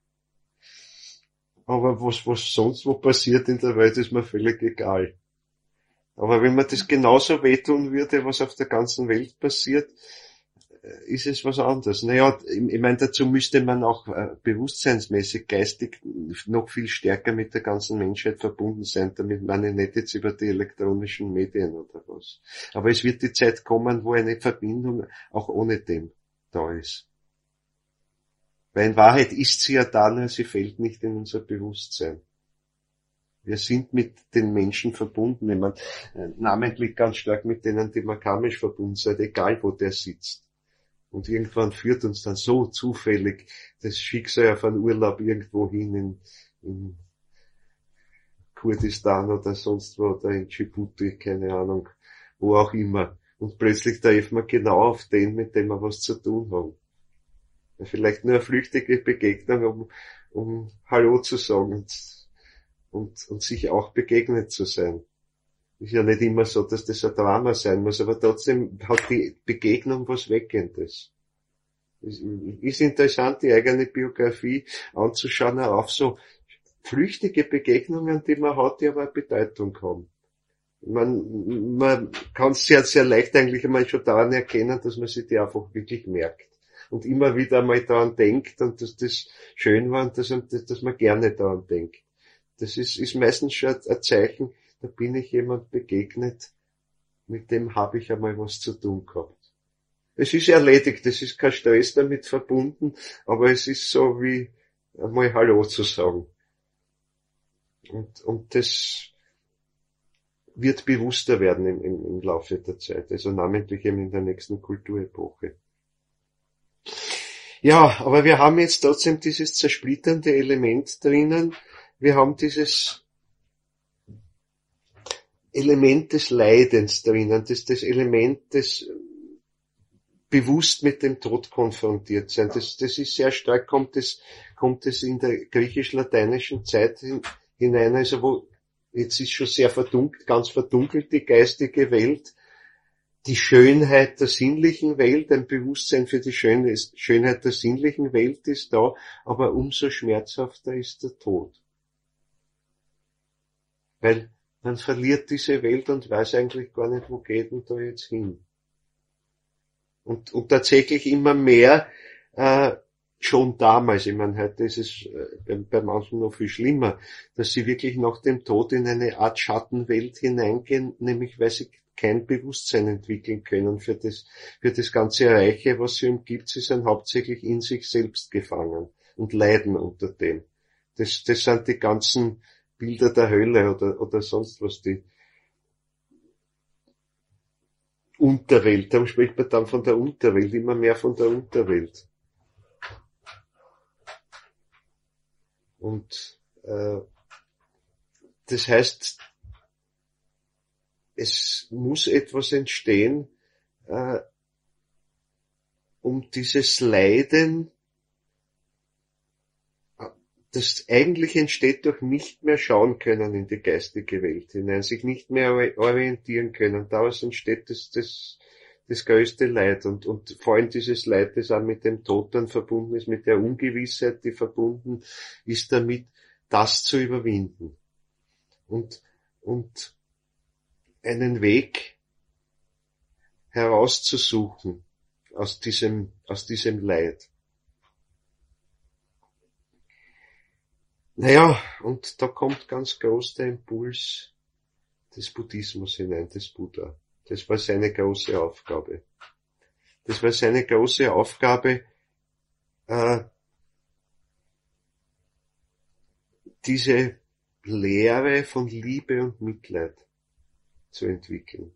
Aber was sonst wo passiert in der Welt, ist mir völlig egal. Aber wenn man das genauso wehtun würde, was auf der ganzen Welt passiert, ist es was anderes. Naja, ich meine, dazu müsste man auch bewusstseinsmäßig, geistig noch viel stärker mit der ganzen Menschheit verbunden sein. Damit meine ich nicht jetzt über die elektronischen Medien oder was. Aber es wird die Zeit kommen, wo eine Verbindung auch ohne dem da ist. Weil in Wahrheit ist sie ja da, nur sie fällt nicht in unser Bewusstsein. Wir sind mit den Menschen verbunden, wenn man namentlich ganz stark mit denen, die man karmisch verbunden sind, egal wo der sitzt. Und irgendwann führt uns dann so zufällig das Schicksal auf einen Urlaub irgendwo hin in Kurdistan oder sonst wo, oder in Djibouti, keine Ahnung, wo auch immer. Und plötzlich treffen wir genau auf den, mit dem wir was zu tun haben. Vielleicht nur eine flüchtige Begegnung, um Hallo zu sagen und sich auch begegnet zu sein. Ist ja nicht immer so, dass das ein Drama sein muss, aber trotzdem hat die Begegnung was Weckendes. Ist interessant, die eigene Biografie anzuschauen, auch so flüchtige Begegnungen, die man hat, die aber eine Bedeutung haben. Man kann es sehr, sehr leicht eigentlich einmal schon daran erkennen, dass man sich die einfach wirklich merkt. Und immer wieder mal daran denkt und dass das schön war und dass man gerne daran denkt. Das ist meistens schon ein Zeichen, da bin ich jemand begegnet, mit dem habe ich einmal was zu tun gehabt. Es ist erledigt, es ist kein Stress damit verbunden, aber es ist so wie einmal Hallo zu sagen. Und das wird bewusster werden im Laufe der Zeit, also namentlich eben in der nächsten Kulturepoche. Ja, aber wir haben jetzt trotzdem dieses zersplitternde Element drinnen. Wir haben dieses Element des Leidens drinnen, das Element des bewusst mit dem Tod konfrontiert sein. Das ist sehr stark, kommt es in der griechisch-lateinischen Zeit hinein, also wo, jetzt ist schon sehr verdunkelt, ganz verdunkelt die geistige Welt, die Schönheit der sinnlichen Welt, ein Bewusstsein für die Schönheit der sinnlichen Welt ist da, aber umso schmerzhafter ist der Tod. Weil man verliert diese Welt und weiß eigentlich gar nicht, wo geht denn da jetzt hin. Und tatsächlich immer mehr, schon damals, ich meine, heute ist es bei manchen noch viel schlimmer, dass sie wirklich nach dem Tod in eine Art Schattenwelt hineingehen, nämlich weil sie kein Bewusstsein entwickeln können für das ganze Reiche, was sie umgibt. Sie sind hauptsächlich in sich selbst gefangen und leiden unter dem. Das sind die ganzen Bilder der Hölle oder sonst was, die Unterwelt. Darum spricht man dann von der Unterwelt, immer mehr von der Unterwelt. Und das heißt, es muss etwas entstehen, um dieses Leiden, das eigentlich entsteht durch nicht mehr schauen können in die geistige Welt hinein, sich nicht mehr orientieren können. Daraus entsteht das größte Leid und vor allem dieses Leid, das auch mit dem Tod dann verbunden ist, mit der Ungewissheit, die verbunden ist damit, das zu überwinden. Und einen Weg herauszusuchen aus diesem Leid. Naja, und da kommt ganz groß der Impuls des Buddhismus hinein, des Buddha. Das war seine große Aufgabe. Das war seine große Aufgabe, diese Lehre von Liebe und Mitleid zu entwickeln.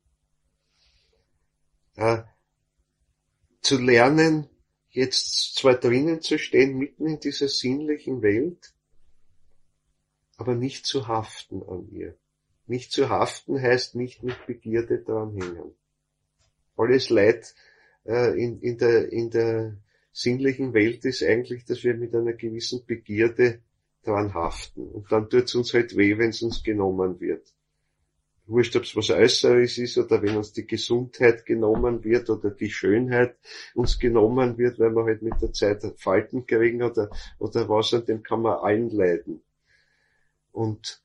Zu lernen, jetzt zwar drinnen zu stehen, mitten in dieser sinnlichen Welt, aber nicht zu haften an ihr. Nicht zu haften heißt nicht mit Begierde dran hängen. Alles Leid in der sinnlichen Welt ist eigentlich, dass wir mit einer gewissen Begierde dran haften. Und dann tut's uns halt weh, wenn es uns genommen wird. Wurscht, ob es was Äußeres ist oder wenn uns die Gesundheit genommen wird oder die Schönheit uns genommen wird, weil wir halt mit der Zeit Falten kriegen oder was, an dem kann man allen leiden. Und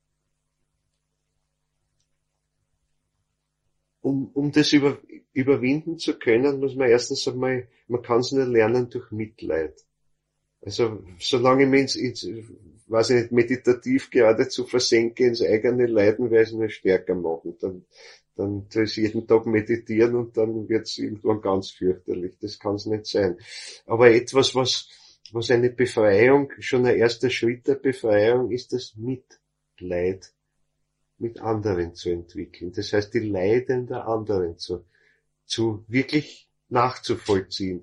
um das überwinden zu können, muss man erstens einmal, man kann es nur lernen durch Mitleid. Also, solange ich mich weiß ich nicht, meditativ geradezu versenke ins eigene Leiden, werde ich es nur stärker machen. Dann tue ich jeden Tag meditieren und dann wird es irgendwann ganz fürchterlich. Das kann es nicht sein. Aber etwas, was eine Befreiung, schon ein erster Schritt der Befreiung ist, das Mitleid mit anderen zu entwickeln. Das heißt, die Leiden der anderen zu wirklich nachzuvollziehen.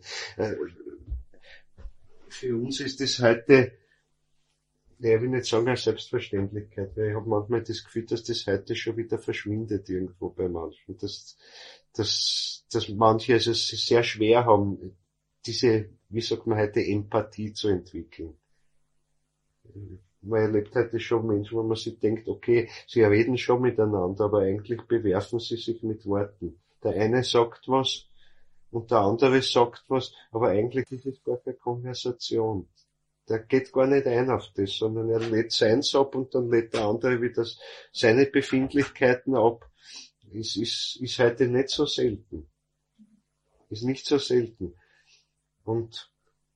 Für uns ist das heute, ich will nicht sagen als Selbstverständlichkeit, weil ich habe manchmal das Gefühl, dass das heute schon wieder verschwindet irgendwo bei manchen. Dass manche also es sehr schwer haben, diese, wie sagt man heute, Empathie zu entwickeln. Man erlebt heute schon Menschen, wo man sich denkt, okay, sie reden schon miteinander, aber eigentlich bewerfen sie sich mit Worten. Der eine sagt was und der andere sagt was, aber eigentlich ist es gar keine Konversation. Der geht gar nicht ein auf das, sondern er lädt seins ab und dann lädt der andere wieder seine Befindlichkeiten ab. Ist heute nicht so selten. Ist nicht so selten. Und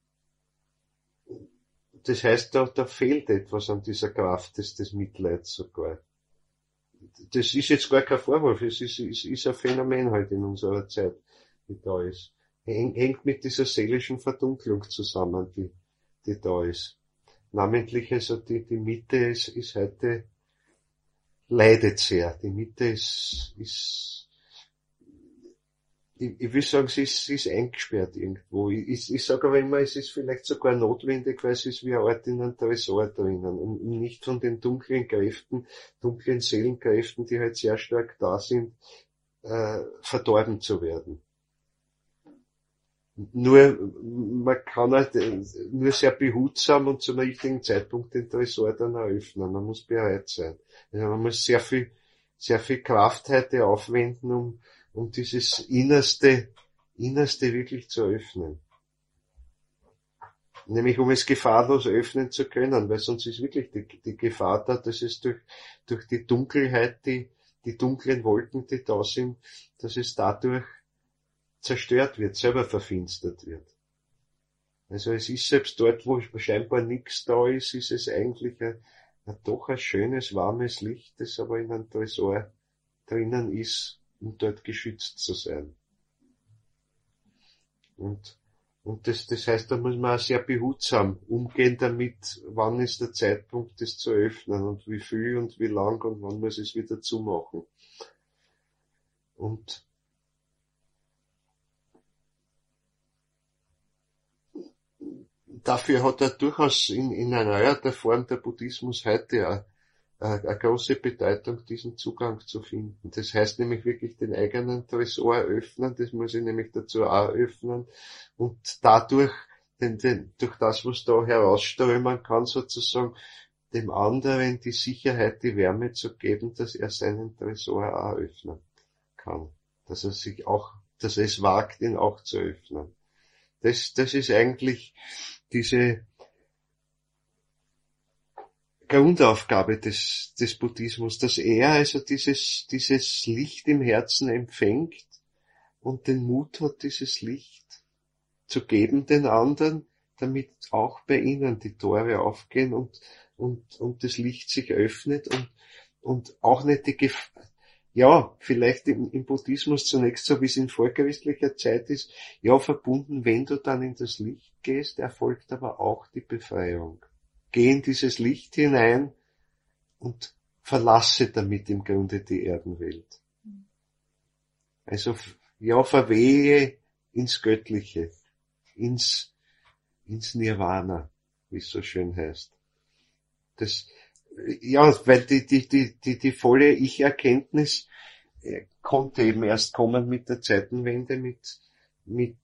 das heißt, da fehlt etwas an dieser Kraft des Mitleids sogar. Das ist jetzt gar kein Vorwurf, es ist ein Phänomen halt in unserer Zeit, die da ist. Hängt mit dieser seelischen Verdunklung zusammen, die da ist. Namentlich also die Mitte ist heute, leidet sehr. Die Mitte ist ich will sagen, sie ist eingesperrt irgendwo. Ich sage aber immer, es ist vielleicht sogar notwendig, weil es ist wie eine Art in einem Tresor drinnen, um nicht von den dunklen Kräften, dunklen Seelenkräften, die halt sehr stark da sind, verdorben zu werden. Nur, man kann halt nur sehr behutsam und zu einem richtigen Zeitpunkt den Tresor dann eröffnen. Man muss bereit sein. Also man muss sehr viel Kraft heute aufwenden, um dieses Innerste wirklich zu öffnen. Nämlich um es gefahrlos öffnen zu können, weil sonst ist wirklich die Gefahr da, dass es durch die Dunkelheit, die dunklen Wolken, die da sind, dass es dadurch zerstört wird, selber verfinstert wird. Also es ist selbst dort, wo scheinbar nichts da ist es eigentlich doch ein schönes, warmes Licht, das aber in einem Tresor drinnen ist, um dort geschützt zu sein. Und das heißt, da muss man auch sehr behutsam umgehen damit, wann ist der Zeitpunkt, das zu öffnen und wie viel und wie lang und wann muss es wieder zumachen. Und dafür hat er durchaus in erneuerter Form der Buddhismus heute eine große Bedeutung, diesen Zugang zu finden. Das heißt nämlich wirklich den eigenen Tresor öffnen, das muss ich nämlich dazu auch öffnen und dadurch, durch das, was da herausströmen kann, sozusagen, dem anderen die Sicherheit, die Wärme zu geben, dass er seinen Tresor auch öffnen kann. Dass er es wagt, ihn auch zu öffnen. Das ist eigentlich diese Grundaufgabe des Buddhismus, dass er also dieses Licht im Herzen empfängt und den Mut hat, dieses Licht zu geben den anderen, damit auch bei ihnen die Tore aufgehen und das Licht sich öffnet und auch nicht die Gefahr, ja, vielleicht im Buddhismus zunächst so, wie es in vorchristlicher Zeit ist, ja, verbunden, wenn du dann in das Licht gehst, erfolgt aber auch die Befreiung. Geh in dieses Licht hinein und verlasse damit im Grunde die Erdenwelt. Also, ja, verwehe ins Göttliche, ins Nirvana, wie es so schön heißt. Ja, weil die volle Ich-Erkenntnis konnte eben erst kommen mit der Zeitenwende, mit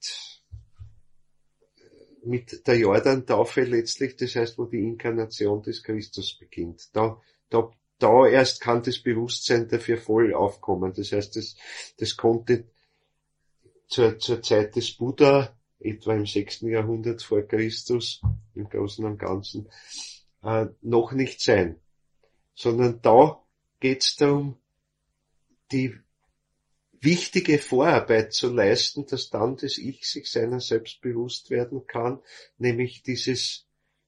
der Jordan-Taufe letztlich, das heißt, wo die Inkarnation des Christus beginnt. Da erst kann das Bewusstsein dafür voll aufkommen. Das heißt, das konnte zur Zeit des Buddha, etwa im 6. Jahrhundert vor Christus, im Großen und Ganzen, noch nicht sein. Sondern da geht's darum, die wichtige Vorarbeit zu leisten, dass dann das Ich sich seiner selbst bewusst werden kann, nämlich dieses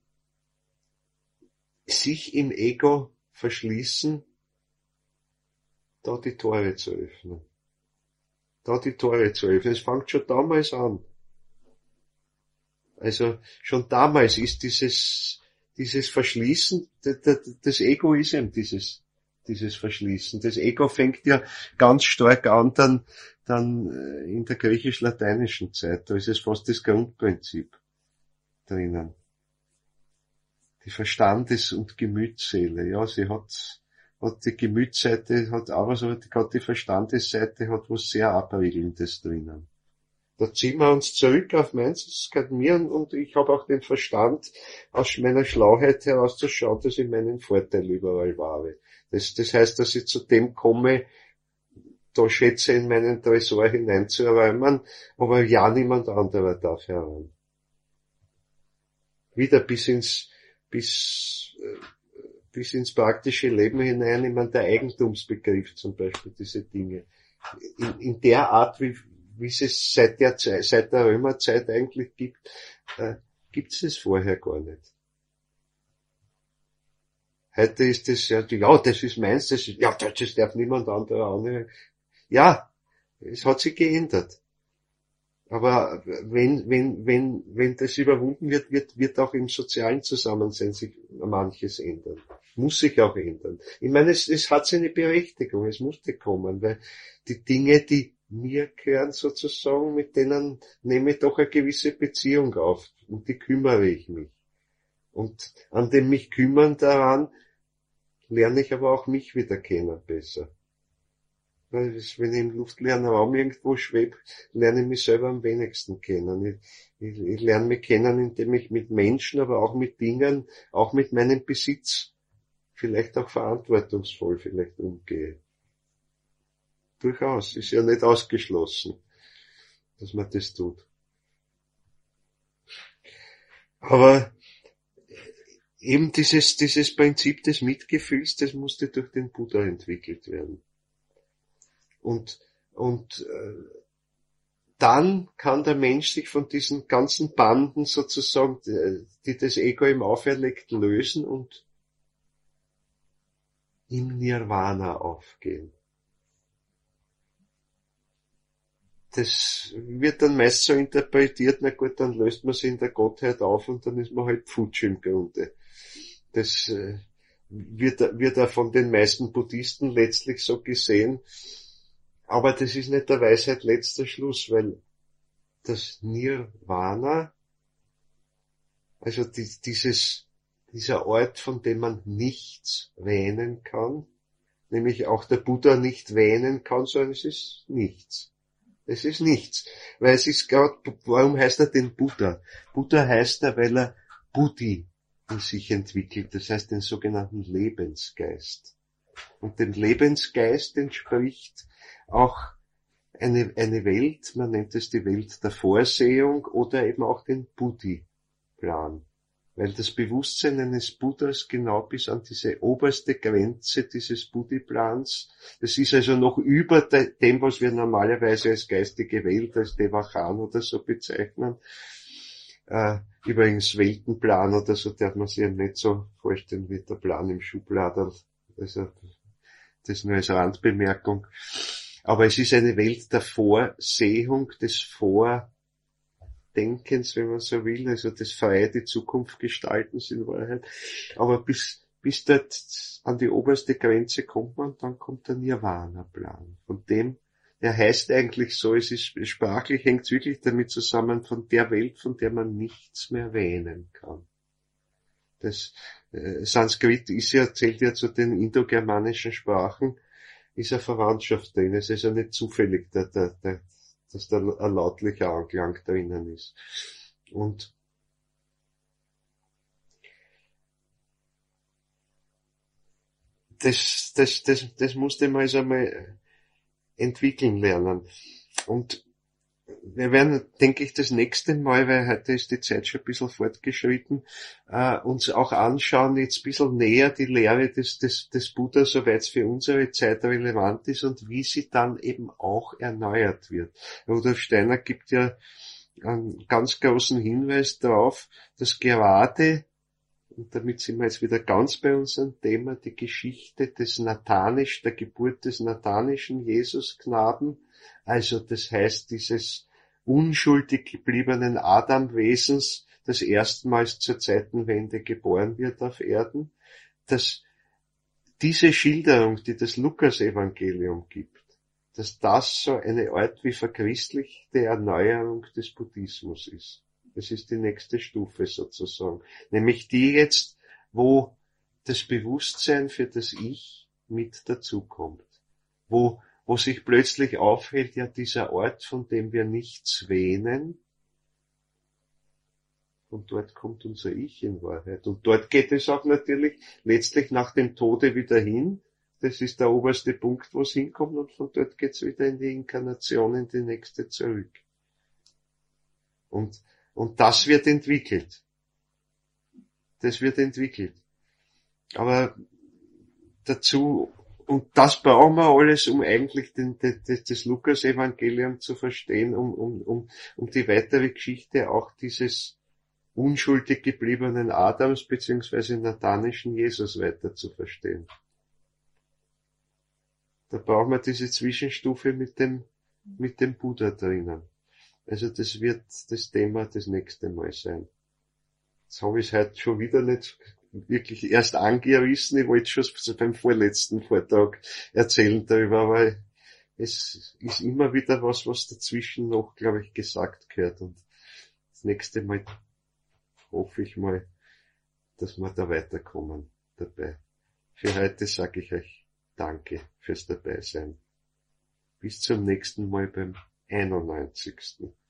sich im Ego verschließen, da die Tore zu öffnen. Es fängt schon damals an. Also schon damals ist dieses Verschließen, das Ego ist eben dieses Verschließen. Das Ego fängt ja ganz stark an dann in der griechisch-lateinischen Zeit. Da ist es fast das Grundprinzip drinnen. Die Verstandes- und Gemütsseele. Ja, sie hat die Gemütsseite, hat aber so, gerade die Verstandesseite hat was sehr Abriegelndes drinnen. Da ziehen wir uns zurück auf meins, das gehört mir und ich habe auch den Verstand, aus meiner Schlauheit herauszuschauen, dass ich meinen Vorteil überall wahre. Das heißt, dass ich zu dem komme, da Schätze in meinen Tresor hineinzuräumen, aber ja niemand anderer darf heran. wieder bis ins praktische Leben hinein, ich meine, der Eigentumsbegriff zum Beispiel, diese Dinge. In der Art, wie es seit der Römerzeit eigentlich gibt, gibt's es vorher gar nicht. Heute ist es ja, das ist meins, das darf niemand anderer annehmen. Ja, es hat sich geändert. Aber wenn das überwunden wird auch im sozialen Zusammensein sich manches ändern. Muss sich auch ändern. Ich meine, es hat seine Berechtigung, es musste kommen, weil die Dinge, die mir gehören sozusagen, mit denen nehme ich doch eine gewisse Beziehung auf und die kümmere ich mich. Und an dem mich kümmern daran lerne ich aber auch mich wieder kennen besser. Wenn ich im luftleeren Raum irgendwo schwebe, lerne ich mich selber am wenigsten kennen. Ich lerne mich kennen, indem ich mit Menschen, aber auch mit Dingen, auch mit meinem Besitz, vielleicht auch verantwortungsvoll vielleicht umgehe. Durchaus, ist ja nicht ausgeschlossen, dass man das tut. Aber eben dieses Prinzip des Mitgefühls, das musste durch den Buddha entwickelt werden. Und dann kann der Mensch sich von diesen ganzen Banden sozusagen, die das Ego ihm auferlegt, lösen und im Nirvana aufgehen. Das wird dann meist so interpretiert, na gut, dann löst man sich in der Gottheit auf und dann ist man halt futsch im Grunde. Das wird auch von den meisten Buddhisten letztlich so gesehen. Aber das ist nicht der Weisheit letzter Schluss, weil das Nirvana, also dieser Ort, von dem man nichts wähnen kann, nämlich auch der Buddha nicht wähnen kann, sondern es ist nichts. Es ist nichts. Weil es ist gerade, warum heißt er denn Buddha? Buddha heißt er, weil er Buddhi in sich entwickelt, das heißt den sogenannten Lebensgeist. Und dem Lebensgeist entspricht auch eine Welt, man nennt es die Welt der Vorsehung oder eben auch den Buddhi-Plan. Weil das Bewusstsein eines Buddhas genau bis an diese oberste Grenze dieses Buddhi-Plans, das ist also noch über dem, was wir normalerweise als geistige Welt, als Devachan oder so bezeichnen. Übrigens Weltenplan oder so darf man sich ja nicht so vorstellen wie der Plan im Schubladerl. Also das nur als Randbemerkung. Aber es ist eine Welt der Vorsehung, des Vordenkens, wenn man so will, also des freie die Zukunft Gestaltens in Wahrheit. Aber bis dort an die oberste Grenze kommt man, dann kommt der Nirvana-Plan. Von dem, der heißt eigentlich so, es ist sprachlich, hängt es wirklich damit zusammen, von der Welt, von der man nichts mehr wähnen kann. Das Sanskrit zählt ja zu den indogermanischen Sprachen, ist eine Verwandtschaft drin. Es ist ja nicht zufällig, dass da ein lautlicher Anklang drinnen ist. Und das musste man also einmal entwickeln lernen. Und wir werden, denke ich, das nächste Mal, weil heute ist die Zeit schon ein bisschen fortgeschritten, uns auch anschauen, jetzt ein bisschen näher die Lehre des Buddha, soweit es für unsere Zeit relevant ist und wie sie dann eben auch erneuert wird. Rudolf Steiner gibt ja einen ganz großen Hinweis darauf, dass gerade, und damit sind wir jetzt wieder ganz bei unserem Thema, die Geschichte der Geburt des nathanischen Jesusknaben, also das heißt dieses unschuldig gebliebenen Adamwesens, das erstmals zur Zeitenwende geboren wird auf Erden, dass diese Schilderung, die das Lukas-Evangelium gibt, dass das so eine Art wie verchristlichte Erneuerung des Buddhismus ist. Das ist die nächste Stufe sozusagen. Nämlich die jetzt, wo das Bewusstsein für das Ich mit dazukommt. Wo sich plötzlich aufhält, ja dieser Ort, von dem wir nichts wähnen, und dort kommt unser Ich in Wahrheit. Und dort geht es auch natürlich letztlich nach dem Tode wieder hin. Das ist der oberste Punkt, wo es hinkommt, und von dort geht es wieder in die Inkarnation, in die nächste zurück. Und das wird entwickelt. Das wird entwickelt. Aber dazu, und das brauchen wir alles, um eigentlich das Lukas-Evangelium zu verstehen, um die weitere Geschichte auch dieses unschuldig gebliebenen Adams beziehungsweise nathanischen Jesus weiter zu verstehen. Da brauchen wir diese Zwischenstufe mit dem Buddha drinnen. Also das wird das Thema das nächste Mal sein. Jetzt habe ich es heute schon wieder nicht wirklich erst angerissen. Ich wollte schon beim vorletzten Vortrag erzählen darüber, aber es ist immer wieder was dazwischen noch, glaube ich, gesagt gehört. Und das nächste Mal hoffe ich mal, dass wir da weiterkommen dabei. Für heute sage ich euch Danke fürs Dabeisein. Bis zum nächsten Mal beim 91.